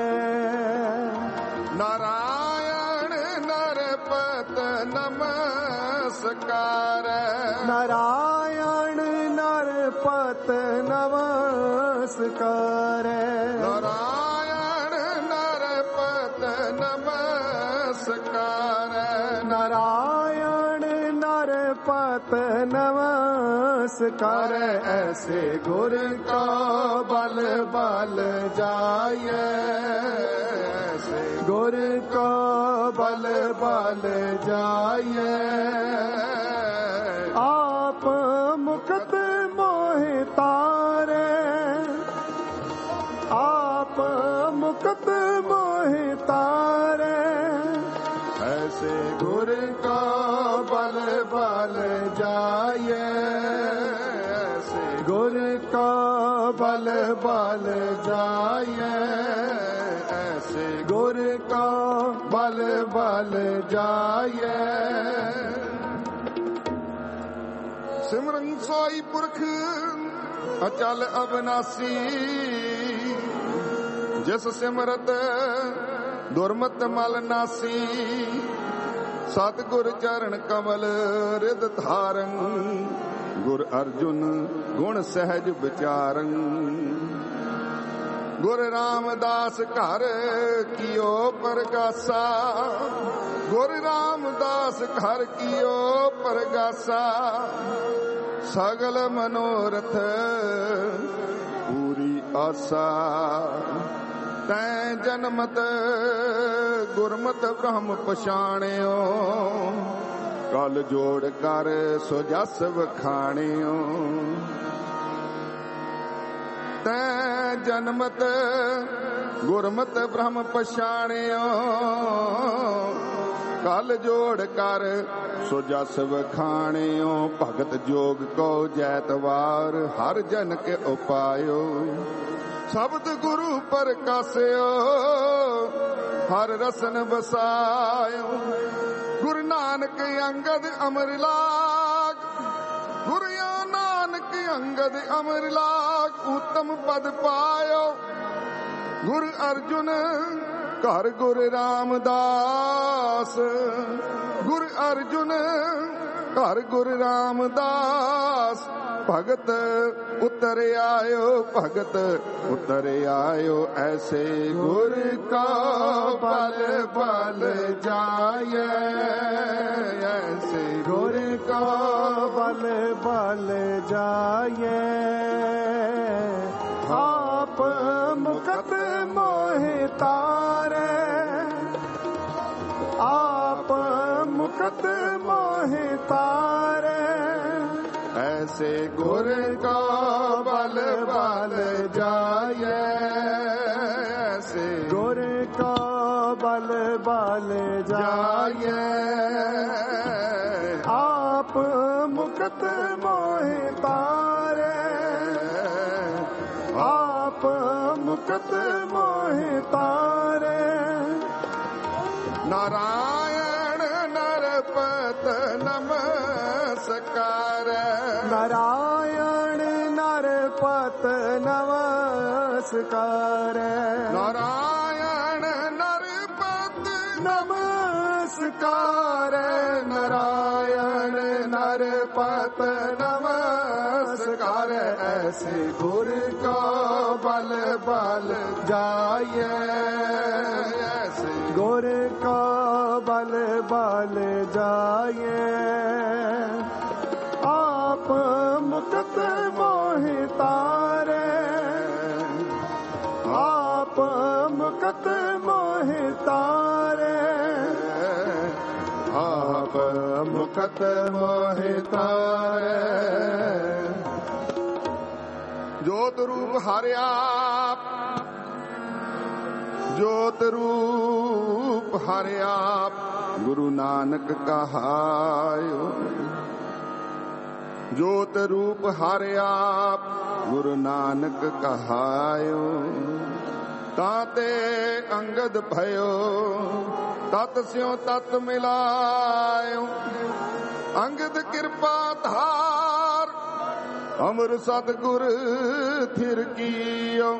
नारायण नरपत नमस्कार, नारायण नरपत नमस्कार। नारायण नरपत नमस्कार, नारायण नरपत नमस्कार। ऐसे गुर का बल बल जाए, ऐसे गुर का बल बल जाए। आप मुकत मोहे तारे, आप मुकत मोहे तारे। ऐसे गुर का बल बल जाए, ऐसे गुर का बल बल जाए, ऐसे गुर का बल बल जाए। सिमरन सोई पुरख अचल अविनाशी, जिस सिमरत दुर्मत मल नासी। सतगुर चरण कमल रिद धारं, गुर अर्जुन गुण सहज विचारं। गुर रामदास घर कियो परगासा, गुर रामदास घर कियो परगासा। सगल मनोरथ पूरी आसा, तैं जन्मत गुरमत ब्रह्म पछाणियो। कल जोड़ कर सो जस वखाणियो। तैं जन्मत गुरमत ब्रह्म पछाणियो। कल जोड़ कर सो जस वखाणियो। भगत जोग को जैतवार हर जन के उपायो। शब्द गुरु प्रकाशयो हर रसन बसायो। गुरु नानक अंगद अमर लाग, गुरु नानक अंगद अमर लाग। उत्तम पद पायो ਗੁਰ ਅਰਜੁਨ ਘਰ ਗੁਰ ਰਾਮਦਾਸ, ਗੁਰ ਅਰਜੁਨ ਘਰ ਗੁਰ ਰਾਮਦਾਸ। ਭਗਤ ਉਤਰ ਆਇਓ, ਭਗਤ ਉਤਰ ਆਇਓ, ਐਸੇ ਗੁਰ ਕਾ ਬਲ ਬਲ ਜਾਏ, ਐਸੇ ਗੁਰ ਕਾ ਬਲ ਬਲ ਜਾਏ। ਆਪ ਮੁਕਤ ਮੋਹਿ ਤਾਰੇ, ਆਪ ਮੁਕਤ ਮੋਹਿ ਤਾਰੇ। ऐसे गुर का बल बल जाए, ऐसे गुर का बल बल जाए। आप मुकत मोहि तारे, आप मुकत मोहि तारे। नारायण नरपत नमस्कार, नारायण नरपत नमस्कार, नारायण नरपत नमस्कार, नारायण नरपत नमस्कार। ऐसे गुर का बल बल जाए, ऐसे गुर का बल बल जाए। आप मुकत मोहि तारे, आप मुकत मोहि तारे। आप मुकत मोहि तारे। जोत रूप हारिया, जोत रूप हारिया, गुरु नानक कहायो। जोत रूप हारिया, गुरु नानक कहायो। ताते अंगद भयो, तत स्यों तत मिलायो। अंगद कृपा धार, अमर सतगुर थिर कियो।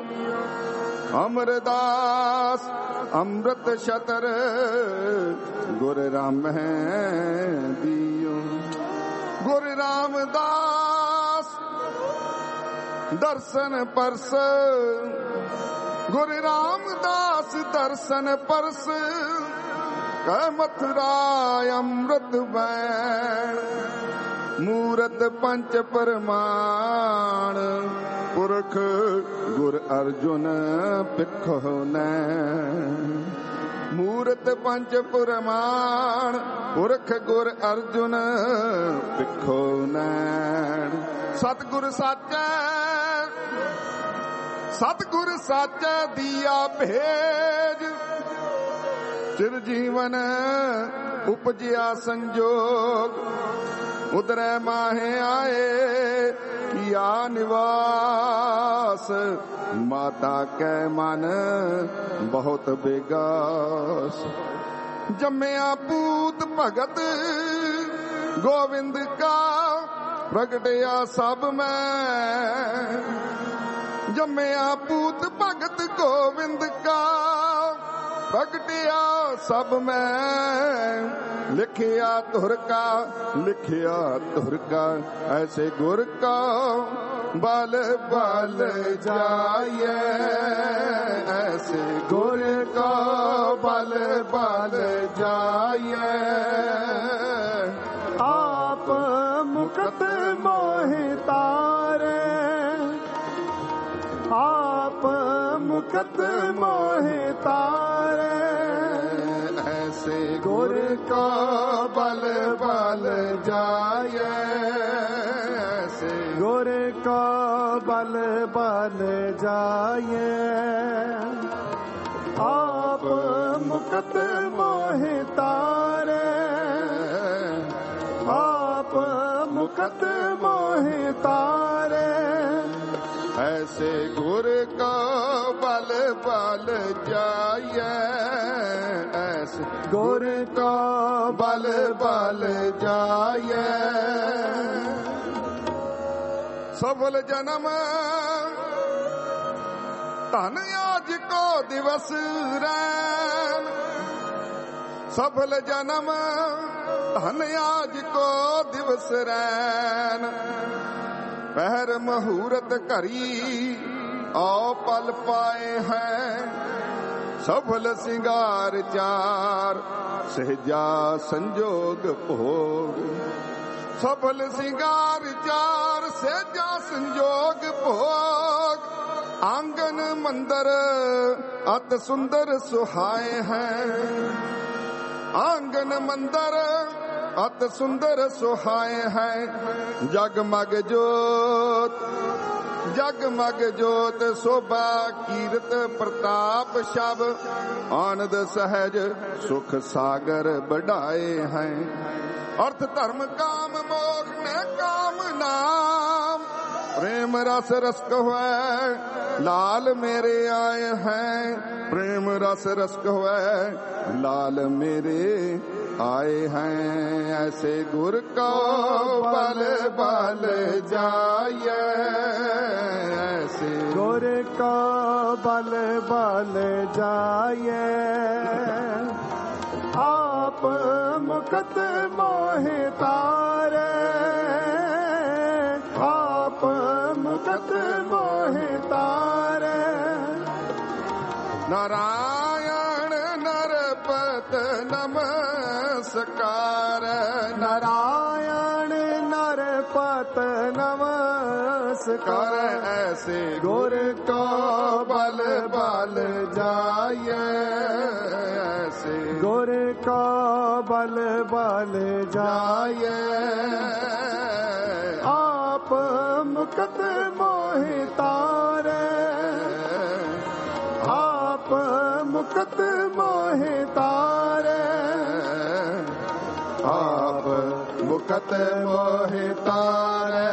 अमरदास अमृत शतर, गुर राम दियो। गुर रामदास दर्शन परस, गुर रामदास दर्शन परस। कह मथुरा अमृत बैण, मूरत पंच परमाण। पुरख गुर अर्जुन पिखो नैन, मूरत पंच पुरमाण। पुरख गुर अर्जुन पिखो नैन। सतगुर साचै, सतगुर साचै दिया भेज। चिर जीवन उपजिया संजोग, उदरै माहे आए किया निवास। माता कै मन बहुत बेगास। जम्मया पूत भगत गोविंद का, प्रगटया सब में। जम्मया पूत भगत गोविंद का, प्रगटया सब में। लिखिया तुर का, लिखिया तुर का, ऐसे गुर का बल बल जाए। ऐसे गुर का बल बल जाए। आप मुकत मोहि तारे, आप मुकत मोहि तारे। ऐसे गुर का बल बल जाए। ऐसे गुर का बल बल जाए। आप मुकत मोहि तारे, आप मुकत मोहि तारे। ऐसे गुर का बल बल जाए। ऐसे गुर का बल बल जाए। सफल जन्म ਧਨ ਆਜ ਕੋ ਦਿਵਸ ਰੈਨ ਸਫਲ ਜਨਮ ਧਨ ਆਜ ਕੋ ਦਿਵਸ ਰੈਨ ਪਹਿਰ ਮਹੂਰਤ ਘਰੀ ਔ ਪਲ ਪਾਏ ਹੈ ਸਫਲ ਸਿੰਗਾਰ ਚਾਰ ਸਹਿਜਾ ਸੰਜੋਗ ਭੋਗ ਸਫਲ ਸਿੰਗਾਰ ਚਾਰ ਸਹਿਜਾ ਸੰਜੋਗ ਭੋਗ ਆਂਗਨ ਮੰਦਰ ਅਤ ਸੁੰਦਰ ਸੁਹਾਏ ਹੈ ਆਂਗਨ ਮੰਦਰ ਅਤ ਸੁੰਦਰ ਸੁਹਾਏ ਹੈ ਜਗਮਗ ਜੋਤ ਜਗਮਗ ਜੋਤ ਸੋਭਾ ਕੀਰਤ ਪ੍ਰਤਾਪ ਸ਼ਬ ਆਨੰਦ ਸਹਿਜ ਸੁਖ ਸਾਗਰ ਵਡਾਏ ਹੈ ਅਰਥ ਧਰਮ ਕਾਮ ਮੋਖ ਨੇ ਕਾਮ ਨਾਮ प्रेम रस रस कहुए लाल मेरे आए हैं प्रेम रस रस कहुए लाल मेरे आए हैं ऐसे गुर को बल बल जाए ऐसे गुर को बल बल जाए आप मुकत मोहि तारे आप मुकत मोहि तारे नारायण नरपत नमस्कार नारायण नरपत नमस्कार ऐसे गुर को बल बल जाए ऐसे गुर को बल बल जाए आप मुकत मोहि तारे आप मुकत मोहि तारे आप मुकत मोहि तारे।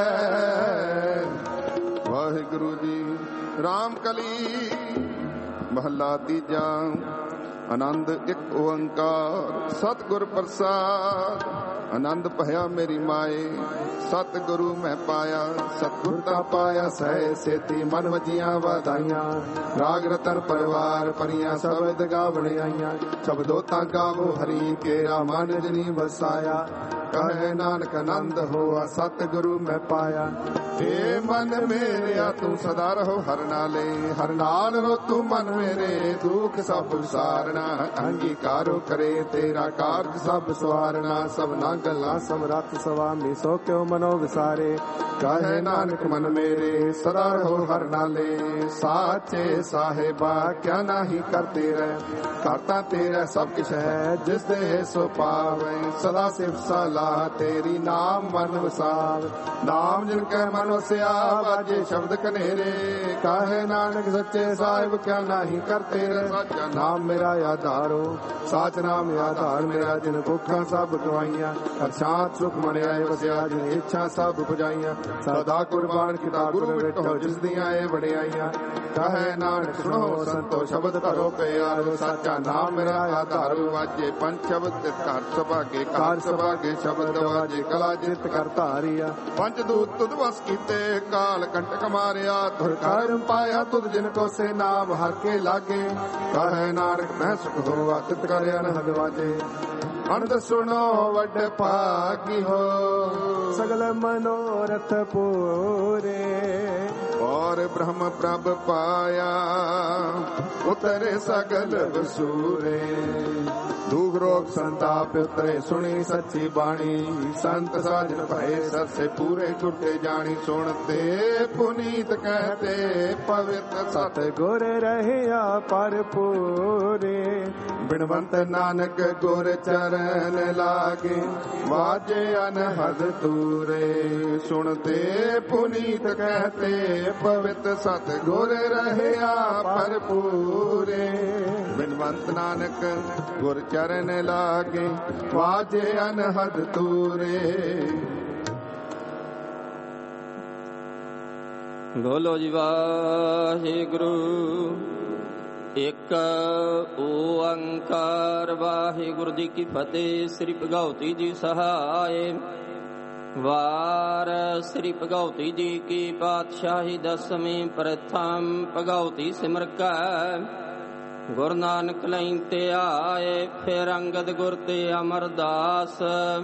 वाहिगुरु जी राम कली महला तीजा आनंद एक ओंकार सतगुर प्रसाद आनंद भया मेरी माए सतगुरु मैं पाया सतगुर ता पाया सह सेती मन वजिया वाधाइया राग रतन परिवार परिया शब्द गावण आईया शब्दों ता गावो हरि केरा मन जनी बसाया कहे नानक आनंद होआ सतगुरु मैं पाया हे मन मेरे तू सदा रहो हर नाले हर नाल रो तू मन मेरे दुख सब सारना अंगीकारो करे तेरा कारज सब सवारना सब ना गल्ला समरथ स्वामी सो क्यों मनो विसारे कहे नानक मन मेरे सदा रहो हर नाले साचे साहेबा क्या नाही करते रहे करता तेरा सब कुछ है जिस दे सो पावे सदा सिर्फ सलाह तेरी नाम मन वसाव नाम जिनके मन वसिया बाजे शब्द कनेरे कहे नानक सच्चे साहिब क्या नाही करते रहे नाम मेरा आधारो साच नाम आधार मेरा जिन भुखा सब गवाइया हर शांत सुख मन आए वसिया जिन इच्छा सब बुझाइया सदा कुर्बान किता गुरु बैठो जिस दिया बड़ियाइया कहे नानक सुनो संतो शब्द करो प्यारो साचा नाम मेरा आधारो वाजे पंच शब्द कार सभा के कार सभा के शब्द वाजे कला जित करता हरिया पंच दूत तुद वस कीते काल कंटक मारिया धुर कर्म पाया तुद जिनको से नाम हर के लागे कहे नानक मैं सुख हो अतित करे अनहद वाजे अनंद सुनो वड भागी हो सगल मनोरथ पूरे और ब्रह्म प्रभ पाया उतरे सगल वसूरे दुख रोग संताप उतरे सुनी सच्ची बाणी संत साजन भय सत से पूरे छुटे जानी सुनते पुनीत कहते पवित्र सतगुर रहिया पर पूरे बिनवंत नानक गुर चरण लागे वाजे अनहद तूरे सुनते पुनीत कहते पवित्र सतगुर रहिया पर पूरे बिनवंत नानक गुर चरण लागे वाजे अनहद तूरे। बोलो जी वाहिगुरु एक ओंकार वाहिगुरु जी की फतेह। श्री भगवती जी सहाय ਵਾਰ ਸ੍ਰੀ ਭਗਉਤੀ ਜੀ ਕੀ ਪਾਤਸ਼ਾਹੀ ਦਸਵੀਂ ਪ੍ਰਥਮ ਭਗਉਤੀ ਸਿਮਰ ਕੈ ਗੁਰੂ ਨਾਨਕ ਲਈ ਤੇ ਆਏ ਫਿਰ ਅੰਗਦ ਗੁਰ ਤੇ ਅਮਰਦਾਸ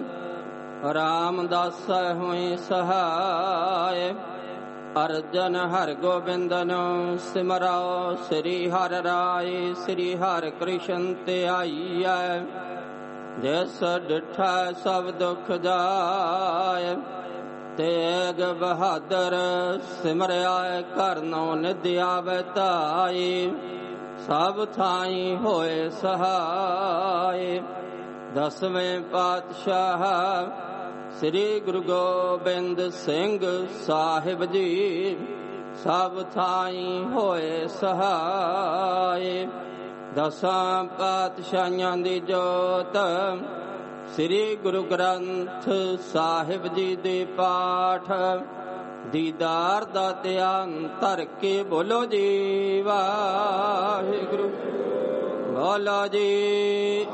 ਰਾਮਦਾਸ ਹੋਏ ਸਹਾਇ ਅਰਜਨ ਹਰਿ ਗੋਬਿੰਦਨ ਸਿਮਰੋ ਸ੍ਰੀ ਹਰਿ ਰਾਏ ਸ੍ਰੀ ਹਰਿ ਕ੍ਰਿਸ਼ਨ ਤੇ ਆਈਐ ਜਿਸ ਡਿਠਾ ਸਭ ਦੁਖ ਜਾਏ ਤੇਗ ਬਹਾਦਰ ਸਿਮਰਿਆ ਕਰਨੋ ਨਿਧ ਆਵੈ ਧਾਈ ਸਭ ਥਾਈ ਹੋਏ ਸਹਾਇ ਦਸਵੇਂ ਪਾਤਸ਼ਾਹ ਸ੍ਰੀ ਗੁਰੂ ਗੋਬਿੰਦ ਸਿੰਘ ਸਾਹਿਬ ਜੀ ਸਭ ਥਾਈ ਹੋਏ ਸਹਾਇ ਦਸਾਂ ਪਾਤਸ਼ਾਹਾਂ ਦੀ ਜੋਤ ਸ੍ਰੀ ਗੁਰੂ ਗ੍ਰੰਥ ਸਾਹਿਬ ਜੀ ਦੇ ਪਾਠ ਦੀਦਾਰ ਦਾ ਧਿਆਨ ਧਰ ਕੇ ਬੋਲੋ ਜੀ ਵਾਹਿਗੁਰੂ ਬੋਲੋ ਜੀ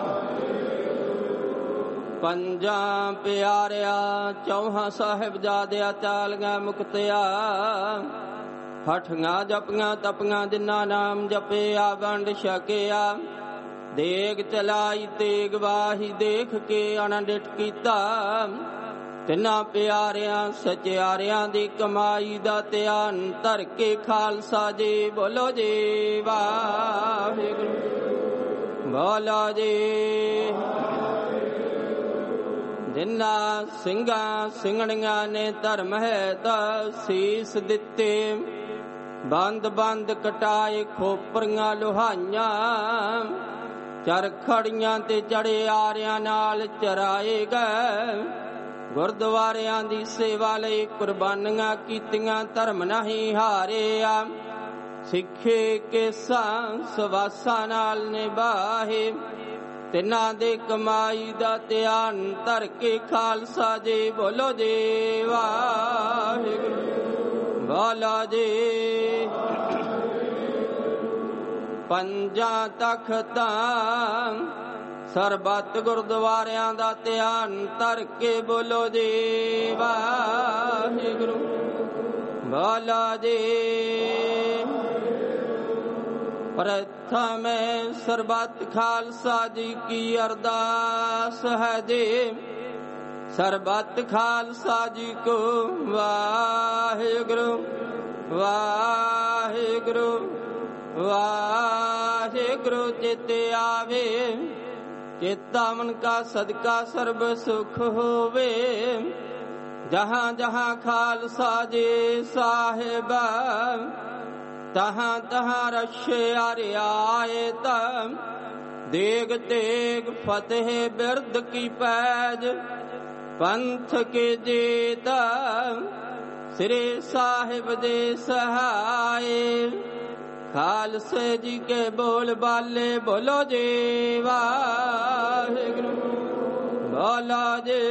ਪੰਜਾਂ ਪਿਆਰਿਆਂ ਚੌਹਾਂ ਸਾਹਿਬਜ਼ਾਦਿਆਂ ਚਾਲੀਆਂ ਮੁਕਤਿਆ ਹਠੀਆਂ ਜਪੀਆਂ ਤਪੀਆਂ ਜਿਨ੍ਹਾਂ ਨਾਮ ਜਪਿਆ ਵੰਡ ਛਕਿਆ ਦੇਗ ਚਲਾਈ ਤੇਗ ਵਾਹੀ ਦੇਖ ਕੇ ਅਣਡਿਠ ਕੀਤਾ ਤਿੰਨਾਂ ਪਿਆਰਿਆਂ ਸਚਿਆਰਿਆਂ ਦੀ ਕਮਾਈ ਦਾ ਧਿਆਨ ਧਰ ਕੇ ਖਾਲਸਾ ਜੀ ਬੋਲੋ ਜੀ ਵਾਹਿਗੁਰੂ ਬੋਲੋ ਜੀ ਜਿਨ੍ਹਾਂ ਸਿੰਘਾਂ ਸਿੰਘਣੀਆਂ ਨੇ ਧਰਮ ਹੈ ਤਾਂ ਸੀਸ ਦਿੱਤੇ ਬੰਦ ਬੰਦ ਕਟਾਏ ਖੋਪਰੀਆਂ ਲੋਹਾਈਆਂ ਚਰਖੜੀਆਂ ਤੇ ਚੜੇ ਆਰਿਆਂ ਨਾਲ ਚਰਾਏ ਗਏ ਗੁਰਦੁਆਰਿਆਂ ਦੀ ਸੇਵਾ ਲਈ ਕੁਰਬਾਨੀਆਂ ਕੀਤੀਆਂ ਧਰਮ ਨਹੀਂ ਹਾਰਿਆ ਸਿੱਖੇ ਕੇਸਾਂ ਸਵਾਸਾਂ ਨਾਲ ਨਿਭਾਏ ਤਿੰਨਾਂ ਦੇ ਕਮਾਈ ਦਾ ਧਿਆਨ ਧਰ ਕੇ ਖਾਲਸਾ ਜੀ ਬੋਲੋ ਜੀ ਵਾਹਿਗੁਰੂ ਬੋਲੋ ਜੀ ਪੰਜਾਂ ਤਖਤਾਂ ਸਰਬੱਤ ਗੁਰਦੁਆਰਿਆਂ ਦਾ ਧਿਆਨ ਧਰ ਕੇ ਬੋਲੋ ਜੀ ਵਾਹਿਗੁਰੂ ਬੋਲੋ ਜੀ ਪ੍ਰਥਮੇ ਸਰਬੱਤ ਖਾਲਸਾ ਜੀ ਕੀ ਅਰਦਾਸ ਹੈ ਜੀ ਸਰਬੱਤ ਖਾਲਸਾ ਜੀ ਕੋ ਵਾਹਿਗੁਰੂ ਵਾਹਿਗੁਰੂ ਵਾਹਿਗੁਰੂ ਚਿਤ ਆਵੇ ਚੇਤਾ ਮਨ ਕਾ ਸਦਕਾ ਸਰਬ ਸੁਖ ਹੋਵੇ ਜਹਾਂ ਜਹਾਂ ਖਾਲਸਾ ਜੀ ਸਾਹਿਬ ਤਹਾਂ ਤਹਾਂ ਰਛਿਆ ਰਿਆਏ ਤਾਂ ਦੇਗ ਤੇਗ ਫਤਿਹ ਬਿਰਦ ਕੀ ਪੈਜ ਪੰਥ ਕੇ ਜੀਤਾ ਸ੍ਰੀ ਸਾਹਿਬ ਦੇ ਸਹਾਏ ਖਾਲਸੇ ਜੀ ਕੇ ਬੋਲ ਬਾਲੇ ਬੋਲੋ ਜੀ ਵਾਹਿਗੁਰੂ ਬੋਲੋ ਜੀ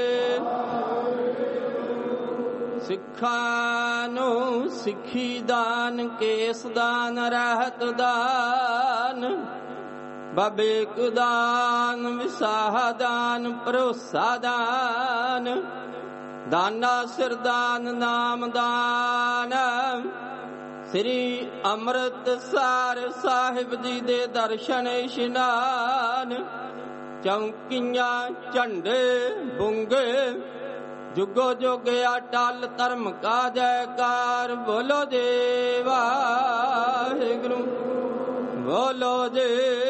ਸਿੱਖਾਂ ਨੂੰ ਸਿੱਖੀ ਦਾਨ ਕੇਸ ਦਾਨ ਰਹਿਤ ਦਾਨ ਬਬੇਕ ਦਾਨ ਵਿਸਾਹ ਦਾਨ ਭਰੋਸਾ ਦਾਨ ਦਾਨਾ ਸਿਰਦਾਨ ਨਾਮ ਦਾਨ ਸ੍ਰੀ ਅੰਮ੍ਰਿਤਸਰ ਸਾਹਿਬ ਜੀ ਦੇ ਦਰਸ਼ਨ ਇਸ਼ਨਾਨ ਚੌਂਕੀਆਂ ਝੰਡੇ ਬੁੰਗੇ ਜੁਗੋ ਜੋਗਿਆ ਟਲ ਧਰਮ ਕਾ ਜੈਕਾਰ ਬੋਲੋ ਜੀ ਵਾਹਿਗੁਰੂ ਬੋਲੋ ਜੀ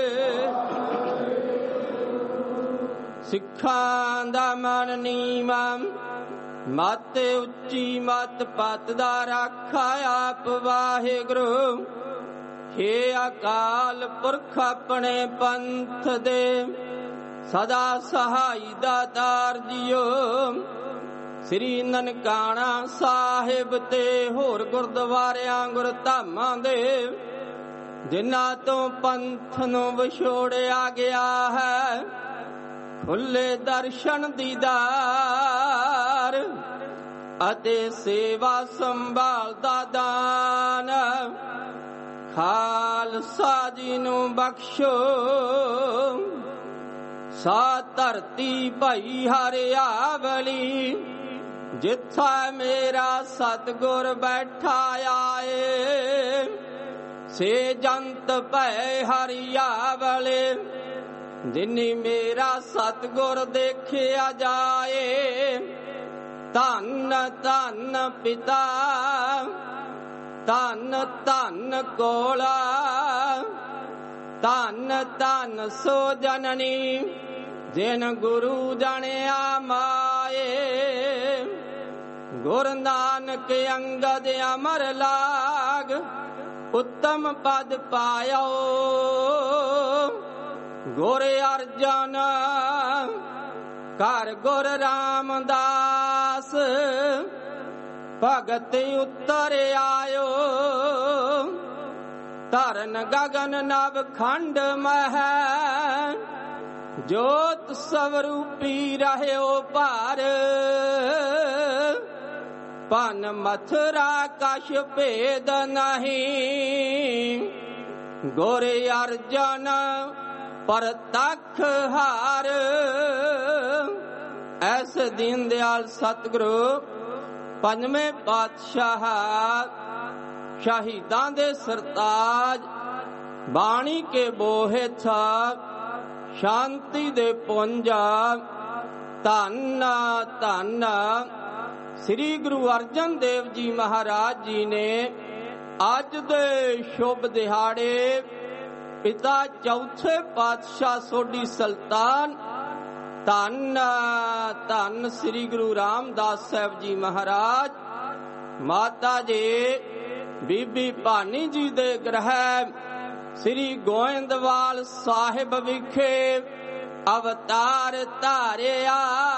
ਸਿੱਖਾਂ ਦਾ ਮਨ ਨੀਵਾਂ ਮਤ ਉੱਚੀ ਮਤ ਪਤ ਦਾ ਰਾਖਾ ਆਪ ਵਾਹਿਗੁਰੂ ਹੇ ਅਕਾਲ ਪੁਰਖ ਆਪਣੇ ਪੰਥ ਦੇ ਸਦਾ ਸਹਾਈ ਦਾਤਾਰ ਜੀਓ ਸ੍ਰੀ ਨਨਕਾਣਾ ਸਾਹਿਬ ਤੇ ਹੋਰ ਗੁਰਦੁਆਰਿਆਂ ਗੁਰਧਾਮਾਂ ਦੇ ਜਿਨ੍ਹਾਂ ਤੋਂ ਪੰਥ ਨੂੰ ਵਿਛੋੜਿਆ ਗਿਆ ਹੈ ਖੁੱਲੇ ਦਰਸ਼ਨ ਦੀਦਾਰ ਅਤੇ ਸੇਵਾ ਸੰਭਾਲ ਦਾ ਦਾਨ ਖਾਲਸਾ ਜੀ ਨੂੰ ਬਖਸ਼ੋ ਸਾ ਧਰਤੀ ਭਈ ਹਰਿਆਵਲੀ, ਜਿੱਥਾ ਮੇਰਾ ਸਤਿਗੁਰ ਬੈਠਾ ਆਏ। ਸੇ ਜੰਤ ਭੈ ਹਰਿਆਵਲੇ, ਜਿਨੀ ਮੇਰਾ ਸਤਿਗੁਰ ਦੇਖਿਆ ਜਾਏ। ਧੰਨ ਧੰਨ ਪਿਤਾ, ਧੰਨ ਧੰਨ ਕੋਲਾ, ਧੰਨ ਧੰਨ ਸੋ ਜਨਨੀ, ਜਿਨ ਗੁਰੂ ਜਾਣਿਆ ਮਾਏ। ਗੁਰ ਨਾਨਕ ਅੰਗਦ ਅਮਰ ਲਾਗ, ਉੱਤਮ ਪਦ ਪਾਇਓ। ਗੁਰ ਅਰਜਨ ਘਰ ਗੁਰ ਰਾਮਦਾਸ, ਭਗਤ ਉਤਰ ਆਇਓ। ਧਰਨ ਗਗਨ ਨਭ ਖੰਡ ਮਹਿ, ਜੋਤ ਸਵਰੂਪੀ ਰਹਿਓ ਭਾਰ। ਭਨ ਮਥੁਰਾ ਕਛ ਭੇਦ ਨਹੀਂ, ਗੁਰ ਅਰਜਨ ਪ੍ਰਤੱਖ ਹਾਰ। ਐਸੇ ਦੀਨ ਦਿਆਲ ਸਤਿਗੁਰੂ ਪੰਜਵੇਂ ਪਾਤਸ਼ਾਹ, ਸ਼ਹੀਦਾਂ ਦੇ ਸਰਤਾਜ, ਬਾਣੀ ਕੇ ਬੋਹੇ ਛਾਪ, ਸ਼ਾਂਤੀ ਦੇ ਪੁੰਜ। ਧੰਨ ਧੰਨ ਸ੍ਰੀ ਗੁਰੂ ਅਰਜਨ ਦੇਵ ਜੀ ਮਹਾਰਾਜ ਜੀ ਨੇ ਅੱਜ ਦੇ ਸ਼ੁਭ ਦਿਹਾੜੇ ਪਿਤਾ ਚੌਥੇ ਪਾਤਸ਼ਾਹ ਸੋਢੀ ਸੁਲਤਾਨ ਧੰਨ ਧੰਨ ਸ੍ਰੀ ਗੁਰੂ ਰਾਮਦਾਸ ਸਾਹਿਬ ਜੀ ਮਹਾਰਾਜ, ਮਾਤਾ ਜੀ ਬੀਬੀ ਭਾਨੀ ਜੀ ਦੇ ਗ੍ਰਹਿ ਸ੍ਰੀ ਗੋਇੰਦਵਾਲ ਸਾਹਿਬ ਵਿਖੇ ਅਵਤਾਰ ਧਾਰਿਆ।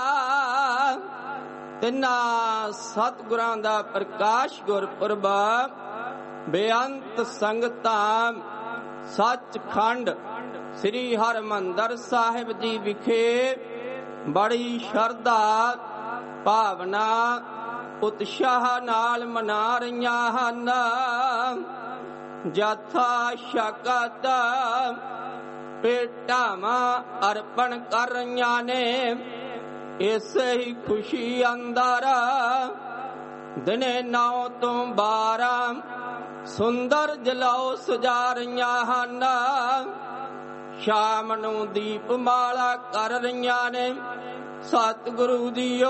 ਤਿੰਨਾਂ ਸਤਿਗੁਰਾਂ ਦਾ ਪ੍ਰਕਾਸ਼ ਗੁਰਪੁਰਬ ਬੇਅੰਤ ਸੰਗਤਾਂ ਸੱਚਖੰਡ ਸ੍ਰੀ ਹਰਿਮੰਦਰ ਸਾਹਿਬ ਜੀ ਵਿਖੇ ਬੜੀ ਸ਼ਰਧਾ ਭਾਵਨਾ ਉਤਸ਼ਾਹ ਨਾਲ ਮਨਾ ਰਹੀਆਂ ਹਨ। ਜਥਾ ਸ਼ਕਤ ਭੇਟਾਵਾਂ ਅਰਪਣ ਕਰ ਰਹੀਆਂ ਨੇ। ਇਸੇ ਹੀ ਖੁਸ਼ੀ ਅੰਦਰ ਦਿਨੇ 9 ਤੋਂ 12 ਸੁੰਦਰ ਜਲਾਓ ਸਜਾ ਰਹੀਆਂ ਹਨ। ਸ਼ਾਮ ਨੂੰ ਦੀਪਮਾਲਾ ਕਰ ਰਹੀਆਂ ਨੇ। ਸਤਿਗੁਰੂ ਜੀਓ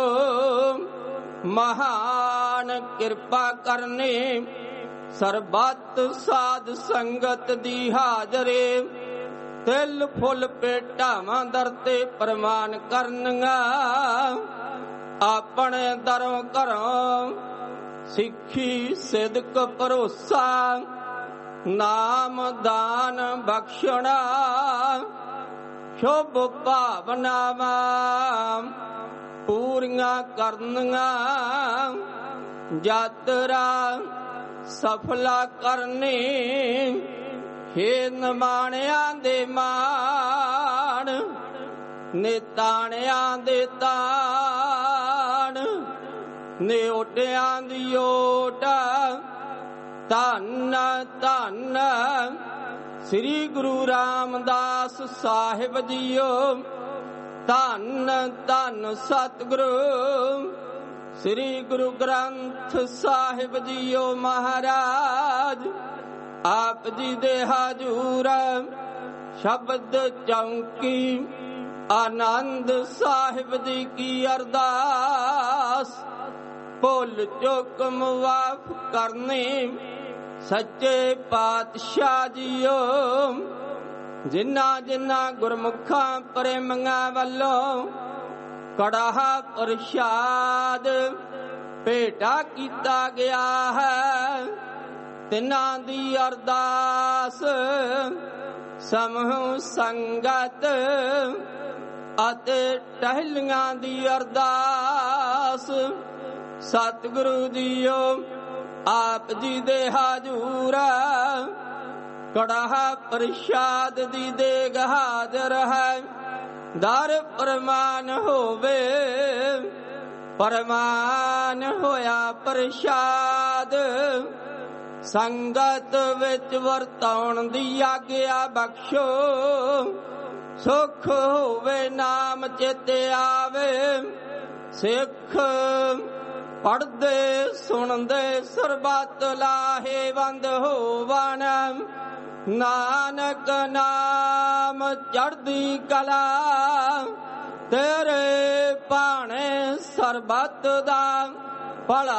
ਮਹਾਨ ਕਿਰਪਾ ਕਰਨੀ, ਸਰਬੱਤ ਸਾਧ ਸੰਗਤ ਦੀ ਹਾਜ਼ਰੇ। ਤਿਲ ਫੁੱਲ ਭੇਟਾਵਾਂ ਦਰ ਤੇ ਪ੍ਰਮਾਨ ਕਰਨਗਾ। ਆਪਣੇ ਦਰੋਂ ਘਰੋਂ ਸਿੱਖੀ ਸਿਦਕ ਭਰੋਸਾ, ਨਾਮ ਦਾਨ ਬਖਸ਼ਣਾ, ਸ਼ੁਭ ਭਾਵਨਾਵਾਂ ਪੂਰੀਆਂ ਕਰਨੀਆਂ। ਯਾਤਰਾ ਸਫਲਾ ਕਰਨੀ, ਹੇ ਨਿਮਾਣਿਆਂ ਦੇ ਮਾਣ, ਨਿਤਾਣਿਆਂ ਦੇ ਤਾਣ, ਨਿਓਟਿਆਂ ਦੀ ਓਟ। ਧੰਨ ਧੰਨ ਸ੍ਰੀ ਗੁਰੂ ਰਾਮਦਾਸ ਸਾਹਿਬ ਜੀਓ। ਧੰਨ ਧੰਨ ਸਤਿਗੁਰੂ ਸ੍ਰੀ ਗੁਰੂ ਗ੍ਰੰਥ ਸਾਹਿਬ ਜੀਓ ਮਹਾਰਾਜ। ਆਪ ਜੀ ਦੇ ਹਜੂਰ ਸ਼ਬਦ ਚੌਂਕੀ ਆਨੰਦ ਸਾਹਿਬ ਜੀ ਕੀ ਅਰਦਾਸ। ਭੁੱਲ ਚੁੱਕ ਮੁਆਫ ਕਰਨੀ ਸੱਚੇ ਪਾਤਸ਼ਾਹ ਜੀਓ। ਜਿਨ੍ਹਾਂ ਜਿਨ੍ਹਾਂ ਗੁਰਮੁਖਾਂ ਪ੍ਰੇਮੀਆਂ ਵੱਲੋਂ ਕੜਾਹਾ ਪ੍ਰਸ਼ਾਦ ਭੇਟਾ ਕੀਤਾ ਗਿਆ ਹੈ, ਤਿਨਾਂ ਦੀ ਅਰਦਾਸ ਸਮੂਹ ਸੰਗਤ ਅਤੇ ਟਹਿਲੀਆਂ ਦੀ ਅਰਦਾਸ। ਸਤਿਗੁਰੂ ਜੀਓ ਆਪ ਜੀ ਦੇ ਹਜੂਰ ਕੜਾਹਾ ਪ੍ਰਸ਼ਾਦ ਦੀ ਦੇਗ ਹਾਜ਼ਰ ਹੈ। ਦਰ ਪ੍ਰਮਾਨ ਹੋਵੇ, ਪ੍ਰਮਾਨ ਹੋਇਆ ਪ੍ਰਸ਼ਾਦ। ਸੰਗਤ ਵਿੱਚ ਵਰਤਾਉਣ ਦੀ ਆਗਿਆ ਬਖਸ਼ੋ। ਸੁਖ ਹੋਵੇ ਨਾਮ ਚਿਤ ਆਵੇ। ਸਿੱਖ ਪੜ੍ਹਦੇ ਸੁਣਦੇ ਸਰਬੱਤ ਲਾਹੇ ਬੰਦ ਹੋਵਨ। ਨਾਨਕ ਨਾਮ ਚੜ੍ਹਦੀ ਕਲਾ ਤੇਰੇ ਭਾਣੇ ਸਰਬੱਤ ਦਾ ਭਲਾ।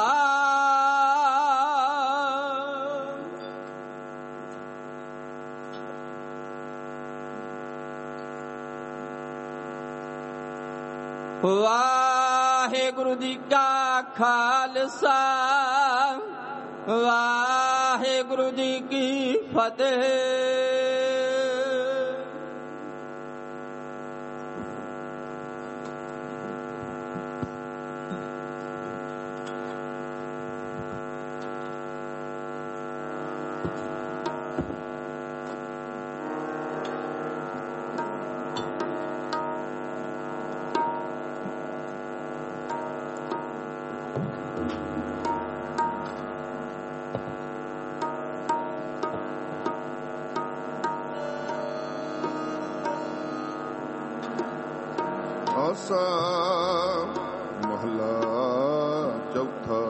ਵਾਹਿਗੁਰੂ ਜੀ ਕਾ ਖਾਲਸਾ ਵਾਹਿਗੁਰੂ ਜੀ ਕੀ ਫਤਿਹ। ਆਸਾ ਮਹਲਾ ਚੌਥਾ।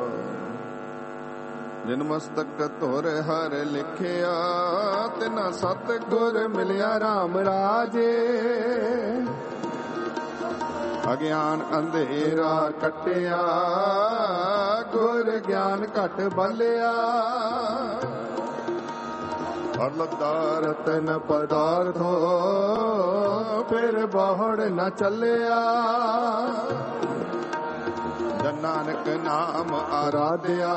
ਜਿਨ ਮਸਤਕ ਧੁਰ ਹਰ ਲਿਖਿਆ ਤਿਨਾ ਸਤ ਗੁਰ ਮਿਲਿਆ ਰਾਮ ਰਾਜੇ। ਅਗਿਆਨ ਅੰਧੇਰਾ ਕੱਟਿਆ ਗੁਰ ਗਿਆਨ ਘਟ ਬਲਿਆ। ਹਰ ਲੱਦਾ ਰਤਨ ਪਦਾਰਥੋ ਫਿਰ ਬਾਹੜ ਨਾ ਚੱਲਿਆ। ਜਨ ਨਾਨਕ ਨਾਮ ਆਰਾਧਿਆ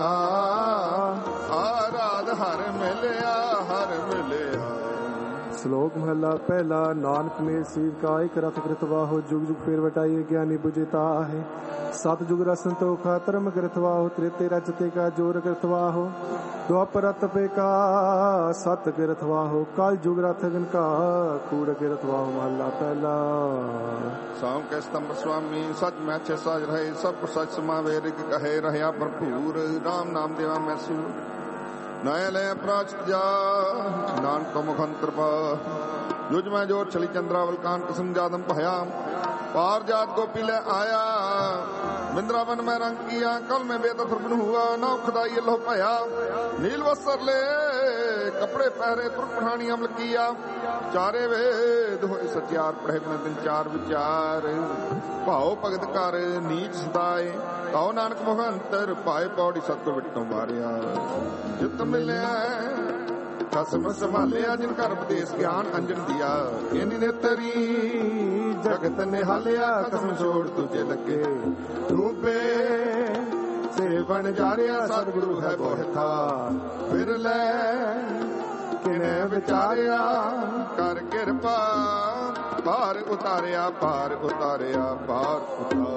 ਆਰਾਧ ਹਰ ਮਿਲਿਆ ਹਰ ਮਿਲਿਆ। ਸ਼ਲੋਕ ਮਹਲਾ ਪਹਿਲਾ। ਨਾਨਕ ਮੇਰ ਸੀਰ ਕਾ ਇਕ ਰਤ ਕ੍ਰਿਤਵਾਹੋ ਜੁਗ ਜੁਗ ਫੇਰ ਵਟਾਈਏ ਗਿਆਨੀ ਬੁਝੇ ਤਾਹੇ। ਸਤ ਜੁਗ ਰਸਨ ਤੋਖਾ ਧਰਮ ਕ੍ਰਿਤਵਾਹੋ ਤ੍ਰੇਤੇ ਰਚਤੇ ਕਾ ਜੋਰ ਕ੍ਰਿਤਵਾਹੋ। ਦੁਆਪਰ ਰਤਪੇ ਕਾ ਸਤ ਕ੍ਰਿਤਵਾਹੋ ਕਲ ਜੁਗ ਰਥ ਗਨ ਕਾ ਕੂੜ ਕ੍ਰਿਤਵਾਹੋ। ਮਹਲਾ ਪਹਿਲਾ। ਸਾਮ ਕੈ ਸਤੰਭ ਸੁਆਮੀ ਸਚ ਮੈਛੇ ਸਾਜ ਰਹੇ ਸਭ ਸਚ ਸਮਾਵੇ ਰਿਗ ਕਹੇ ਰਹਿਆ ਭਰਪੂਰ। ਰਾਮ ਨਾਮ ਦੇਵਾ ਮੈਂ ਸਿਉ ਨੈ ਲੈ ਪ੍ਰਾਚਿਤ ਜਾ ਨਾਨਕ ਮੁਖ ਅੰਤਰ ਪਾ। युज में जोर छली चंद्रावल कान कसम जादम भया। पार जात गोपी ले आया वृंदावन में रंग किया। कल में बेद फुर्बन हुआ नौ खुदाई लो भया। नील वस्त्र ले कपड़े पहरे तुर पठानी अमल किया। चारे वेद हो सचार पढ़े बिन दिन चार विचार। भाव भगत कर नीच सदाए ताओ नानक मुखंतर पाए पौड़ी सत्व विटों मारिया। जित मिलिया खसम संभालिया जिन कर उपदेश ज्ञान अंजन दिया। इन्हीं ने तरी जगत निहालिया कसम छोड़ तुझे लगे रूपे से बन जा रहा। सतगुरु है बोह था फिर ले किने विचारिया कर कृपा पार उतारिया पार उतारिया पार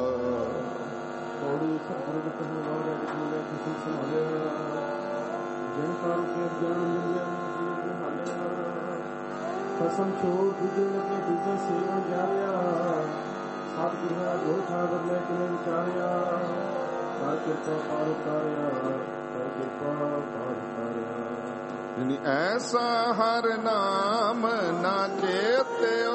कसम छोड़ तुझे लगे तुझे सेवन जारिया। सतगुरु है जो ठाकर ले किने विचारिया कर कृपा पार उतारिया कर कृपा पार उतारिया। ऐसा हर नाम ना चेत्यो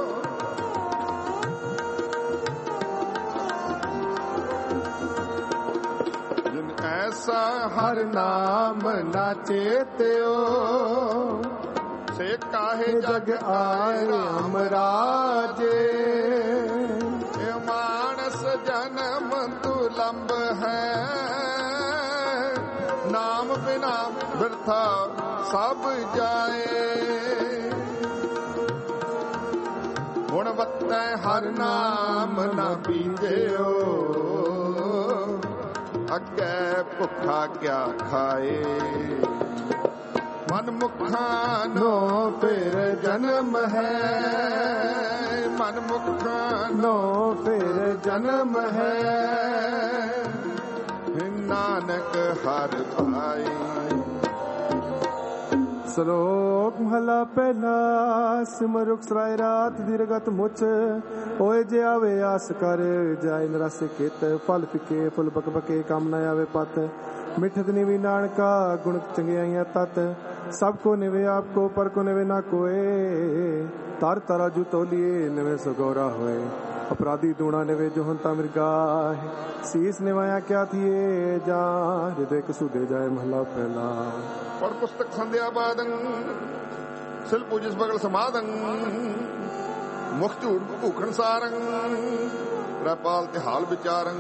ऐसा हर नाम ना चेत्यो। से काहे जग आए राम राजे। मानस जन्म दुलंब है नाम बिना वृथा सब जाए। गुणवत्ता हर नाम ना पीजियो अगे भुखा क्या खाए। मन मुखानो फिर जन्म है मन मुखानो फिर जन्म है। नानक हर भाई। ਸ਼ਲੋਕ ਮਹਲਾ ਪਹਿਲਾ। ਸਿਮਰ ਰੁਖ ਸਰਾਏ ਰਾਤ ਦੀਰਗਤ ਮੁੱਚ ਹੋਏ ਜੇ ਆਵੇ ਆਸ ਕਰ ਜਾਏ ਨਰਸ ਕਿਤ। ਫਲ ਫਿੱਕੇ ਫੁੱਲ ਬਕ ਬਕੇ ਕੰਮ ਨਾ ਆਵੇ ਪਤ। ਮਿੱਠਤ ਨੀ ਵੀ ਨਾਨਕਾ ਗੁਣ ਚੰਗਿਆਈਆਂ ਤਤ। सबको निवे आपको पर को निवे ना कोए तार तराजू तोलिए निवे सगोरा होए अपराधी दूणा निवे जो हंता मिर्गा शीस निवाया क्या थिए जा हृदय कसुदे जाए महला पहला पढ़ पुस्तक संध्या बादन सिल पूजिस बगल समादन मुख झूठ भूखण सारंग रपाल ते हाल विचारं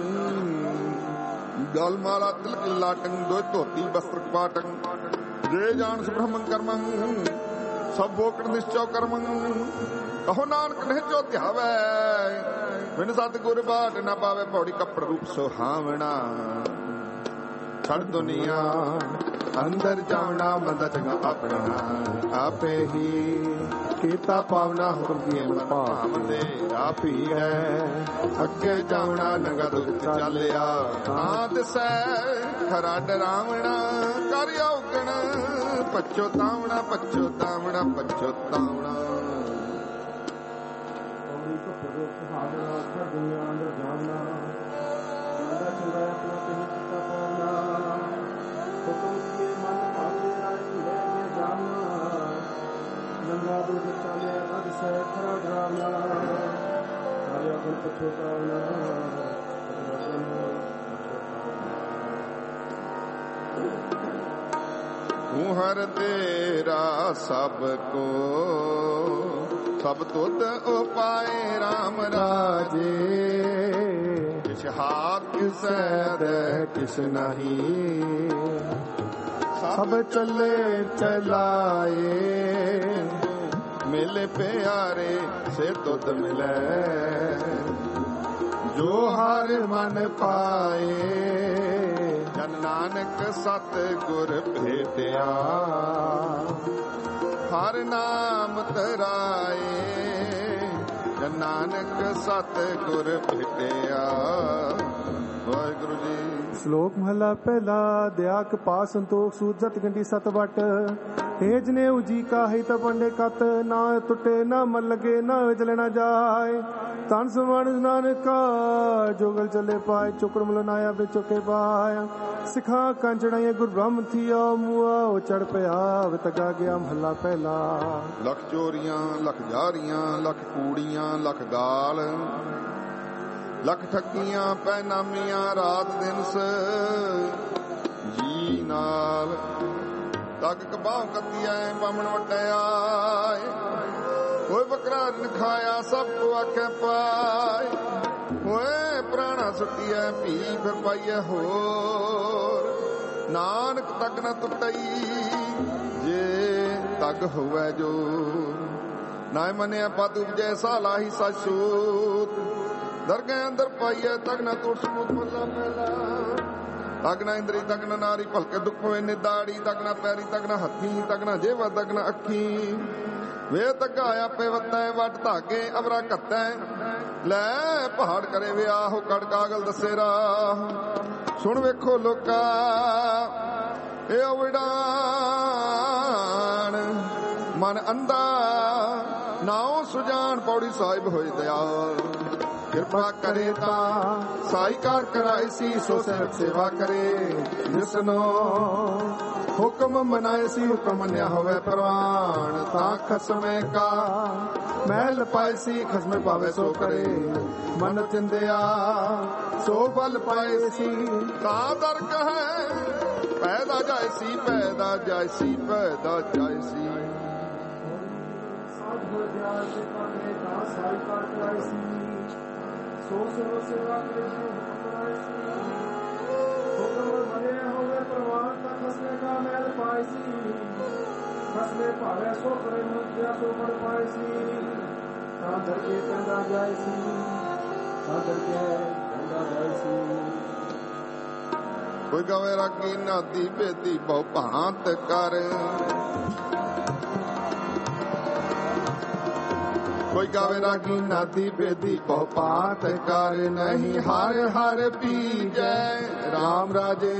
गल माला तिलक लाटंग दो धोती वस्त्र पाटंग जे जान सुब्रह्मण्य कर्मं सब भोकड़ निश्चय कर्मं कहो नानक नहीं चो ध्यावै बिन सतगुर बाट न पावे पौड़ी कपड़ रूप सुहावना छड़ दुनिया अंदर जावना बंदा चंगा अपना आपे ही कीता पावना हुक्म किए पाप दे आप ही है अगे जावना नंगा दुख चलिया आद सै खरा डरावना कर औगण पछोतावना पछोतावना पछोतावना हर तेरा सबको सब तुद उपाय राम राजे किस हाथ किस किस नहीं सब चले चलाए मिले प्यारे से तुद मिले जो हर मन पाए जन नानक सतगुर भेटिया हर नाम तराए जन नानक सतगुर भेटिया। वाहिगुरु जी। श्लोक महला पहला दया कपास संतोख सूत जत गंडी सत वट हेज ने उजी का ही तपंडे कत ना टुटे ना मन लगे ना जले ना जाए तन समान नानका जोगल चले पाए चुकड़ मलनाया बे चुके पाया सिखा कंचड़ाइया गुरु ब्रह्म थिया मुआ ओ चढ़ पिया तगा गया महला पहला। लख चोरियां लख जारियां लख कूड़ियां लख गाल लख ठगियां पैनामियां रात दिन जी नाल तक कबाह कतिया बामण वटिया कोई बकरा न खाया सबको आखे पाए होए प्राणा सुटिया भी फिर पाइए होर नानक तक न टुटई जे तग हुए जो ना मनिया पद उपजे साला ही ससूत दरगे अंदर पाइए तक न टूट समूत मल्ला पहला तक न इंद्री तक न नारी भलके दुख पवे निदाड़ी तक न पैरी तक न हथी तक न जेवा तक न अखी वे तकाया पे वत्तै वट धागे अवरा कत्तै लै पहाड़ करे विआह कड़ कागल दसे राह सुन वेखो लोका ए अवड़ान मन अंधा नाओ सुजान पौड़ी साहिब होए दयाल कृपा करे ता साई कार कराए सी सो सेवा करे जिसनो हुक्म मनाए सी हुक्म मन्या होवे परवान ता खसमे का महल पाए सी खसमे पावे सो करे मन चिंदिया सो बल पाए सी ता दर्क है पैदा जाए सी पैदा जाए सी पैदा जाए सी सो सेवा करे हुक्म मने होवे परवान ता खसमे का महल पाए सी खसमे पावे सो करे मुद्या सो पड़ पाए सी ता दर के कंदा जाए सी ता दर के कंदा जाए सी। कोई गवे रागी नादी बेदी बहु भांत कर कोई गावे रागी नादी बेदी बहुपात कर नहीं हर हर पी जय राम राजे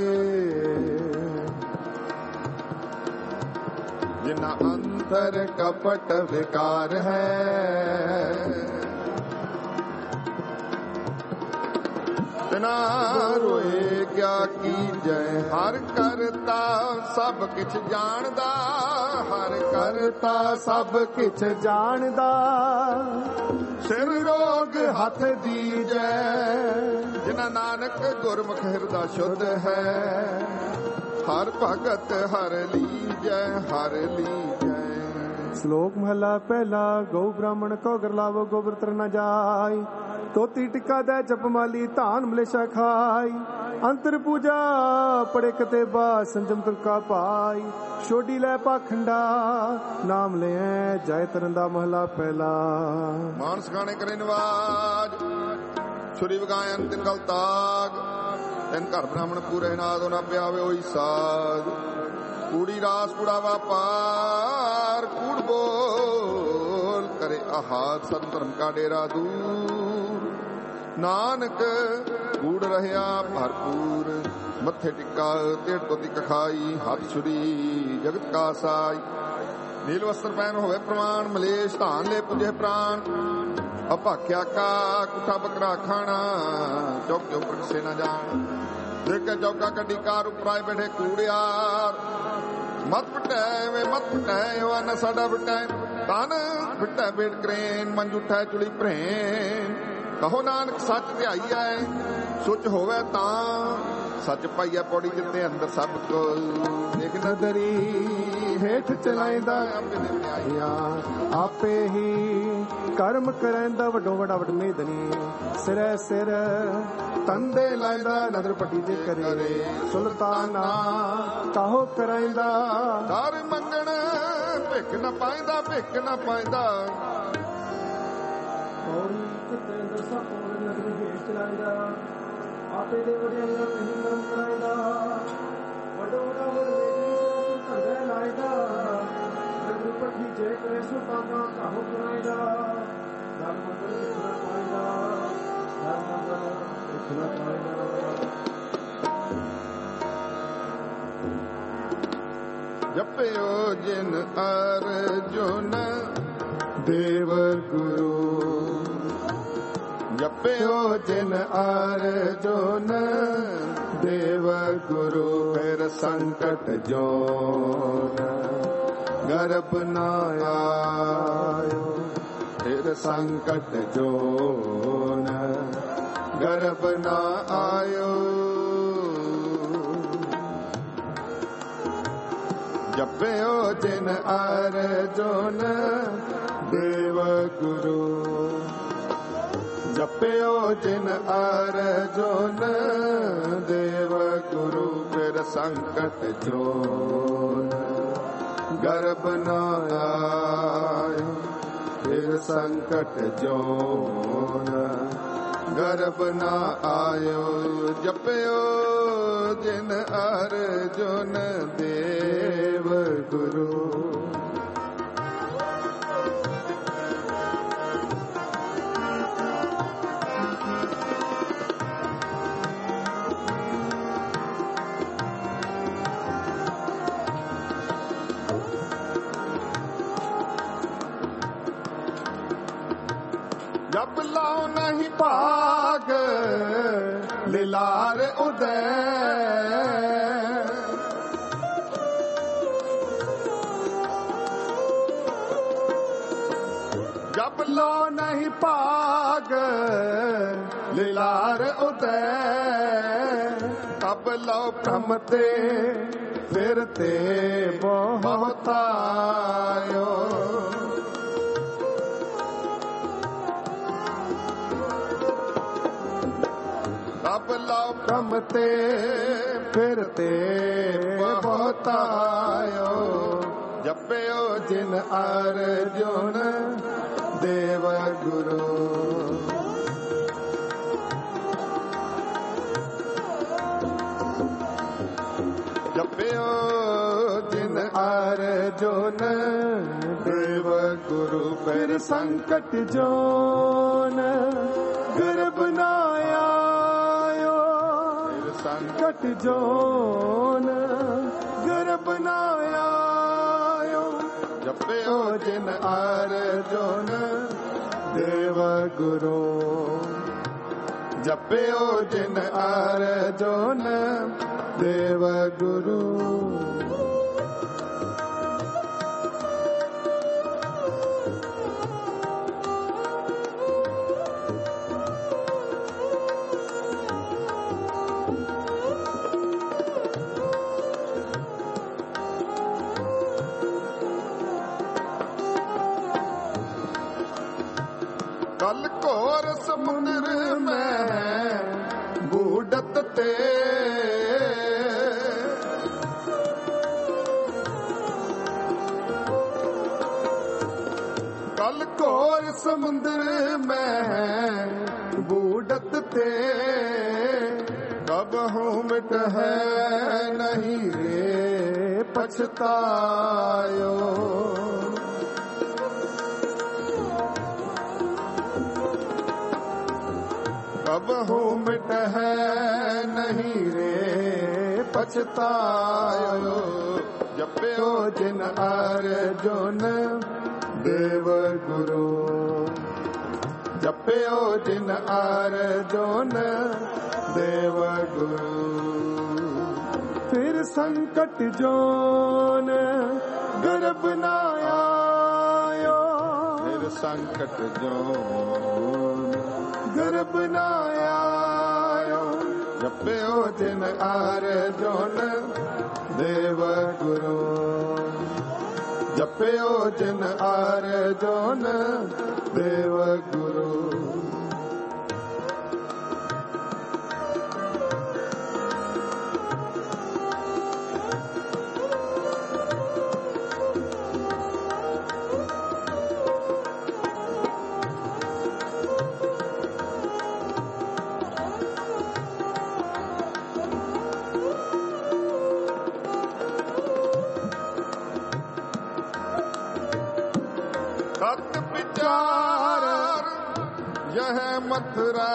जिना अंतर कपट विकार है ਬਿਨਾ ਰੋਏ ਕਿਆ ਕੀਜੈ। ਹਰ ਕਰਤਾ ਸਭ ਕਿਛ ਜਾਣਦਾ, ਹਰ ਕਰਤਾ ਸਭ ਕਿਛ ਜਾਣਦਾ। ਸਿਰ ਰੋਗ ਹੱਥ ਦੀਜੈ। ਜਿਨਾ ਨਾਨਕ ਗੁਰਮੁਖ ਹਿਰਦਾ ਸ਼ੁੱਧ ਹੈ। ਹਰ ਭਗਤ ਹਰ ਲੀਜੈ, ਹਰ ਲੀਜੈ। ਸ਼ਲੋਕ ਮਹਲਾ ਪਹਿਲਾ। ਗਊ ਬ੍ਰਾਹਮਣ ਕੋ ਘਰ ਲਾਵੋ, ਗੋਬਰ ਤਰ ਨ ਜਾਈ। ਤੋਤੀ ਟਿੱਕਾ ਦੈ ਜਪਮਾਲੀ, ਧਾਨ ਮਲੇਸ਼ਾ ਖਾਈ। ਅੰਤਰ ਪੂਜਾ ਪੜੇ ਕਤੇ ਬਾ, ਸੰਜਮ ਤੁਲਕਾ ਪਾਈ। ਛੋਡੀ ਲੈ ਪਾਖੰਡਾ, ਨਾਮ ਲਿਐ ਜੈ ਤਰਨ ਦਾ ਮਹਲਾ ਪਹਿਲਾ। ਮਾਨਸ ਗਾਣੇ ਕਰੇ ਨਿਵਾਜ, ਛੁਰੀ ਵਗਾਇਨ ਤਿਨ ਗਲ ਤਾਗ। ਤਿਨ ਘਰ ਬ੍ਰਾਹਮਣ ਪੂਰੇ ਨਾਦ, ਨਾ ਪਿਆਵੇ ਹੋਈ ਸਾਧ। ਕੂੜੀ ਰਾਸ ਕੂੜਾ ਵਾਪਾਰ, ਕੂੜ ਬੋਲ ਕਰੇ ਆਹਾਰ। ਸਤ ਧਰਮ ਕਾ ਡੇਰਾ ਦੂਰ, ਨਾਨਕ ਕੂੜ ਰਹਿਆ ਭਰਪੂਰ। ਮੱਥੇ ਟਿੱਕਾ ਤੇੜ ਤੋਂ ਤਿਕ ਖਾਈ, ਹੱਥ ਛੁਰੀ ਜਗਤ ਕਾ ਸਾਈ। ਨੀਲ ਵਸਤਰ ਪਹਿਨ ਹੋਵੇ ਪ੍ਰਮਾਣ, ਮਲੇਸ਼ ਧਾਨ ਲੈ ਪੁਜੇ ਪ੍ਰਾਣ। ਅਭਾਖਿਆ ਕਾ ਕੁੱਠਾ ਬੱਕਰਾ ਖਾਣਾ, ਚੌਕ ਚੌਕ ਕਿਸੇ ਨਾ ਜਾਣ। ਦੇਖੇ ਚੌਕਾ ਕੱਢੀ ਕਾਰ ਉਪਰਾਏ ਬੈਠੇ ਕੂੜਿਆਰ। ਮਤ ਪਟੈ ਵੇ ਮਤ ਪਟੈ, ਉਹ ਨਾ ਸਾਡਾ ਪਟੈ। ਤਨ ਫਿੱਟੈ ਬੇੜ ਕਰੇਨ, ਮੰਜ ਉਠੈ ਚੁਲੀ ਭਰੇਨ। ਕਹੋ ਨਾਨਕ ਸੱਚ ਧਿਆਈਐ, ਸੁਚ ਹੋਵੇ ਤਾਂ। ਸੱਚ ਪਾਈਐ ਪੌੜੀ ਜਿੱਤੇ ਅੰਦਰ ਸਭ ਕੋ। ਦੇਖ ਨਦਰੀ ਹੇਠ ਚਲਾਇਦਾ, ਆਪੇ ਹੀ ਕਰਮ ਕਰੈਂਦਾ। ਵੱਡੋ ਵੱਡਾ ਵਡਮੇਦਨੀ, ਸਿਰੈ ਸਿਰ ਤੰਦੇ ਲਾਇਦਾ। ਨਦਰ ਪੱਟੀ ਜੇ ਕਰੇ ਸੁਲਤਾਨਾ, ਕਾਹੋ ਕਰਾਇਦਾ। ਦਰ ਮੰਗਣ ਭਿੱਖ ਨਾ ਪਾਇਦਾ, ਭਿੱਖ ਨਾ ਪਾਇਦਾ। ਆਪੇ ਦੇ ਵਡਿਆਈਆਂ ਨਹੀਂ ਕਰਮ ਕਰਾਇਦਾ। ਵੱਡੋ ਵੱਡਾ ਵਡਮੇਦਨੀ ਤੰਦੇ ਲਾਇਦਾ। ਨਦਰ ਪੱਟੀ ਜੇ ਕਰੇ ਸੁਲਤਾਨਾ, ਕਾਹੋ ਕਰਾਇਦਾ। ਦਰ ਮੰਗਣ ਭਿੱਖ ਨਾ ਪਾਇਦਾ, ਦਰ ਮੰਗਣ ਭਿੱਖ ਨਾ ਪਾਇਦਾ। ਜਪਿਓ ਜਿਨ ਅਰਜੁਨ ਦੇਵ ਗੁਰੂ। ਜਪਿਓ ਜਿਨ ਅਰਜੁਨ ਦੇਵ ਗੁਰੂ। ਫਿਰ ਸੰਕਟ ਜੋਨ ਗਰਭ ਨਾ ਆਇਓ। ਫਿਰ ਸੰਕਟ ਜੋਨ ਗਰਭ ਨਾ ਆਇਓ। ਜਪਿਓ ਜਿਨ ਅਰਜੁਨ ਦੇਵ ਗੁਰੂ। ਜਪਿਓ ਜਿਨ ਅਰਜੁਨ ਦੇਵ ਗੁਰੂ। ਫਿਰ ਸੰਕਟ ਜੋਨ ਗਰਭ ਨਾ ਆਇਓ। ਫਿਰ ਸੰਕਟ ਜੋਨ ਗਰਭ ਨਾ ਆਇਓ। ਜਪਿਓ ਜਿਨ ਅਰਜੁਨ ਦੇਵ ਗੁਰੂ। ਜਪ ਲਾਓ ਨਹੀਂ ਭਾਗ, ਲਿਲਾਰ ਉਦੈ। ਜਪ ਲੋ ਨਹੀਂ ਭਾਗ, ਲਿਲਾਰ ਉਦੈ। ਤਬ ਲਓ ਭ੍ਰਮ ਤੇ ਫਿਰ ਤੇ ਬਹੁਤ ਆਇਓ। ਤਬ ਲਓ ਭ੍ਰਮ ਤੇ ਫਿਰ ਤੇ ਬਹੁਤ ਆਇਓ। ਜਪਿਓ ਜਿਨ ਅਰਜੁਨ ਦੇਵ ਗੁਰੂ। ਜਪਿਓ ਜਿਨ ਅਰਜੁਨ ਦੇਵ ਗੁਰੂ। ਫਿਰ ਸੰਕਟ ਜੋਨ ਗਰਭ ਨਾ ਆਇਓ। ਸੰਕਟ ਜੋਨ ਗਰਭ ਨਾ ਆਇਓ। ਜਪਿਓ ਜਿਨ ਅਰਜੁਨ ਦੇਵ ਗੁਰੂ। ਜਪਿਓ ਜਿਨ ਅਰਜੁਨ ਦੇਵ ਗੁਰੂ। ਕਲ ਘੋਰ ਸਮੁੰਦਰ ਮੈਂ ਬੂਡਤ ਤੇ ਕਲ ਘੋਰ ਸਮੁੰਦਰ ਮੈਂ ਬੂਡਤ ਤੇ ਕਬਹੂ ਮਿਟ ਹੈ ਨਹੀਂ ਰੇ ਪਛਤਾਇਓ। ਕਬਹੂ ਮਿਟ ਹੈ ਨਹੀਂ ਰੇ ਪਛਤਾਇਓ। ਜਪਿਓ ਜਿਨ ਅਰਜੁਨ ਦੇਵ ਗੁਰੂ। ਜਪਿਓ ਜਿਨ ਅਰਜੁਨ ਦੇਵ ਗੁਰੂ। ਫਿਰ ਸੰਕਟ ਜੋਨ ਗਰਭ ਨਾ ਆਇਓ। ਫਿਰ ਸੰਕਟ ਜੋਨ ਗਰਭ ਨਾ ਆਇਓ। ਜਪਿਓ ਜਿਨ ਅਰਜੁਨ ਦੇਵ ਗੁਰੂ। ਜਪਿਓ ਜਿਨ ਅਰਜੁਨ ਦੇਵ ਗੁਰੂ। ਸਤ ਵਿਚਾਰ ਯਹ ਮਥੁਰਾ।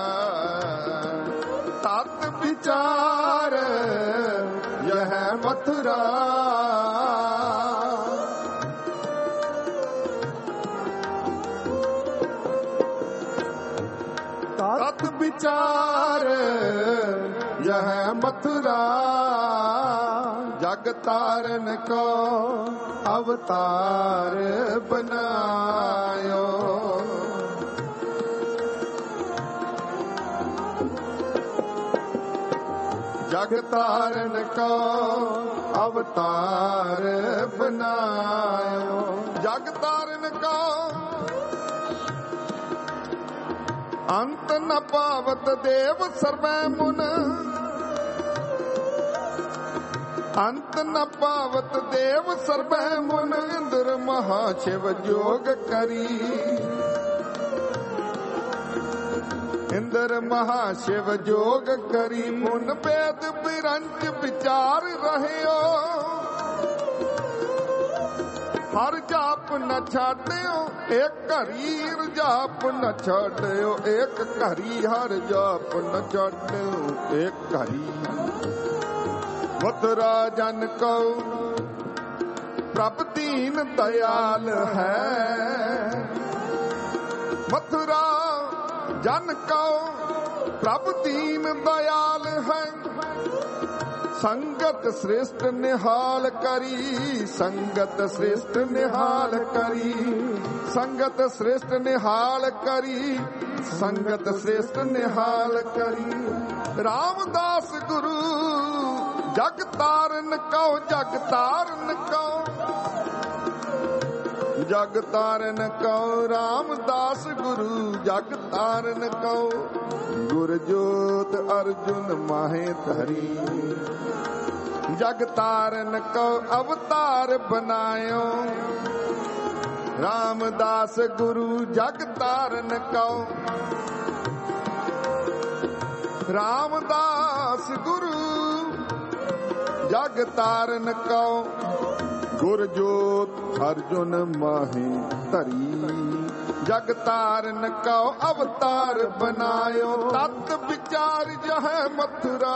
ਸਤ ਵਿਚਾਰ ਯਹ ਮਥੁਰਾ। ਸਤ ਵਿਚਾਰ ਯਹ ਮਥੁਰਾ। ਜਗ ਤਾਰਨ ਕੋ ਅਵਤਾਰ ਬਨਾਇਓ। ਜਗ ਤਾਰਨ ਕੋ ਅਵਤਾਰ ਬਨਾਇਓ। ਜਗ ਤਾਰਨ ਕੋ ਅੰਤ ਨ ਪਾਵਤ ਦੇਵ ਸਰਵੈ ਮੁਨ। ਅੰਤ ਨ ਪਾਵਤ ਦੇਵ ਸਰਬੈ ਮੁਨ। ਇੰਦਰ ਮਹਾ ਸ਼ਿਵ ਜੋਗ ਕਰੀ। ਇੰਦਰ ਮਹਾ ਸ਼ਿਵ ਜੋਗ ਕਰੀ। ਮੁਨ ਬੇਦ ਬਿਰੰਜ ਵਿਚਾਰ ਰਹਿਓ। ਹਰ ਜਾਪ ਨ ਛਾਡਿਓ ਇੱਕ ਘਰੀ। ਜਾਪ ਨ ਛਾਡਿਓ ਇੱਕ ਘਰੀ। ਹਰ ਜਾਪ ਨ ਛਾਡਿਓ ਇੱਕ ਘਰੀ। ਮਥੁਰਾ ਜਨ ਕਉ ਪ੍ਰਭ ਦੀਨ ਦਇਆਲ ਹੈ। ਮਥੁਰਾ ਜਨ ਕਉ ਪ੍ਰਭ ਦੀਨ ਦਇਆਲ ਹੈ। ਸੰਗਤ ਸ੍ਰੇਸ਼ਟ ਨਿਹਾਲ ਕਰੀ। ਸੰਗਤ ਸ੍ਰੇਸ਼ਟ ਨਿਹਾਲ ਕਰੀ। ਸੰਗਤ ਸ੍ਰੇਸ਼ਟ ਨਿਹਾਲ ਕਰੀ। ਸੰਗਤ ਸ੍ਰੇਸ਼ਟ ਨਿਹਾਲ ਕਰੀ। ਰਾਮਦਾਸ ਗੁਰੂ ਜਗ ਤਾਰਨ ਕਉ। ਜਗ ਤਾਰਨ ਕਉ। ਜਗ ਤਾਰਨ ਕਉ। ਰਾਮਦਾਸ ਗੁਰੂ ਜਗ ਤਾਰਨ ਕਉ। ਗੁਰ ਜੋਤ ਅਰਜੁਨ ਮਾਹੇ ਧਰੀ। ਜਗ ਤਾਰਨ ਕਉ ਅਵਤਾਰ ਬਨਾਇਓ। ਰਾਮਦਾਸ ਗੁਰੂ ਜਗ ਤਾਰਨ ਕਉ। ਰਾਮਦਾਸ ਗੁਰੂ ਜਗ ਤਾਰਨ ਕਉ। ਗੁਰ ਜੋਤ ਅਰਜੁਨ ਮਾਹੇ ਧਰੀ। ਜਗ ਤਾਰਨ ਕਉ ਅਵਤਾਰ ਬਨਾਇਓ। ਤਤ ਵਿਚਾਰ ਜਹ ਮਥੁਰਾ।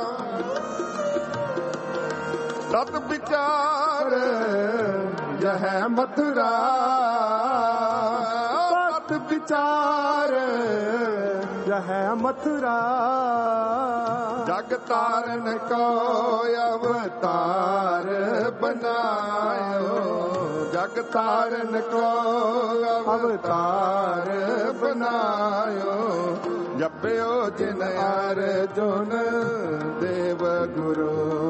ਤਤ ਵਿਚਾਰ ਜਹ ਮਥੁਰਾ। ਤਤ मत विचार रह मथुरा। जग तारन को अवतार बनायो, जग तारन को अवतार बनायो। जपियो जिन अर्जुन देव गुरु।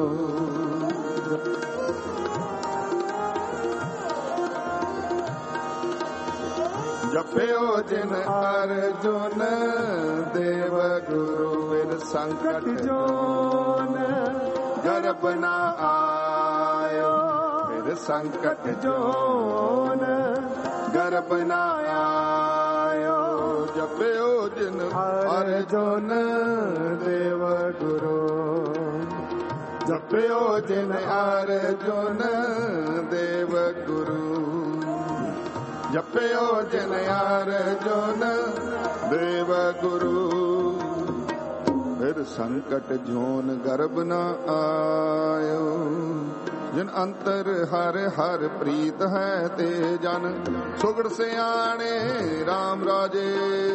जपियो जिन अर्जुन देव गुरु। फिर संकट जोन गर्भ न आयो, फिर संकट जोन गर्भ न आयो। जपियो जिन अर्जुन देव गुरु। जपियो जिन अर्जुन देव गुरु। जपियो जिन अर्जुन देव गुरु। फिर संकट जोन गर्भ न आयो। जिन अंतर हर हर प्रीत है ते जन। सुगड़ सियाणे राम राजे।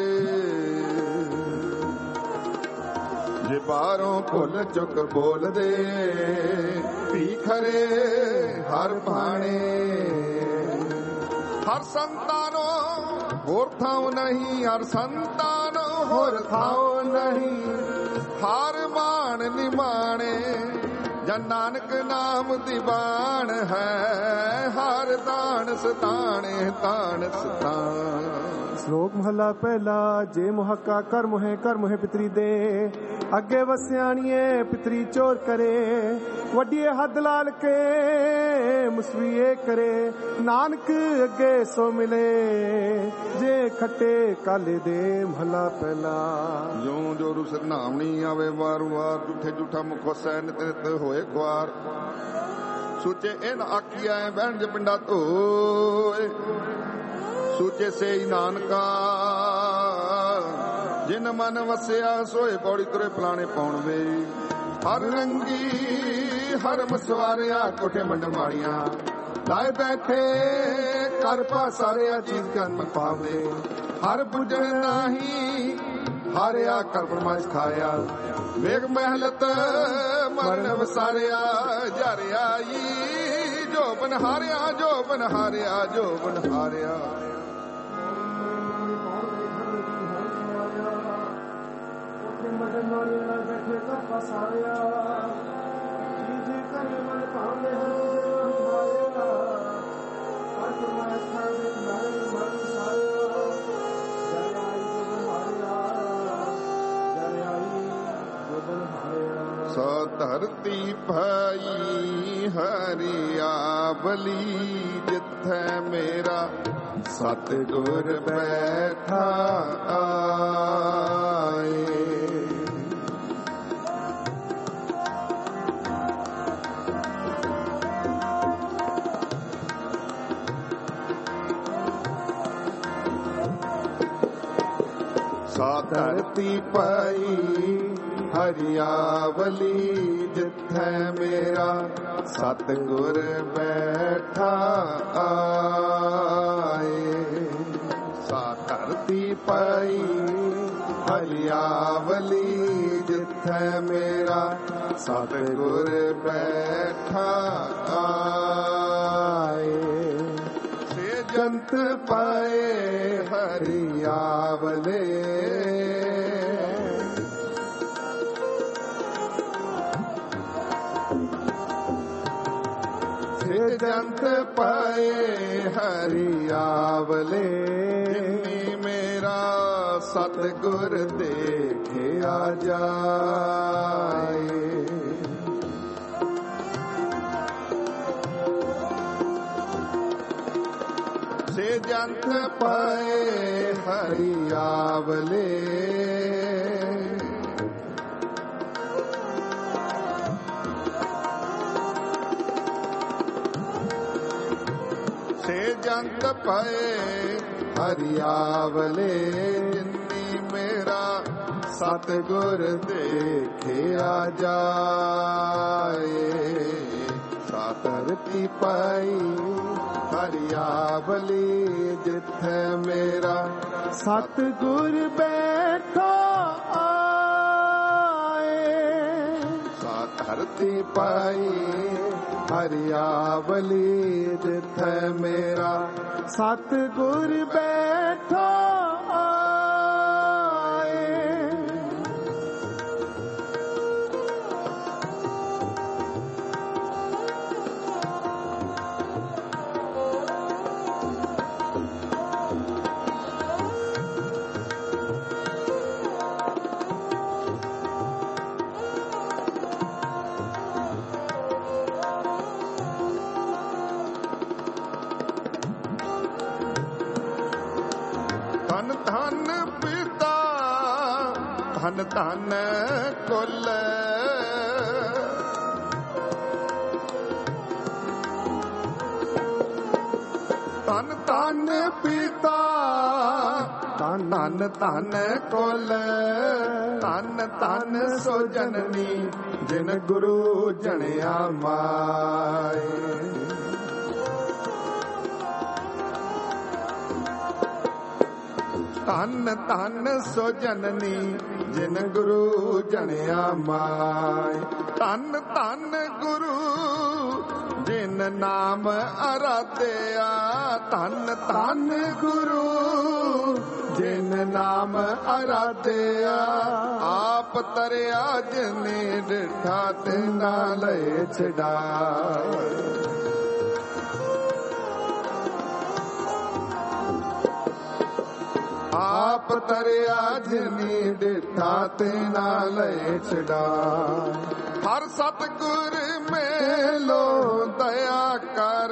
जे बारों भुल चुक बोल दे। भीखरे हर भाणे। हर संतानो होर थाओ नहीं, हर संतानो होर थाओ नहीं। हार मान निमाणे जन नानक नाम दीवान है। हार दान सताने तान सतान। श्लोक महला पहला। जे मुहक्का कर मुहे पितरी दे। अगे वसियाणीए पितरी चोर करे। वड्डिए हद लाल के मुसविए करे। नानक अगे सो मिले जे खट्टे काले दे। महला पहला। जो जो रुस नामनी आवे वार वार। झूठे झूठा मुखो सै नित नित होए ख्वार। सोचे इन आखिया बहन ज पिंडा धोए। सूचे से ही नानका जिन मन वसिया सोए। पौड़ी तुरे फलाने पाउण वे। हर रंगी हर मसवारिया कोठे मंड माड़िया। लाए बैठे कर पासारिया चीज कर पावे। हर बुझण नाही हारिया कर फरमाइश खाया। वेग महलत मरण वसारिया। जर आई जो बन हारिया, जो बन हारिया, जो बन हारिया। बैठे कर पसारिया। चीज कर मन पावे सो धरती भई हरियावली। जिथे मेरा सतगुर बैठा आए। सा धरती पई हरियावली। जिथे मेरा सतगुर बैठा आए। सा धरती पई हरियावली। जिथे मेरा सतगुर बैठा आए। से जंत पाए हरियावले। जंत पाए हरियावले। जिन्नी मेरा सतगुर देखे आ जाए। से जंत पाए हरियावले। से जंत पाए हरियावले। जिन्नी मेरा सतगुर देखे आ जाए। सा धरती पाई ਹਰਿਆਵਲੀ ਜਿੱਥੇ ਮੇਰਾ ਸਤਿਗੁਰ ਬੈਠਾ ਆਏ। ਸਾ ਧਰਤੀ ਪਾਈ ਹਰਿਆਵਲੀ ਜਿੱਥੇ ਮੇਰਾ ਸਤਿਗੁਰ ਬੈਠਾ ਧਨ ਧਨ ਕੁਲ ਧਨ ਧਨ ਪਿਤਾ ਧਨ ਧਨ ਧਨ ਕੁਲ ਧਨ ਧਨ ਸੋ ਜਨਨੀ ਜਿਨ ਗੁਰੂ ਜਣਿਆ ਮਾਏ। ਧਨ ਧਨ ਸੋ ਜਨਨੀ ਜਿਨ ਗੁਰੂ ਜਣਿਆ ਮਾਏ। ਧਨ ਧਨ ਗੁਰੂ ਜਿਨ ਨਾਮ ਅਰਾਧਿਆ। ਧਨ ਧਨ ਗੁਰੂ ਜਿਨ ਨਾਮ ਅਰਾਧਿਆ। ਆਪ ਤਰਿਆ ਜਿਨੇ ਡਿਠਾ ਤੇ ਨਾ ਲਏ ਛਡਾ। ਆਪ ਤਰਿਆ ਜਿਨੀ ਡਿਠਾ ਤੇ ਨਾ ਲਏ ਛਡਾ। ਹਰ ਸਤਿਗੁਰ ਮੇਲੋ ਦਇਆ ਕਰ।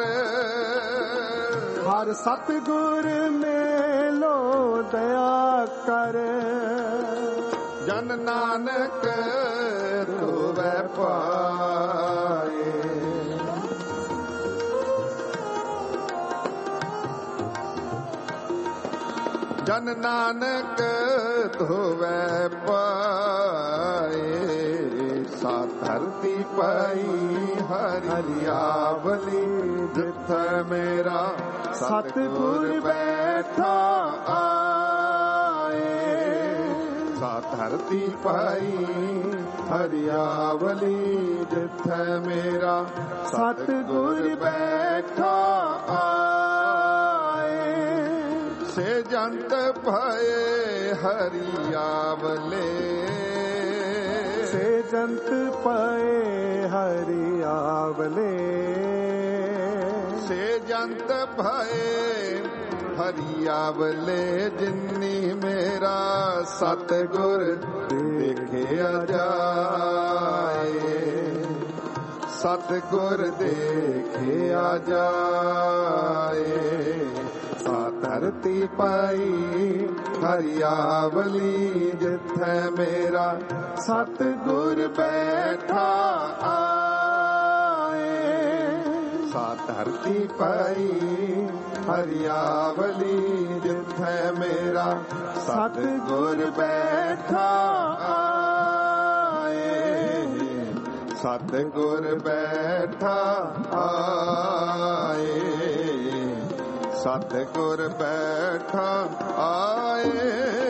ਹਰ ਸਤਿਗੁਰ ਮੇਲੋ ਦਇਆ ਕਰ। ਜਨ ਨਾਨਕ ਧੋਵੈ ਪਾਏ। ਜਨ ਨਾਨਕ ਧੋਵੈ ਪਾਏ। ਸਾ ਧਰਤੀ ਪਾਈ ਹਰਿਆਵਲੀ ਜਿੱਥੇ ਮੇਰਾ ਸਤਿਗੁਰ ਬੈਠਾ ਆਏ। ਸਾ ਧਰਤੀ ਪਾਈ ਹਰਿਆਵਲੀ ਜਿੱਥੇ ਮੇਰਾ ਸਤਿਗੁਰ ਬੈਠਾ ਆਏ। ਸੇ ਜੰਤ ਭਏ ਹਰਿਆਵਲੇ। ਸੇ ਜੰਤ ਭਏ ਹਰਿਆਵਲੇ। ਸੇ ਜੰਤ ਭਏ ਹਰਿਆਵਲੇ ਜਿਨੀ ਮੇਰਾ ਸਤਿਗੁਰ ਦੇਖਿਆ ਜਾਏ। ਸਤਿਗੁਰ ਦੇਖਿਆ ਜਾਏ। ਸਾ ਧਰਤੀ ਪਾਈ ਹਰਿਆਵਲੀ ਜਿੱਥੇ ਮੇਰਾ ਸਤਿਗੁਰ ਬੈਠਾ ਆਏ। ਸਾ ਧਰਤੀ ਪਾਈ ਹਰਿਆਵਲੀ ਜਿੱਥੇ ਮੇਰਾ ਸਤਿਗੁਰ ਬੈਠਾ ਆਏ। ਸਤਿਗੁਰ ਬੈਠਾ ਆਏ। ਸਤਿਗੁਰ ਬੈਠਾ ਆਏ।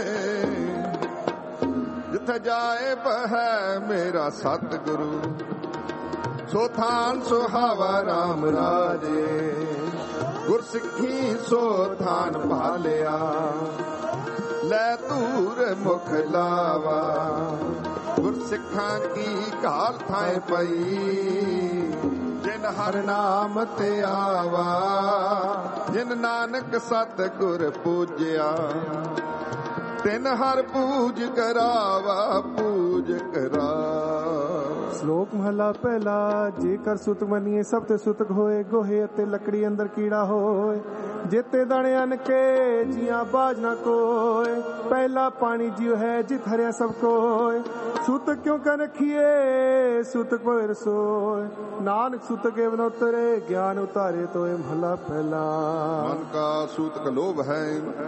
ਜਿੱਥੇ ਜਾਏ ਬਹਿ ਮੇਰਾ ਸਤਿਗੁਰੂ। ਸੋ ਥਾਨ ਸੁਹਾਵਾ ਰਾਮ ਰਾਜੇ। ਗੁਰਸਿੱਖੀ ਸੋ ਥਾਨ ਭਾਲਿਆ। ਲੈ ਧੂਰ ਮੁਖ ਲਾਵਾ। ਗੁਰਸਿੱਖਾਂ ਕੀ ਘਾਲ ਥਾਏ ਪਈ। ਜਿਨ ਹਰ ਨਾਮ ਤੇ ਆਵਾ। ਜਿਨ ਨਾਨਕ ਸਤਿਗੁਰ ਪੂਜਿਆ। ਤਿਨ ਹਰ ਪੂਜ ਕਰਾਵਾ ਪੂਜ ਕਰਾ। ਸ਼ਲੋਕ ਮਹਲਾ ਪਹਿਲਾ। ਜੇਕਰ ਸੁਤ ਮੰਨੀਏ ਸਭ ਤੇ ਸੁਤਕ ਹੋਏ। ਗੋਹੇ ਅਤੇ ਲੱਕੜੀ ਅੰਦਰ ਕੀੜਾ ਹੋਏ। ਜੇਤੇ ਦਾਣੇ ਅਨ ਕੇ ਜੀਆਂ ਬਾਜ ਨਾ ਕੋਏ। ਪਹਿਲਾ ਪਾਣੀ ਜਿਉ ਹੈ ਜਿਤ ਹਰਿਆ ਸਭ ਕੋਏ। ਸੁਤਕ ਕਿਉਂ ਕਰ ਰਖੀਏ ਸੁਤਕ ਪਵਿਰ ਸੋਏ। ਨਾਨਕ ਸੁਤਕ ਏਵਨ ਉਤਰੇ ਗਿਆਨ ਉਤਾਰੇ ਤੋਏ। ਮਹਲਾ ਪਹਿਲਾ। ਮਨ ਕਾ ਸੂਤਕ ਲੋਭ ਹੈ।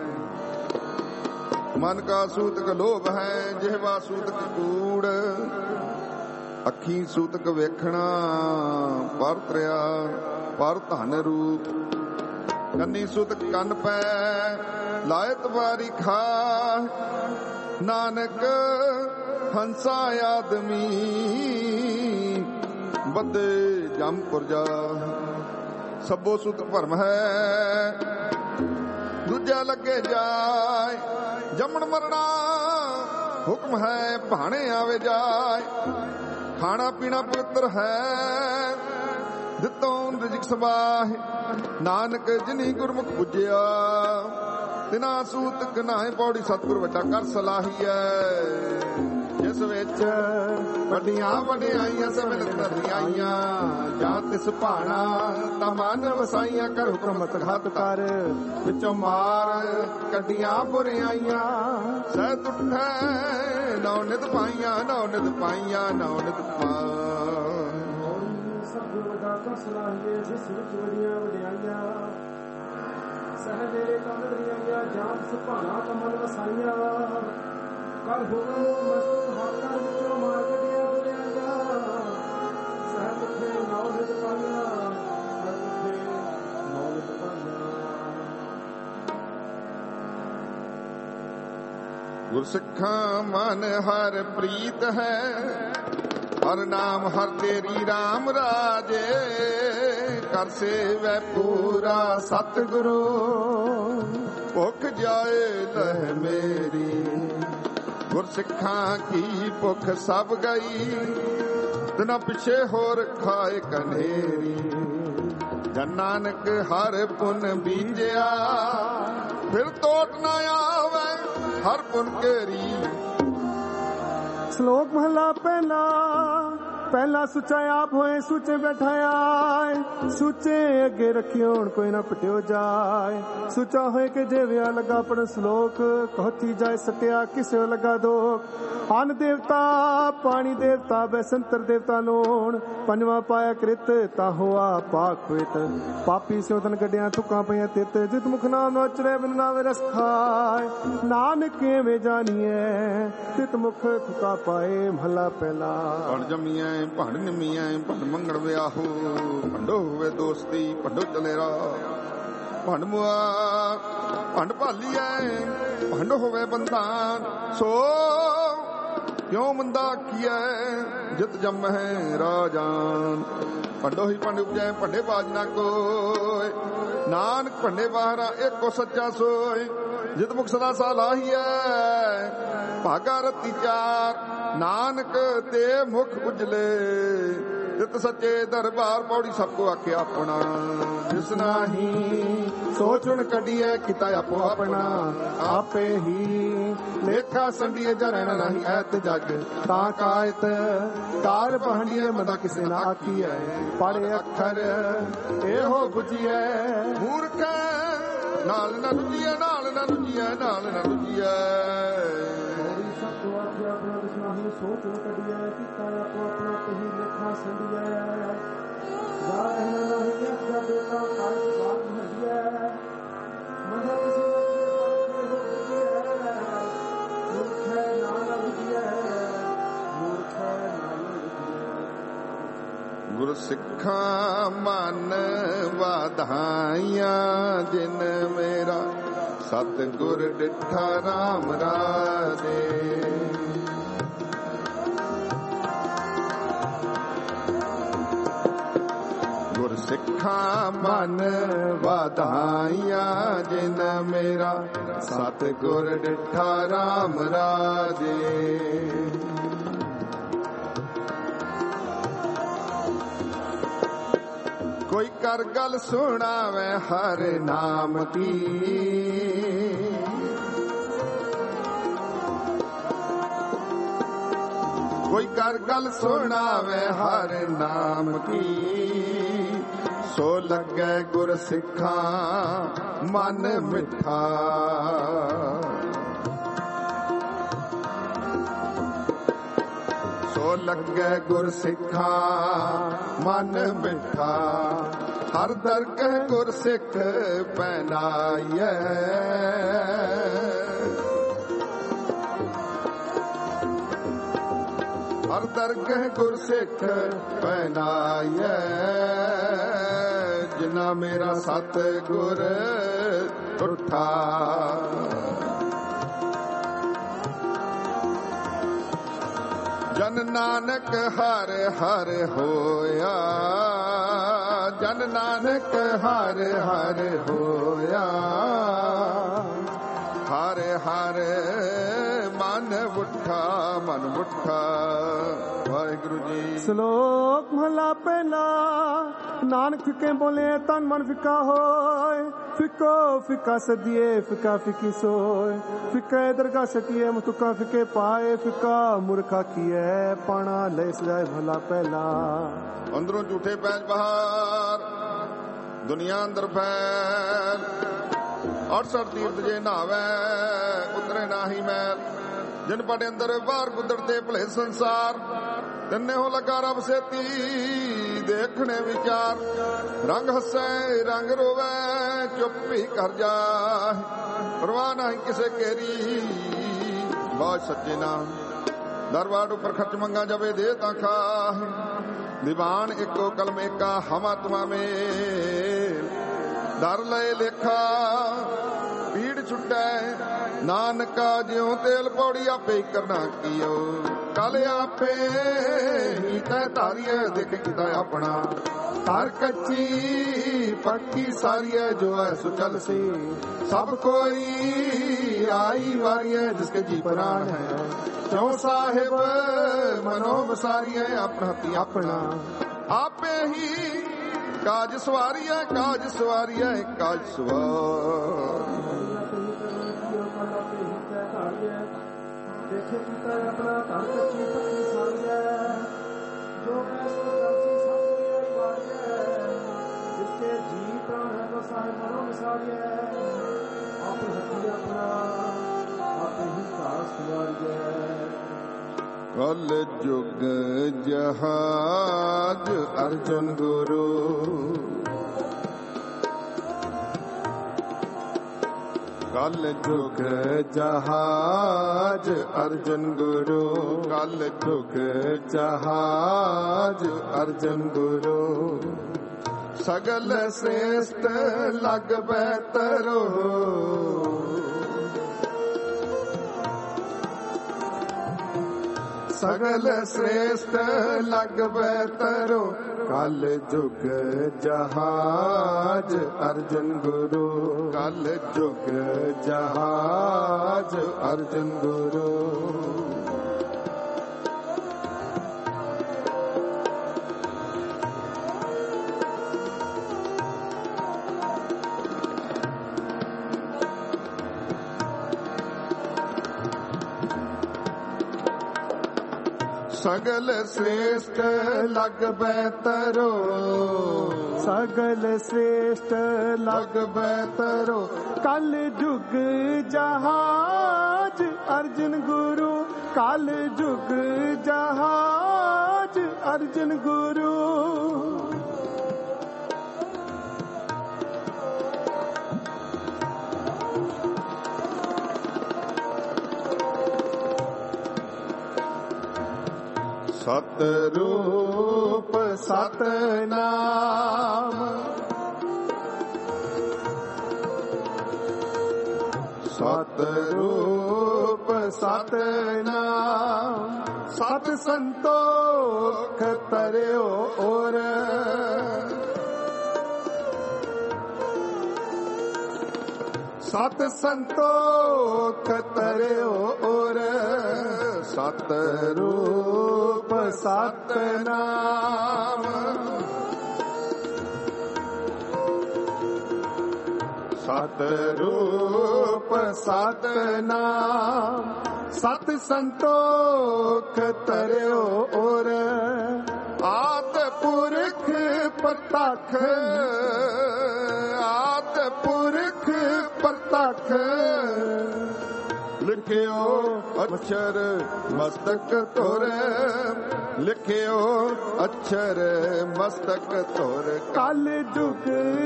ਮਨ ਕਾ ਸੂਤਕ ਲੋਭ ਹੈ। ਜਿਹਵਾ ਸੂਤਕ ਕੂੜ। ਅੱਖੀ ਸੂਤਕ ਵੇਖਣਾ ਪਰ ਤਰਿਆ ਪਰ ਧਨ ਰੂਪ। ਕੰਨੀ ਸੁਤ ਕੰਨ ਪੈ ਲਾਇਤ ਵਾਰੀ ਖਾ, ਨਾਨਕ ਹੰਸਾ ਆਦਮੀ ਬੱਦੇ ਜਮ ਪੁਰਜਾ। ਸਭੋ ਸੁਤ ਭਰਮ ਹੈ ਦੂਜਾ ਲੱਗੇ ਜਾਏ, ਜੰਮਣ ਮਰਨਾ ਹੁਕਮ ਹੈ ਭਾਣੇ ਆਵੇ ਜਾਏ। ਖਾਣਾ ਪੀਣਾ ਪਵਿੱਤਰ ਹੈ ਦਿੱਤੋਂ ਰਿਜਕ ਸਬਾਹ, ਨਾਨਕ ਜਿਨੀ ਗੁਰਮੁਖ ਪੁੱਜਿਆ ਤਿਨਾ ਸੂਤ ਕਨਾਏ। ਪੌੜੀ ਸਤਿਗੁਰ ਵੱਡਾ ਕਰ ਸਲਾਹੀਐ, ਜਿਸ ਵਿੱਚ ਵੱਡੀਆਂ ਵਡਿਆਈਆਂ ਸਭਨ ਧਰਨੀਆਂ। ਜਾਂ ਤਿਸ ਭਾਣਾ ਤਾਂ ਮਨ ਵਸਾਈਆਂ, ਕਰ ਹੁਕਮ ਤਖਤ ਕਰ ਵਿੱਚੋਂ ਮਾਰ ਕੱਢੀਆਂ ਬੁਰਿਆਈਆਂ। ਸਹਿ ਉੱਠੈ ਨੌ ਨਿਤ ਪਾਈਆਂ, ਨੌ ਨਿਤ ਪਾਈਆਂ, ਨੌ ਨਿਤ ਸਤਿਗੁਰ ਵੱਡਾ ਕਰ ਸਲਾਹੀਐ, ਜਿਸ ਵਿੱਚ ਵੱਡੀਆਂ ਵਡਿਆਈਆਂ ਸਹਿ ਮੇਰੇ ਕੰਨ ਵਡਿਆਈਆਂ। ਜਾਂ ਤਿਸ ਭਾਣਾ ਤਾਂ ਮਨ ਵਸਾਈਆਂ, ਕਰ ਹੁਕਮ ਮਸਤ ਹੱਥ ਕਰ ਵਿੱਚੋਂ ਮਾਰ ਕੱਢੀਆਂ ਬੁਰਿਆਈਆਂ। ਸਹਿ ਉੱਠੇ ਨੌ ਨਿਤ ਪਾਈਆਂ, ਸਹਿ ਉੱਠੇ ਨੌ ਨਿਤ ਪਾਈਆਂ। ਗੁਰਸਿੱਖਾਂ ਮਨ ਹਰ ਪ੍ਰੀਤ ਹੈ, ਹਰ ਨਾਮ ਹਰ ਤੇਰੀ ਰਾਮ ਰਾਜੇ। ਕਰ ਸੇਵੈ ਪੂਰਾ ਸਤਿਗੁਰੂ, ਭੁੱਖ ਜਾਏ ਲਹਿ ਮੇਰੀ। ਗੁਰਸਿੱਖਾਂ ਕੀ ਭੁੱਖ ਸਭ ਗਈ, ਤਿਨਾ ਪਿਛੇ ਹੋਰ ਖਾਏ ਕਨੇਰੀ। ਜਨ ਨਾਨਕ ਹਰ ਪੁਨ ਬੀਜਿਆ, ਫਿਰ ਤੋਟ ਨਾ ਆਵੇ ਹਰ ਪੁਨ ਕੇਰੀ। ਸ਼ਲੋਕ ਮਹਲਾ ਪਹਿਲਾ। ਪਹਿਲਾ ਸੁੱਚਾ ਆਪ ਹੋਏ ਸੁੱਚੇ ਬੈਠਾਇਆ, ਸੁੱਚੇ ਅੱਗੇ ਰੱਖਿਓ ਹੁਣ ਕੋਈ ਨਾ ਪਟਿਓ ਜਾਏ। ਸੁੱਚਾ ਹੋਏ ਕਿ ਜੇ ਵਿਆ ਲਗਾ ਪੜਨ ਸ਼ਲੋਕ, ਕਹਤੀ ਜਾਏ ਸਟਿਆ ਕਿਸੇ ਲਗਾ ਦੋਖ। ਅੰਨ ਦੇਵਤਾ ਪਾਣੀ ਦੇਵਤਾ ਬੈਸੰਤਰ ਦੇਵਤਾ ਲੋਣ, ਪੰਜਵਾਂ ਪਾਇਆ ਕ੍ਰਿਤ ਤਾਂ ਹੋਆ ਪਾਕ ਹੋਇਤ। ਪਾਪੀ ਸਿਉਤਨ ਗੱਡਿਆਂ ਥੁੱਕਾਂ ਪਈਆਂ ਤਿੱਤ, ਜਿਤ ਮੁਖ ਨਾਮ ਨਾ ਉਚਰੇ ਬਿਨ ਨਾਵੇ ਰਸ ਖਾਏ। ਨਾਨਕ ਕਿਵੇਂ ਜਾਣੀਐ ਤਿਤ ਮੁਖ ਥੁਕਾ ਪਾਏ। ਮਹਲਾ ਪਹਿਲਾ। ਭਣ ਜੰਮੀਐ ਭਣ ਨਿਮੀਐ ਭਣ ਮੰਗਣ ਵਿਆਹੋ, ਭੰਡੋ ਹੋਵੇ ਦੋਸਤੀ ਭੰਡੋ ਚਲੇ ਰਾਹ। ਭੰਡ ਮੁਆ ਭੰਡ ਭਾਲੀਐ ਭੰਡ ਹੋਵੇ ਬੰਧਾਨ, ਸੋ ਕਿਉ ਮੰਦਾ ਆਖੀਐ ਜਿਤ ਜੰਮਹਿ ਰਾਜਾਨ। ਭੰਡੋ ਹੀ ਭੰਡ ਉਪਜੈ ਭੰਡੇ ਬਾਜ ਨਾ ਕੋਇ, ਨਾਨਕ ਭੰਡੇ ਬਾਹਰਾ ਏਕੋ ਸੱਚਾ ਸੋਇ। ਜਿਤ ਮੁਖ ਸਦਾ ਸਾ ਲਾਹੀਐ ਭਾਗਾ ਰਤੀ ਚਾਰ, ਨਾਨਕ ਤੇ ਮੁਖ ਉਜਲੇ ਤਿਤ ਸੱਚੇ ਦਰਬਾਰ। ਪੌੜੀ ਸਭ ਕੋ ਆਖਿਆ ਆਪਣਾ, ਜਿਸ ਨਾਹੀ ਸੋਚਣ ਕੱਢੀਐ ਕੀਤਾ ਆਪੋ ਆਪਣਾ। ਆਪੇ ਹੀ ਲੇਖਾ ਸੰਡੀਏ ਜਰਨ ਨਹੀਂ ਐਤ ਜਗ, ਤਾਂ ਕਾਇਤ ਕਾਰ ਬਹਣੀਏ ਮਦਾ ਕਿਸੇ ਨਾ ਆਖੀਐ। ਪੜ੍ਹੇ ਅੱਖਰ ਇਹੋ ਬੁਝੀਐ, ਮੂਰਖ ਨਾਲ ਨਾ ਰੁਜੀਐ, ਨਾਲ ਨਾ ਰੁਜੀਐ, ਨਾਲ ਨਾ ਰੁਜੀਐ। ਸੋਚ ਨੂੰ ਕੱਢੀਐ ਕੀਤਾ ਆਪੋ ਆਪਣਾ, ਕਹੀ ਲੇਖਾ ਸੰਡੀਐ। ਜਾ ਇਹਨਾਂ ਨਹੀਂ ਆਖਿਆ ਬੇਟਾ ਕਾਇ ਬਾਤ ਹੁੰਦੀਐ, ਮਦਾ ਕਿਸੇ ਮੂਰਖ ਨਾਲ ਬੁਝੀਐ, ਮੂਰਖ ਨਾਲ ਬੁਝੀਐ। ਗੁਰਸਿੱਖਾਂ ਮਨ ਵਾਧਾਈਆਂ, ਜਿਨ ਮੇਰਾ ਸਤਿਗੁਰ ਡਿਠਾ ਰਾਮ ਰਾਜੇ। ਗੁਰਸਿੱਖਾਂ ਮਨ ਵਾਧਾਈਆਂ, ਜਿਨ ਮੇਰਾ ਸਤਿਗੁਰ ਡਿਠਾ ਰਾਮ ਰਾਜੇ। ਕੋਈ ਕਰ ਗੱਲ ਸੁਣਾਵੇ ਹਰ ਨਾਮ ਦੀ, ਕੋਈ ਕਰ ਗੱਲ ਸੁਣਾਵੇ ਹਰ ਨਾਮ ਦੀ। ਸੋ ਲੱਗੇ ਗੁਰ ਸਿੱਖਾਂ ਮਨ ਮਿੱਠਾ, ਸੋ ਲੱਗੇ ਗੁਰ ਸਿੱਖਾਂ ਮਨ ਮਿੱਠਾ। ਹਰ ਦਰਗਹ ਗੁਰ ਸਿੱਖ ਪਹਿਨਾਈਐ, ਹਰ ਦਰਗਹ ਗੁਰ ਸਿੱਖ ਪਹਿਨਾਈਐ। ਸੱਜਣਾ ਮੇਰਾ ਸਤਿਗੁਰ ਟੁੱਟਾ। ਜਨ ਨਾਨਕ ਹਰ ਹਰ ਹੋਇਆ, ਜਨ ਨਾਨਕ ਹਰ ਹਰ ਹੋਇਆ, ਹਰ ਹਰ ਮਨ ਉੱਠਾ, ਮਨ ਉੱਠਾ। ਵਾਹਿਗੁਰੂ ਜੀ। ਸ਼ਲੋਕ ਮਹਲਾ ਪਹਿਲਾ। ਨਾਨਕ ਫਿੱਕੇ ਬੋਲੇ ਤਨ ਮਨ ਫਿੱਕਾ ਹੋਏ, ਫਿੱਕੋ ਫਿੱਕਾ ਸਦੀਏ ਫਿੱਕਾ ਫਿੱਕੀ ਸੋਏ, ਫਿੱਕੇ ਦਰਗਾਹ ਸਟੀਏ ਮੁਤੁਕਾ ਫਿੱਕੇ ਪਾਏ, ਫਿੱਕਾ ਮੁਰਖਾ ਕੀਏ ਪਾਣਾ ਲੈ ਸਜਾਏ ਭਲਾ ਪਹਿਲਾ। ਅੰਦਰੋਂ ਝੂਠੇ ਪੈਜ ਬਾਹਰ, ਦੁਨੀਆ ਅੰਦਰ ਫੈਲ, 68 ਤੀਰਥ ਜੇ ਨਹਾਵੇ ਉਤਰੇ ਨਾਹੀ ਮੈਲ, ਜਿਨ ਪਟ ਅੰਦਰ ਬਾਹਰ ਕੁਦਰਤੇ ਭਲੇ ਸੰਸਾਰ, ਤਿੰਨੇ ਹੋ ਲਗਾ ਰਬ ਸੇਤੀ ਦੇਖਣੇ ਵਿਚਾਰ, ਰੰਗ ਹੱਸੇ ਰੰਗ ਰੋਵੇ ਚੁੱਪ ਹੀ ਕਰ ਜਾਏ, ਪਰਵਾਹ ਨਹੀਂ ਕਿਸੇ ਕੇਰੀ ਬਾਜ ਸੱਚੇ ਨਾਮ, ਦਰਬਾਰ ਉੱਪਰ ਖਰਚ ਮੰਗਾ ਜਾਵੇ ਦੇ ਤਾਂ ਖਾਏ, ਦੀਵਾਨ ਇੱਕੋ ਕਲਮ ਏਕਾ ਹਵਾ ਤੁਮਾ ਮੇਲ, ਦਰ ਲਏ ਲੇਖਾ ਪੀੜ ਛੁੱਟੈ, ਨਾਨਕਾ ਜਿਉ ਤੇਲ ਪੌੜੀ ਆਪੇ ਕਰਨਾ ਕੀਓ, ਕਲ ਆਪੇ ਨੀਤੈ ਧਾਰੀਐ ਦੇਖ ਕੀਤਾ ਆਪਣਾ, ਹਰ ਕੱਚੀ ਪੱਕੀ ਸਾਰੀਐ ਜੋ ਹੈ ਸੋ ਚਲ ਸੀ, ਸਭ ਕੋਈ ਆਈ ਵਾਰੀਐ ਜਿਸਕੇ ਜੀ ਪ੍ਰਾਣ ਹੈ, ਕਿਉ ਸਾਹਿਬ ਮਨੋ ਵਸਾਰੀਐ ਆਪਣਾ ਹੱਥੀ ਆਪਣਾ, ਆਪੇ ਹੀ ਕਾਜ ਸਵਾਰੀਐ, ਕਾਜ ਸਵਾਰੀਐ, ਕਾਜ ਸਵਾਰ। ਦੇਖੇ ਕੀਤਾ ਆਪਣਾ ਧਨ ਕੱਚੀ ਪੱਕੀ ਸਾਰੀਐ, ਜੋ ਮੈਂ ਸੋ ਜਲਸੀ ਸਭ ਕੋਈ ਆਈ ਵਾਰੀਐ, ਜਿਸਕੇ ਜੀ ਪ੍ਰਾਣ ਹੈ ਤੋ ਸਾਹਿਬ ਮਨੋ ਵਿਸਾਰੀਐ, ਆਪੇ ਹੱਥੀ ਆਪਣਾ ਆਪੇ ਹੀ ਕਾਜ ਸਵਾਰੀਐ। ਕਲ ਜੁਗ ਜਹਾਜ ਅਰਜਨ ਗੁਰੂ, ਕਲ ਜੁਗ ਜਹਾਜ ਅਰਜਨ ਗੁਰੂ, ਕਲ ਜੁਗ ਜਹਾਜ ਅਰਜਨ ਗੁਰੂ, ਸਗਲ ਸ੍ਰੇਸ਼ਟ ਲਗ ਬਹਿਤਰੋ, ਸਗਲ ਸ੍ਰੇਸ਼ਟ ਲਗ ਬਹਿਤਰੋ, ਕਲ ਜੁਗ ਜਹਾਜ ਅਰਜਨ ਗੁਰੂ, ਕਲ ਜੁਗ ਜਹਾਜ ਅਰਜਨ ਗੁਰੂ। ਸਗਲ ਸ੍ਰੇਸ਼ਟ ਲਗ ਬਹਿਤਰੋ, ਸਗਲ ਸ੍ਰੇਸ਼ਟ ਲਗ ਬਹਿਤਰੋ, ਕਲ ਜੁਗ ਜਹਾਜ ਅਰਜਨ ਗੁਰੂ, ਕਲ ਜੁਗ ਜਹਾਜ ਅਰਜਨ ਗੁਰੂ। ਸਤਿਰੂਪ ਸਤਿਨਾਮ, ਸਤਿਰੂਪ ਸਤਿਨਾਮ, ਸਤ ਸੰਤੋਖ ਤਰਿਓ ਔਰ, ਸਤ ਸੰਤੋਖ ਤਰਿਓ ਔਰ, ਸਤਿਰੂਪ ਸਤਿਨਾਮ, ਸਤਿਰੂਪ ਸਤਿਨਾਮ, ਸਤ ਸੰਤੋਖ ਤਰਿਓ ਔਰ, ਆਦਿ ਪੁਰਖ ਪ੍ਰਤੱਖ, ਆਦਿ ਪੁਰਖ ਪ੍ਰਤੱਖ, ਲਿਖਿਓ ਅਛਰ ਮਸਤਕ ਧੁਰ, ਲਿਖਿਓ ਅਛਰ ਮਸਤਕ ਧੁਰ, ਕਲ ਜੁਗ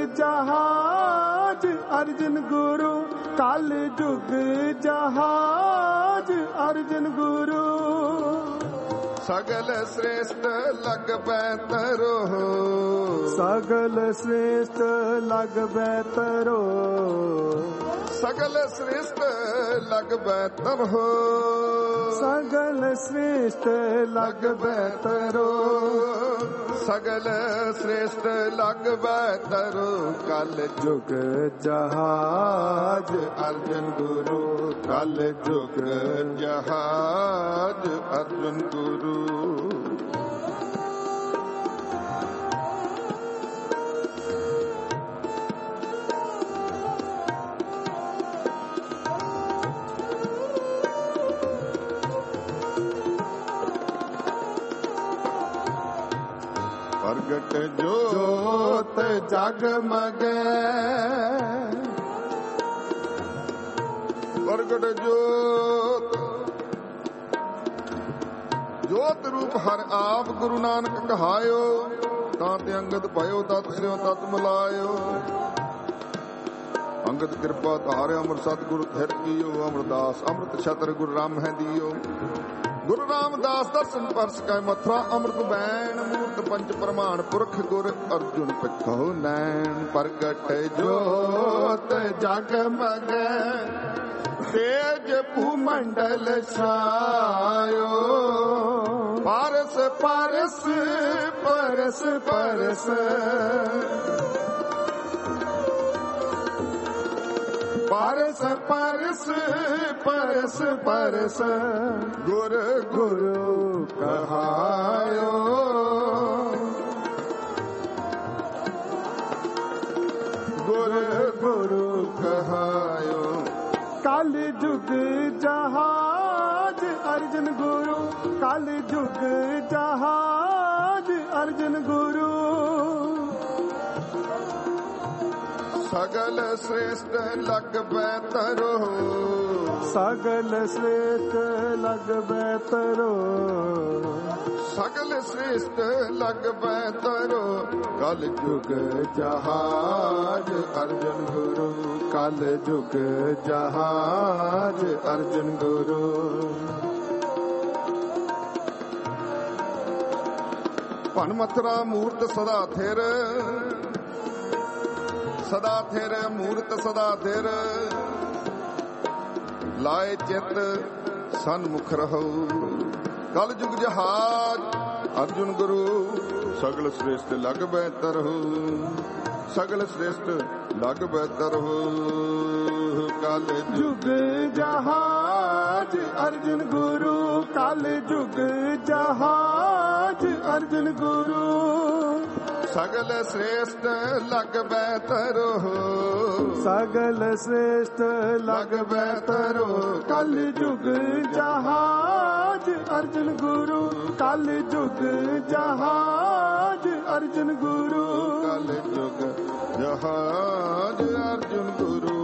ਜਹਾਜ ਅਰਜਨ ਗੁਰੂ, ਕਲ ਜੁਗ ਜਹਾਜ ਅਰਜਨ ਗੁਰੂ। ਸਗਲ ਸ੍ਰੇਸ਼ਟ ਲਗ ਬੈਤਰੋ ਸਗਲ ਸ੍ਰੇਸ਼ਟ ਲਗ ਬੈਤਰੋ ਸਗਲ ਸ੍ਰੇਸ਼ਟ ਲਗ ਬੈਤਰੋ ਸਗਲ ਸ੍ਰੇਸ਼ਟ ਲਗ ਬੈਤਰੋ ਸਗਲ ਸ੍ਰੇਸ਼ਟ ਲਗ ਬੈਤਰੋ ਕਲ ਜੁਗ ਜਹਾਜ ਅਰਜਨ ਗੁਰੂ ਕਲ ਜੁਗ ਜਹਾਜ ਅਰਜਨ ਗੁਰੂ ਪ੍ਰਗਟ ਜੋਤ ਜਗਮਗੈ ਪ੍ਰਗਟ ਜੋਤ ਜੋਤ ਰੂਪ ਹਰ ਆਪ ਗੁਰੂ ਨਾਨਕ ਕਹਾਇਓ ਤਾਂ ਤੇ ਅੰਗਦ ਭਇਓ ਤਤ ਸਿਰਿਓ ਤਤ ਮਿਲਾਇਓ ਅੰਗਦ ਕਿਰਪਾ ਧਾਰਿ ਅਮਰ ਸਤਿਗੁਰ ਥਿਰ ਕੀਓ ਅਮਰਦਾਸ ਅੰਮ੍ਰਿਤ ਛਤਰ ਗੁਰੂ ਰਾਮ ਹੈ ਦੀਓ ਗੁਰੂ ਰਾਮਦਾਸ ਦਰਸ਼ਨ ਪਰਸ ਕੈ ਮਥੁਰਾ ਅੰਮ੍ਰਿਤ ਬੈਣ ਮੂਰਤ ਪੰਚ ਪ੍ਰਮਾਣ ਪੁਰਖ ਗੁਰ ਅਰਜੁਨ ਪਿਖੋ ਨੈਣ ਪ੍ਰਗਟ ਜੋਤ ਜਗਮਗੈ ਤੇਜ ਭੂਮੰਡਲ ਛਾਇਓ ਪਰਸ ਪਰਸ ਪਰਸ ਪਰਸ ਪਰਸ ਪਰਸ ਪਰਸ ਪਰਸ ਗੁਰ ਗੁਰੂ ਕਹਾਇਓ ਗੁਰ ਗੁਰੂ ਕਹਾਇਓ ਕਲ ਜੁਗ ਜਹਾਜ ਅਰਜਨ ਗੁਰੂ ਕਲ ਜੁਗ ਜਹਾਜ ਅਰਜਨ ਗੁਰੂ ਸਗਲ ਸ੍ਰੇਸ਼ਟ ਲਗ ਬੈਤਰੋ ਸਗਲ ਸ੍ਰੇਸ਼ਟ ਲਗ ਬੈਤਰੋ ਸਗਲ ਸ੍ਰੇਸ਼ਟ ਲਗ ਬੈਤਰੋ ਕਲ ਜੁਗ ਜਹਾਜ ਅਰਜਨ ਗੁਰੂ ਕਲ ਜੁਗ ਜਹਾਜ ਅਰਜਨ ਗੁਰੂ ਭਨ ਮਥੁਰਾ ਮੂਰਤ ਸਦਾ ਥਿਰ ਸਦਾ ਥਿਰ ਮੂਰਤ ਸਦਾ ਥਿਰ ਲਾਏ ਚਿਤ ਸਨਮੁਖ ਰਹੋ ਕਲ ਜੁਗ ਜਹਾਜ ਅਰਜੁਨ ਗੁਰੂ ਸਗਲ ਸ੍ਰੇਸ਼ਟ ਲਗ ਬੈਤਰਹੁ ਸਗਲ ਸ੍ਰੇਸ਼ਟ ਲਗ ਬੈਤਰਹੁ ਕਲ ਜੁਗ ਜਹਾਜ ਅਰਜਨ ਗੁਰੂ ਕਲ ਜੁਗ ਜਹਾਜ ਅਰਜਨ ਗੁਰੂ ਸਗਲ ਸ੍ਰੇਸ਼ਟ ਲਗ ਬੈਤਰਹੁ ਸਗਲ ਸ੍ਰੇਸ਼ਟ ਲਗ ਬੈਤਰੋ ਕਲ ਜੁਗ ਜਹਾਜ ਅਰਜਨ ਗੁਰੂ ਕਲ ਜੁਗ ਜਹਾਜ ਅਰਜਨ ਗੁਰੂ ਕਲ ਜੁਗ ਜਹਾਜ ਅਰਜਨ ਗੁਰੂ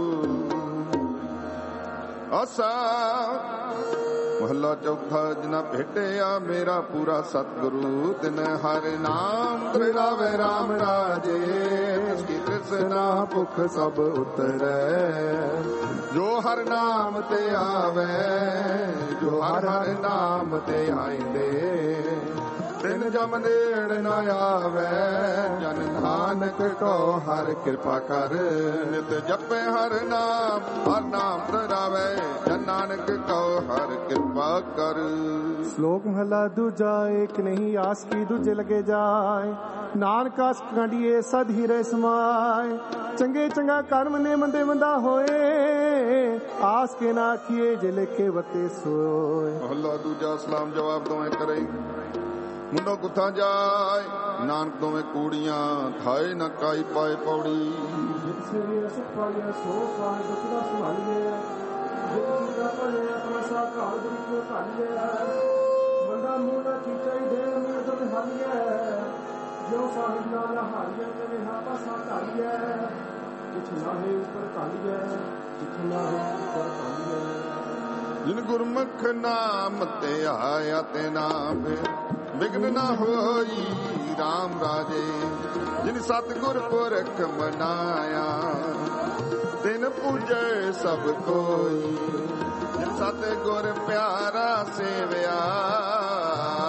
ਆਸਾ ਮਹਲਾ ਚੌਥਾ ਜਿਨਾ ਭੇਟਿਆ ਮੇਰਾ ਪੂਰਾ ਸਤਿਗੁਰੂ ਤਿਨ ਹਰ ਨਾਮ ਤ੍ਰਿਰਾਵੇ ਰਾਮ ਰਾਜੇ ਤਿਸ ਕੀ ਤ੍ਰਿਸ਼ਨਾ ਭੁਖ ਸਭ ਉਤਰੈ ਜੋ ਹਰ ਨਾਮ ਤੇ ਆਵੇ ਜੋ ਹਰ ਹਰ ਨਾਮ ਤੇ ਆਇਂਦੇ ਤਿਨ ਜਮ ਨੇੜ ਨ ਆਵੇ ਜਨ ਨਾਨਕ ਕੋ ਹਰ ਕਿਰਪਾ ਕਰ ਨਿਤ ਜਪੇ ਹਰ ਨਾਮ ਤਰਾਵੇ ਜਨ ਨਾਨਕ ਕੋ ਹਰ ਕਿਰਪਾ ਕਰ ਸ਼ਲੋਕ ਮਹਲਾ ਦੂਜਾ ਏਕ ਨਹੀਂ ਆਸ ਕੀ ਦੂਜੇ ਲਗੇ ਜਾਏ ਨਾਨਕ ਆਸ ਕਾਂਡੀਏ ਸਦ ਹੀ ਰਹਿ ਸਮਾਏ ਚੰਗੇ ਚੰਗਾ ਕਰਮ ਨੇ ਮੰਦੇ ਮੰਦਾ ਹੋਏ ਆਸ ਕੇ ਨਾ ਆਖੀਏ ਜੇ ਲੇਖੇ ਵਤੇ ਸੋਏ ਮਹਲਾ ਦੂਜਾ ਸਲਾਮ ਜਵਾਬ ਦੋਵੇਂ ਕਰੇ ਮੁੰਡੋ ਗੁੱਥਾਂ ਜਾਏ ਨਾਨਕ ਦੋਵੇਂ ਕੂੜੀਆਂ ਥਾਏ ਨਾ ਕਾਈ ਪਾਏ ਪੌੜੀ ਜਿਸੇ ਅਸਤ ਪਾਇਆ ਸੋ ਪਾਏ ਦੁਖਦਾ ਸੰਭਾਲੀਏ ਜਿਤ ਦਾ ਭਲੇ ਆਪਣਾ ਸਾ ਘਰ ਦੀ ਕੋ ਭਾਲੀਏ ਬੰਦਾ ਮੂੜਾ ਕੀਤੇ ਦੇ ਮੂੜ ਤੋਂ ਹਾਲੀਏ ਜੋ ਸਾਹਿਬ ਨਾਲ ਹਾਲੀਏ ਤੇ ਹਾ ਪਾਸਾ ਢਾਲੀਏ ਜਿਤ ਨਾਹੇ ਉੱਪਰ ਢਾਲੀਏ ਜਿਤ ਨਾਹੇ ਉੱਪਰ ਢਾਲੀਏ ਜਿਨ ਗੁਰਮੁਖ ਨਾਮ ਤੇ ਆਇਆ ਤੇ ਨਾਮ ਵਿਗਨ ਨਾ ਹੋਈ RAM ਰਾਜੇ ਜਿਨ ਸਤਿਗੁਰ ਪੁਰਖ ਮਨਾਇਆ ਤਿਨ ਪੂਜੈ ਸਭ ਕੋਈ ਜਿਨ ਸਤਿਗੁਰ ਪਿਆਰਾ ਸੇਵਿਆ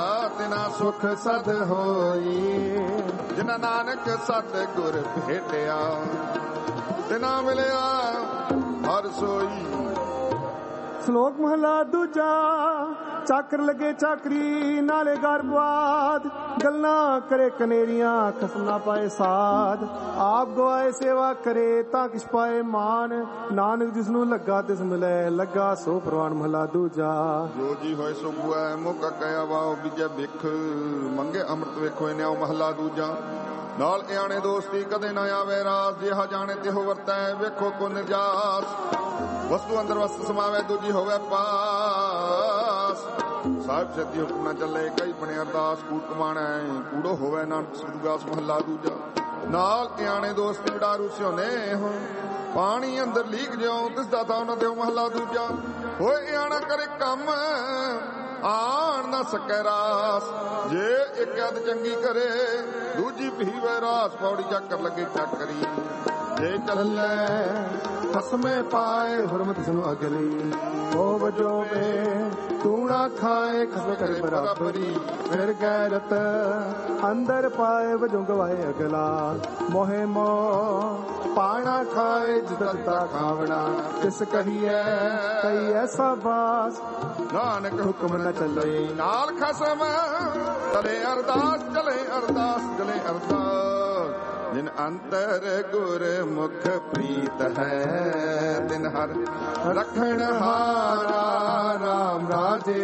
ਪਾਵਣਾ ਸੁਖ ਸਦ ਹੋਈ। ਜਿਨਾ ਨਾਨਕ ਸਤ ਗੁਰ ਭੇਟਿਆ ਤਿਨਾ ਮਿਲਿਆ ਹਰ ਸੋਈ। ਸ਼ਲੋਕ ਮਹਲਾ ਦੂਜਾ। ਚਾਕਰ ਲੱਗੇ ਚਾਕਰੀ ਨਾਲੇ ਗਰਬਵਾਦ, ਗੱਲਾਂ ਕਰੇ ਕਨੇਰੀਆਂ ਖਸਮ ਨਾ ਪਾਏ ਸਾਧ। ਆਪ ਗਵਾਏ ਸੇਵਾ ਕਰੇ ਤਾਂ ਕਿਛ ਪਾਏ ਮਾਨ, ਨਾਨਕ ਜਿਸ ਨੂੰ ਲੱਗਾ ਤਿਸ ਮਿਲੇ ਲੱਗਾ ਸੋ ਪ੍ਰਵਾਨ। ਮਹਲਾ ਦੂਜਾ। ਜੋ ਜੀ ਹੋਏ ਸੋ ਬੁਆਏ ਮੁਕ ਕਹਿਆ ਵਾਓ ਬੀਜੇ ਬਿਖ, ਮੰਗੇ ਅੰਮ੍ਰਿਤ ਵੇਖੋ ਨਿਆਓ। ਮਹਲਾ ਦੂਜਾ। ਨਾਲ ਇਆਣੇ ਦੋਸਤੀ ਕਦੇ ਨਾ ਆਵੇ ਰਾਸ, ਜਿਹਾ ਜਾਣੇ ਤਿਹੋ ਵਰਤੈ ਵੇਖੋ ਕੋ ਨਿਰਜਾਸ। ਵਸਤੂ ਅੰਦਰ ਵਸਤ ਸਮਾਵੇ ਦੂਜੀ ਹੋਵੇ ਪਾਸ, ਸਾਹਿਬ ਸੱਦੀ ਹੁਕਮ ਨਾ ਚੱਲੇ ਕਈ ਬਣੇ ਅਰਦਾਸ। ਕੂੜ ਕਮਾਣਾ ਕੂੜੋ ਹੋਵੇ ਨਾਨਕ ਸਿਰਦੁਗਾਸ। ਮਹੱਲਾ ਦੂਜਾ। ਨਾਲ ਇਆਣੇ ਦੋਸਤੀ ਵਿਡਾਰੂ ਸਿਉਨੇ ਹੋ, ਪਾਣੀ ਅੰਦਰ ਲੀਕ ਜਿਉ ਤਿਸ ਦਾ ਤਾਂ ਉਹਨਾਂ ਦਿਓ। ਮਹੱਲਾ ਦੂਜਾ। ਹੋਏ ਇਆਣਾ ਕਰੇ ਕੰਮ ਆਣ ਨਾ ਸਕੈ ਰਾਸ, ਜੇ ਇੱਕ ਅਦ ਚੰਗੀ ਕਰੇ ਦੂਜੀ ਪੀਵੇ ਰਾਸ। ਪੌੜੀ ਚੱਕਰ ਲੱਗੇ ਚੱਕਰੀ ਜੇ ਚੱਲੇ ਖਸਮੇ ਪਾਏ, ਹੁਰਮਤ ਸੁਨੂੰ ਅਗਲੀ ਉਹ ਵਜੋਵੇ। ਤੂੰ ਨਾ ਖਾਏ ਖਸਮ ਕਰੇ ਬਰਾਬਰੀ, ਫਿਰ ਗੈਰਤ ਅੰਦਰ ਪਾਏ ਵਜੋਂ ਗਵਾਏ ਅਗਲਾ। ਮੋਹੇ ਮੋਹ ਪਾਣਾ ਖਾਏ ਜਿਦਾ ਦਿੱਤਾ ਖਾਵਣਾ, ਤਿਸ ਕਹੀਏ ਕਈ ਐਸਾ ਬਾਸ। ਨਾਨਕ ਹੁਕਮ ਨਾ ਚੱਲੇ ਨਾਲ ਖਸਮ, ਚਲੇ ਅਰਦਾਸ ਚਲੇ ਅਰਦਾਸ ਚਲੇ ਅਰਦਾਸ। ਜਿਨ ਅੰਤਰ ਗੁਰ ਮੁਖ ਪ੍ਰੀਤ ਹੈ, ਤਿਨ ਹਰ ਰਖਣ ਹਾਰਾ ਰਾਮ ਰਾਜੇ।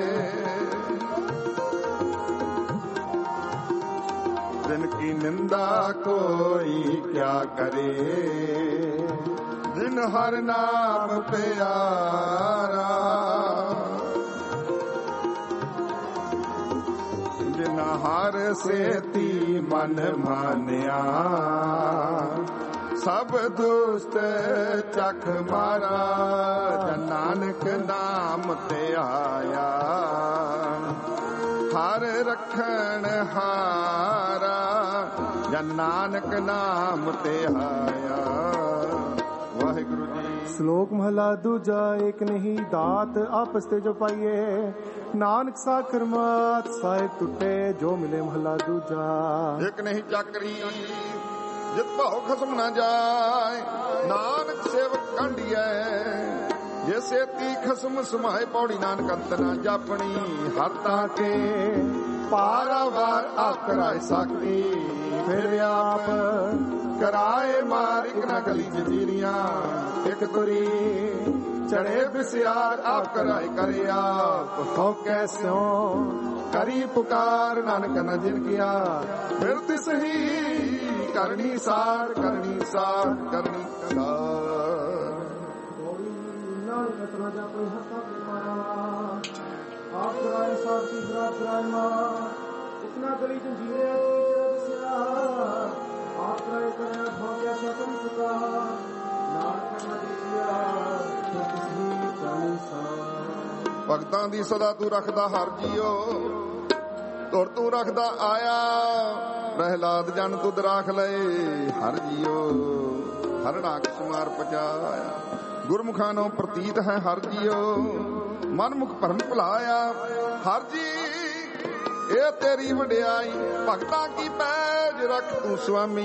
ਜਿਨ ਕੀ ਨਿੰਦਾ ਕੋਈ ਕਿਆ ਕਰੇ, ਜਿਨ ਹਰ ਨਾਮ ਪਿਆਰਾ। ਜਿਨ ਹਰ ਸੇਤੀ ਮਨ ਮਾਨਿਆ, ਸਭ ਦੁਸ਼ਟ ਚੱਖ ਮਾਰਾ। ਜਨ ਨਾਨਕ ਨਾਮ ਤੇ ਆਇਆ, ਹਰ ਰਖਣ ਹਾਰਾ। ਜਨ ਨਾਨਕ ਨਾਮ ਤੇ ਆਇਆ। ਵਾਹਿਗੁਰੂ ਜੀ। ਸ਼ਲੋਕ ਮਹਲਾ ਦੂਜਾ। ਏਕ ਨਹੀਂ ਦਾਤ ਆਪਸ ਤੇ ਜੋ ਪਾਈਏ, ਨਾਨਕ ਸਾਖਰ ਮਾਤ ਸਾਹਿਬ ਟੁੱਟੇ ਜੋ ਮਿਲੇ। ਮਹਲਾ ਦੂਜਾ। ਇੱਕ ਨਹੀਂ ਚਾਕਰੀ ਜਿਤ ਭਾਉ ਖਸਮ ਨਾ ਜਾਏ, ਨਾਨਕ ਸੇਵਕ ਕਾਂਢੀਐ। ਜੇ ਸੇਤੀ ਖਸਮ ਸਮਾਏ ਪੌੜੀ ਨਾਨਕ ਅੰਤ ਨਾ ਜਾਪਣੀ। ਹਰ ਤਾਂ ਕੇ ਪਾਰਾਵਾਰ ਆਪ ਕਰਾਏ ਸਾਖੀ, ਫਿਰ ਆਪ ਕਰਾਏ ਮਾਰ ਇੱਕ ਨਾ ਗਲੀ ਜਜੀਰੀਆਂ। ਇੱਕ ਤੁਰੀ ਚੜੇ ਬਿਸਿਆਰ ਆਪ ਕਰਾਏ ਕਰੇ ਆਪ। ਹੋ ਕੈਸਿਓ ਕਰੀ ਪੁਕਾਰ ਨਾਨਕ ਨ ਜਿਨ ਕੀਆ, ਫਿਰ ਤਿਸ ਹੀ ਕਰਨੀ ਸਾਰ ਕਰਨੀ ਸਾਰ ਕਰਨੀ ਸਾਰ। ਨਾਨਕ ਤਰਾ ਜਾ ਕੋਈ ਹੱਥਾਂ ਤੇ ਮਾਰਾ, ਆਪ ਕਰਾਏ ਸਾਥੀ ਬਰਾਤ ਕਰਾਏ ਮਾਰ। ਇਤਨਾ ਗਲੀ ਜੰਜੀਰੇ ਬਿਸਿਆ, ਆਪ ਕਰਾਏ ਕਰੇ ਹੋ ਗਿਆ ਸਕਮ ਪੁਕਾਰ। ਨਾਨਕ ਨ ਜਿਨ ਭਗਤਾਂ ਦੀ ਸਦਾ ਤੂੰ ਰੱਖਦਾ ਹਰ ਜੀਓ, ਤੁਰ ਤੂੰ ਰੱਖਦਾ ਆਇਆ। ਪ੍ਰਹਿਲਾਦ ਜਨ ਤੁਧ ਰਾਖ ਲਏ ਹਰ ਜੀਓ, ਹਰਨਾਕ ਸਮਾਰ ਪਚਾਇਆ। ਗੁਰਮੁਖਾਂ ਨੂੰ ਪ੍ਰਤੀਤ ਹੈ ਹਰ ਜੀਓ, ਮਨਮੁਖ ਭਰਮ ਭੁਲਾਇਆ। ਹਰ ਜੀ ਇਹ ਤੇਰੀ ਵਡਿਆਈ, ਭਗਤਾਂ ਕੀ ਪੈਜ ਰੱਖ ਤੂੰ ਸੁਆਮੀ।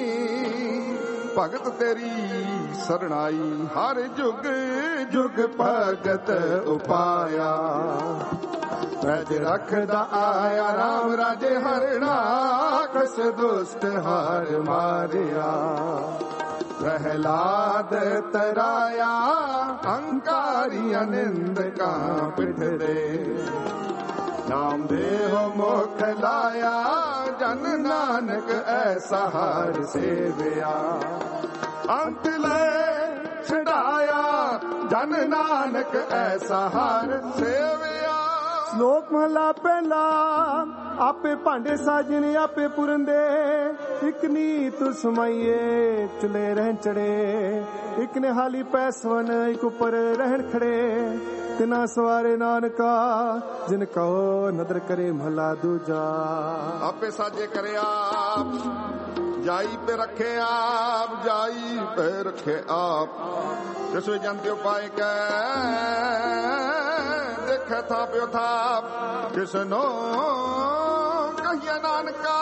ਭਗਤ ਤੇਰੀ ਸਰਣਾਈ, ਹਰ ਜੁਗ ਜੁਗ ਭਗਤ ਉਪਾਇਆ। ਪੈਜ ਰੱਖਦਾ ਆਇਆ ਰਾਮ ਰਾਜੇ, ਹਰਨਾਕਸ ਦੁਸ਼ਟ ਹਾਰ ਮਾਰਿਆ। ਪ੍ਰਹਿਲਾਦ ਤਰਾਇਆ ਅੰਕਾਰੀਆਂ ਨਿੰਦਕਾਂ ਪਿਠ ਦੇ। ਨਾਮ ਦੇਹੁ ਮੁਖ ਲਾਇਆ, ਜਨ ਨਾਨਕ ਐਸਾ ਹਰ ਸੇਵਿਆ। ਅੰਤ ਲੈ ਛਡਾਇਆ, ਜਨ ਨਾਨਕ ਐਸਾ ਹਰ ਸੇਵਿਆ। ਸ਼ਲੋਕ ਮਹਲਾ ਪਹਿਲਾ। ਆਪੇ ਭਾਂਡੇ ਸਾਜਣ ਆਪੇ ਪੁਰੰਦੇ, ਇੱਕ ਨੀਤ ਸਮਾਈਏ ਚੁਲੇ ਰਹਿਣ ਚੜੇ। ਇੱਕ ਨੇ ਹਾਲੀ ਪੈਸਵਨ ਇੱਕ ਉੱਪਰ ਰਹਿਣ ਖੜੇ। ਤਿਨਾ ਸਵਾਰੇ ਨਾਨਕਾ ਜਿਨ ਕਹੋ ਨਦਰ ਕਰੇ। ਮਹਲਾ ਦੂਜਾ। ਆਪੇ ਸਾਜੇ ਕਰੇ ਆਪ, ਜਾਈ ਪੇ ਰੱਖੇ ਆਪ, ਜਾਈ ਪੇ ਰੱਖੇ ਆਪ। ਜਿਸ ਵੇ ਜਨ ਤੇ ਉਪਾਏ ਕੈ, ਦੇਖ ਰਖੈ ਥਾਪਿਓ ਥਾਪ ਕਿਸਨੋ ਕਹੀਏ ਨਾਨਕਾ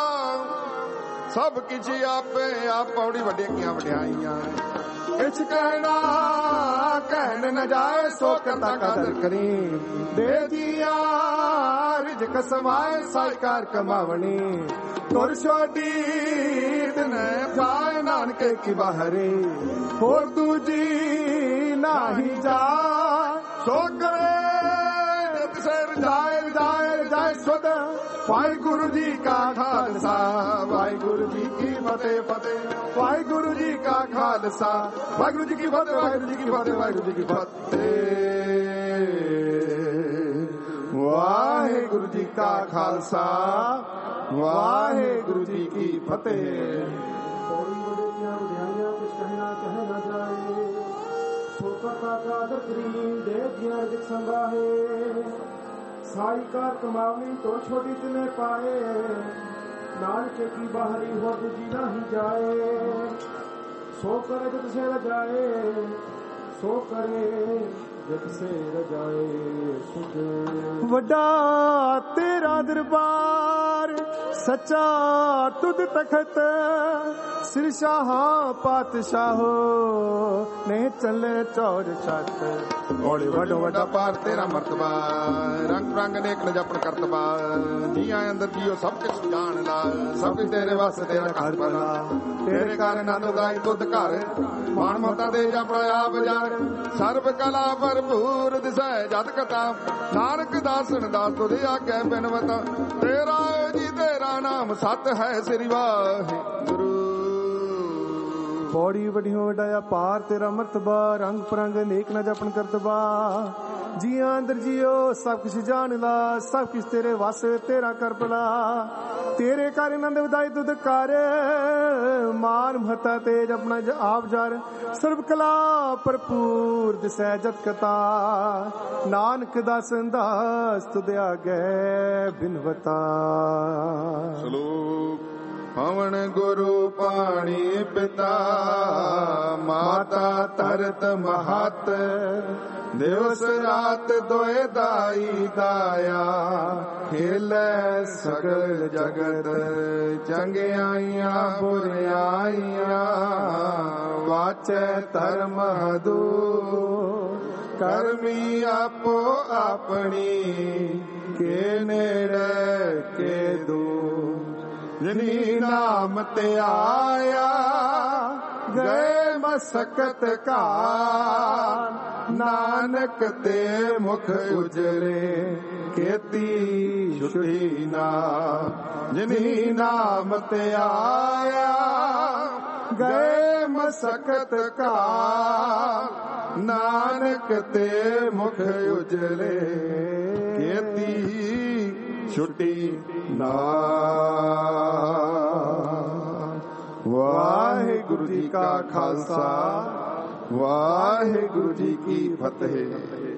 ਸਭ ਕਿਛ ਆਪੇ ਆਪ। ਪੌੜੀ ਵੱਡੇ ਕੀਆਂ ਵਡਿਆਈਆਂ ਕਿਛ ਕਹਿਣਾ ਕਹਿਣ ਨ ਜਾਏ ਸੋ ਕਰਤਾ ਕਦਰ ਕਰੀ ਦੇ ਜੀਆ ਰਿਜਕ ਸਮਾਏ ਸਾਇਕਾਰ ਕਮਾਵਣੀ ਤੁਰ ਛੋਟੀ ਦਿਨ ਜਾਏ ਨਾਨਕੇ ਕੀ ਬਾਹਰੇ ਹੋਰ ਦੂਜੀ ਨਾਹੀ ਜਾ ਸੋ ਕਰੇ ਸਿਰ ਜਾਏ ਜਾਏ ਸੁਧ। ਵਾਹਿਗੁਰੂ ਜੀ ਕਾ ਖਾਲਸਾ ਵਾਹਿਗੁਰੂ ਜੀ ਕੀ ਫਤਿਹ ਫਤਿਹ। ਵਾਹਿਗੁਰੂ ਜੀ ਕਾ ਖਾਲਸਾ ਵਾਹਿਗੁਰੂ ਜੀ ਕੀ ਫਤਿਹ ਵਾਹਿਗੁਰੂ ਜੀ ਕੀ ਫਤਿਹ ਵਾਹਿਗੁਰੂ ਜੀ ਕੀ ਫਤਿਹ। ਵਾਹਿਗੁਰੂ ਜੀ ਕਾ ਖਾਲਸਾ ਵਾਹਿਗੁਰੂ ਜੀ ਕੀ ਫਤਿਹ। ਸਾਈ ਕਾਰ ਕਮਾਵਣੀ ਤੋਂ ਛੋਟੀ ਤਨੇ ਪਾਏ ਨਾਨਕੇ ਕੀ ਬਾਹਰੀ ਹੋ ਦੂਜੀ ਨਹੀਂ ਜਾਏ ਸੋ ਕਰੇ ਜਦ ਸੇ ਰਜਾਏ ਸੋ ਕਰੇ ਜਦ ਸੇ ਰਜਾਏ ਸੁਖ। ਵੱਡਾ ਤੇਰਾ ਦਰਬਾਰ ਸੱਚਾ ਤੁਧ ਤਖਤ ਸਿਰ ਸ਼ਾਹਾਂ ਪਾਤਸ਼ਾਹੋ ਨੇ ਚੱਲੇ ਚੌਰ ਛੱਤ। ਬੋਲੇ ਵੱਡੋ ਵੱਡਾ ਪਾਰ ਤੇਰਾ ਮਰਤਬਾ ਰੰਗ ਰੰਗ ਨੇਕਣ ਜਪਣ ਕਰਤਬਾ ਜੀਆਂ ਅੰਦਰ ਜੀਓ ਸਭ ਕੁਛ ਜਾਣ ਲਾ ਸਭ ਕੁਛ ਤੇਰੇ ਵਾਸਤੇ ਤੇਰਾ ਘਰ ਬਣਾ ਤੇਰੇ ਘਰ ਆਨੰਦ ਉਦਾਈ ਤੁਧ ਘਰ ਮਾਣ ਮਮਤਾ ਦੇ ਜਪਣਾ ਆਪ ਜਾਣ ਸਰਬ ਕਲਾ ਭਰਪੂਰ ਦਿਸੈ ਜਤ ਕਥਾ ਨਾਨਕ ਦਾਸਨ ਦਾਸ ਤੁਧ ਆਗੈ ਬਿਨਵਤਾ ਤੇਰਾ ਜੀ ਤੇਰਾ ਨਾਮ ਸਤ ਹੈ ਸ੍ਰੀ ਵਾਹਿਗੁਰੂ। ਪੌੜੀ ਵੱਡਿਓ ਵੱਡਾ ਪਾਰ ਤੇਰਾ ਮਰਤਬਾ ਰੰਗ ਪਰੰਗ ਨੇਕ ਨਾ ਜਪਣ ਕਰਤਬਾ ਜੀਆਂ ਅੰਦਰ ਜੀਓ ਸਭ ਕੁਛ ਜਾਣ ਲਾ ਸਭ ਕੁਛ ਤੇਰੇ ਵਸ ਤੇਰਾ ਕਰ ਭਲਾ ਤੇਰੇ ਘਰ ਆਨੰਦ ਵਧਾਈ ਤੁਧ ਕਰ ਮਾਨ ਮਹਤਾ ਤੇਜ ਆਪਣਾ ਆਪ ਜਰ ਸਰਬ ਕਲਾ ਭਰਪੂਰ ਦਿਸੈ ਜਤ ਕਤਾ ਨਾਨਕ ਦਾ ਸੰਦਾਸ ਤੁਧ ਆਗੈ ਬਿਨਵਤਾ। ਸਲੋਕ ਪਵਨ ਗੁਰੂ ਪਾਣੀ ਪਿਤਾ ਮਾਤਾ ਧਰਤ ਮਹਤ ਦਿਵਸ ਰਾਤ ਦੋਏ ਦਾਈ ਦਾਇਆ ਖੇਲੇ ਸਗਲ ਜਗਤ ਚੰਗਿਆਈਆਂ ਬੁਰਿਆਈਆਂ ਵਾਚੈ ਧਰਮ ਹਦੂ ਕਰਮੀ ਆਪੋ ਆਪਣੀ ਕੇ ਨੇੜੇ ਕੇ ਦੂਰ ਜਿਨੀ ਨਾਮ ਤੇ ਆਇਆ ਗਏ ਮਸਕਤ ਕਾ ਨਾਨਕ ਤੇ ਮੁਖ ਉਜਰੇ ਖੇਤੀ ਛੁਟੀ ਨਾ ਜਿਨੀ ਨਾਮ ਤੇ ਆਇਆ ਗਏ ਮਸਕਤ ਕਾ ਨਾਨਕ ਤੇ ਮੁਖ ਉਜਰੇ ਖੇਤੀ ਛੁਟੀ ਨਾ। ਵਾਹਿਗੁਰੂ ਜੀ ਕਾ ਖਾਲਸਾ ਵਾਹਿਗੁਰੂ ਜੀ ਕੀ ਫਤਿਹ।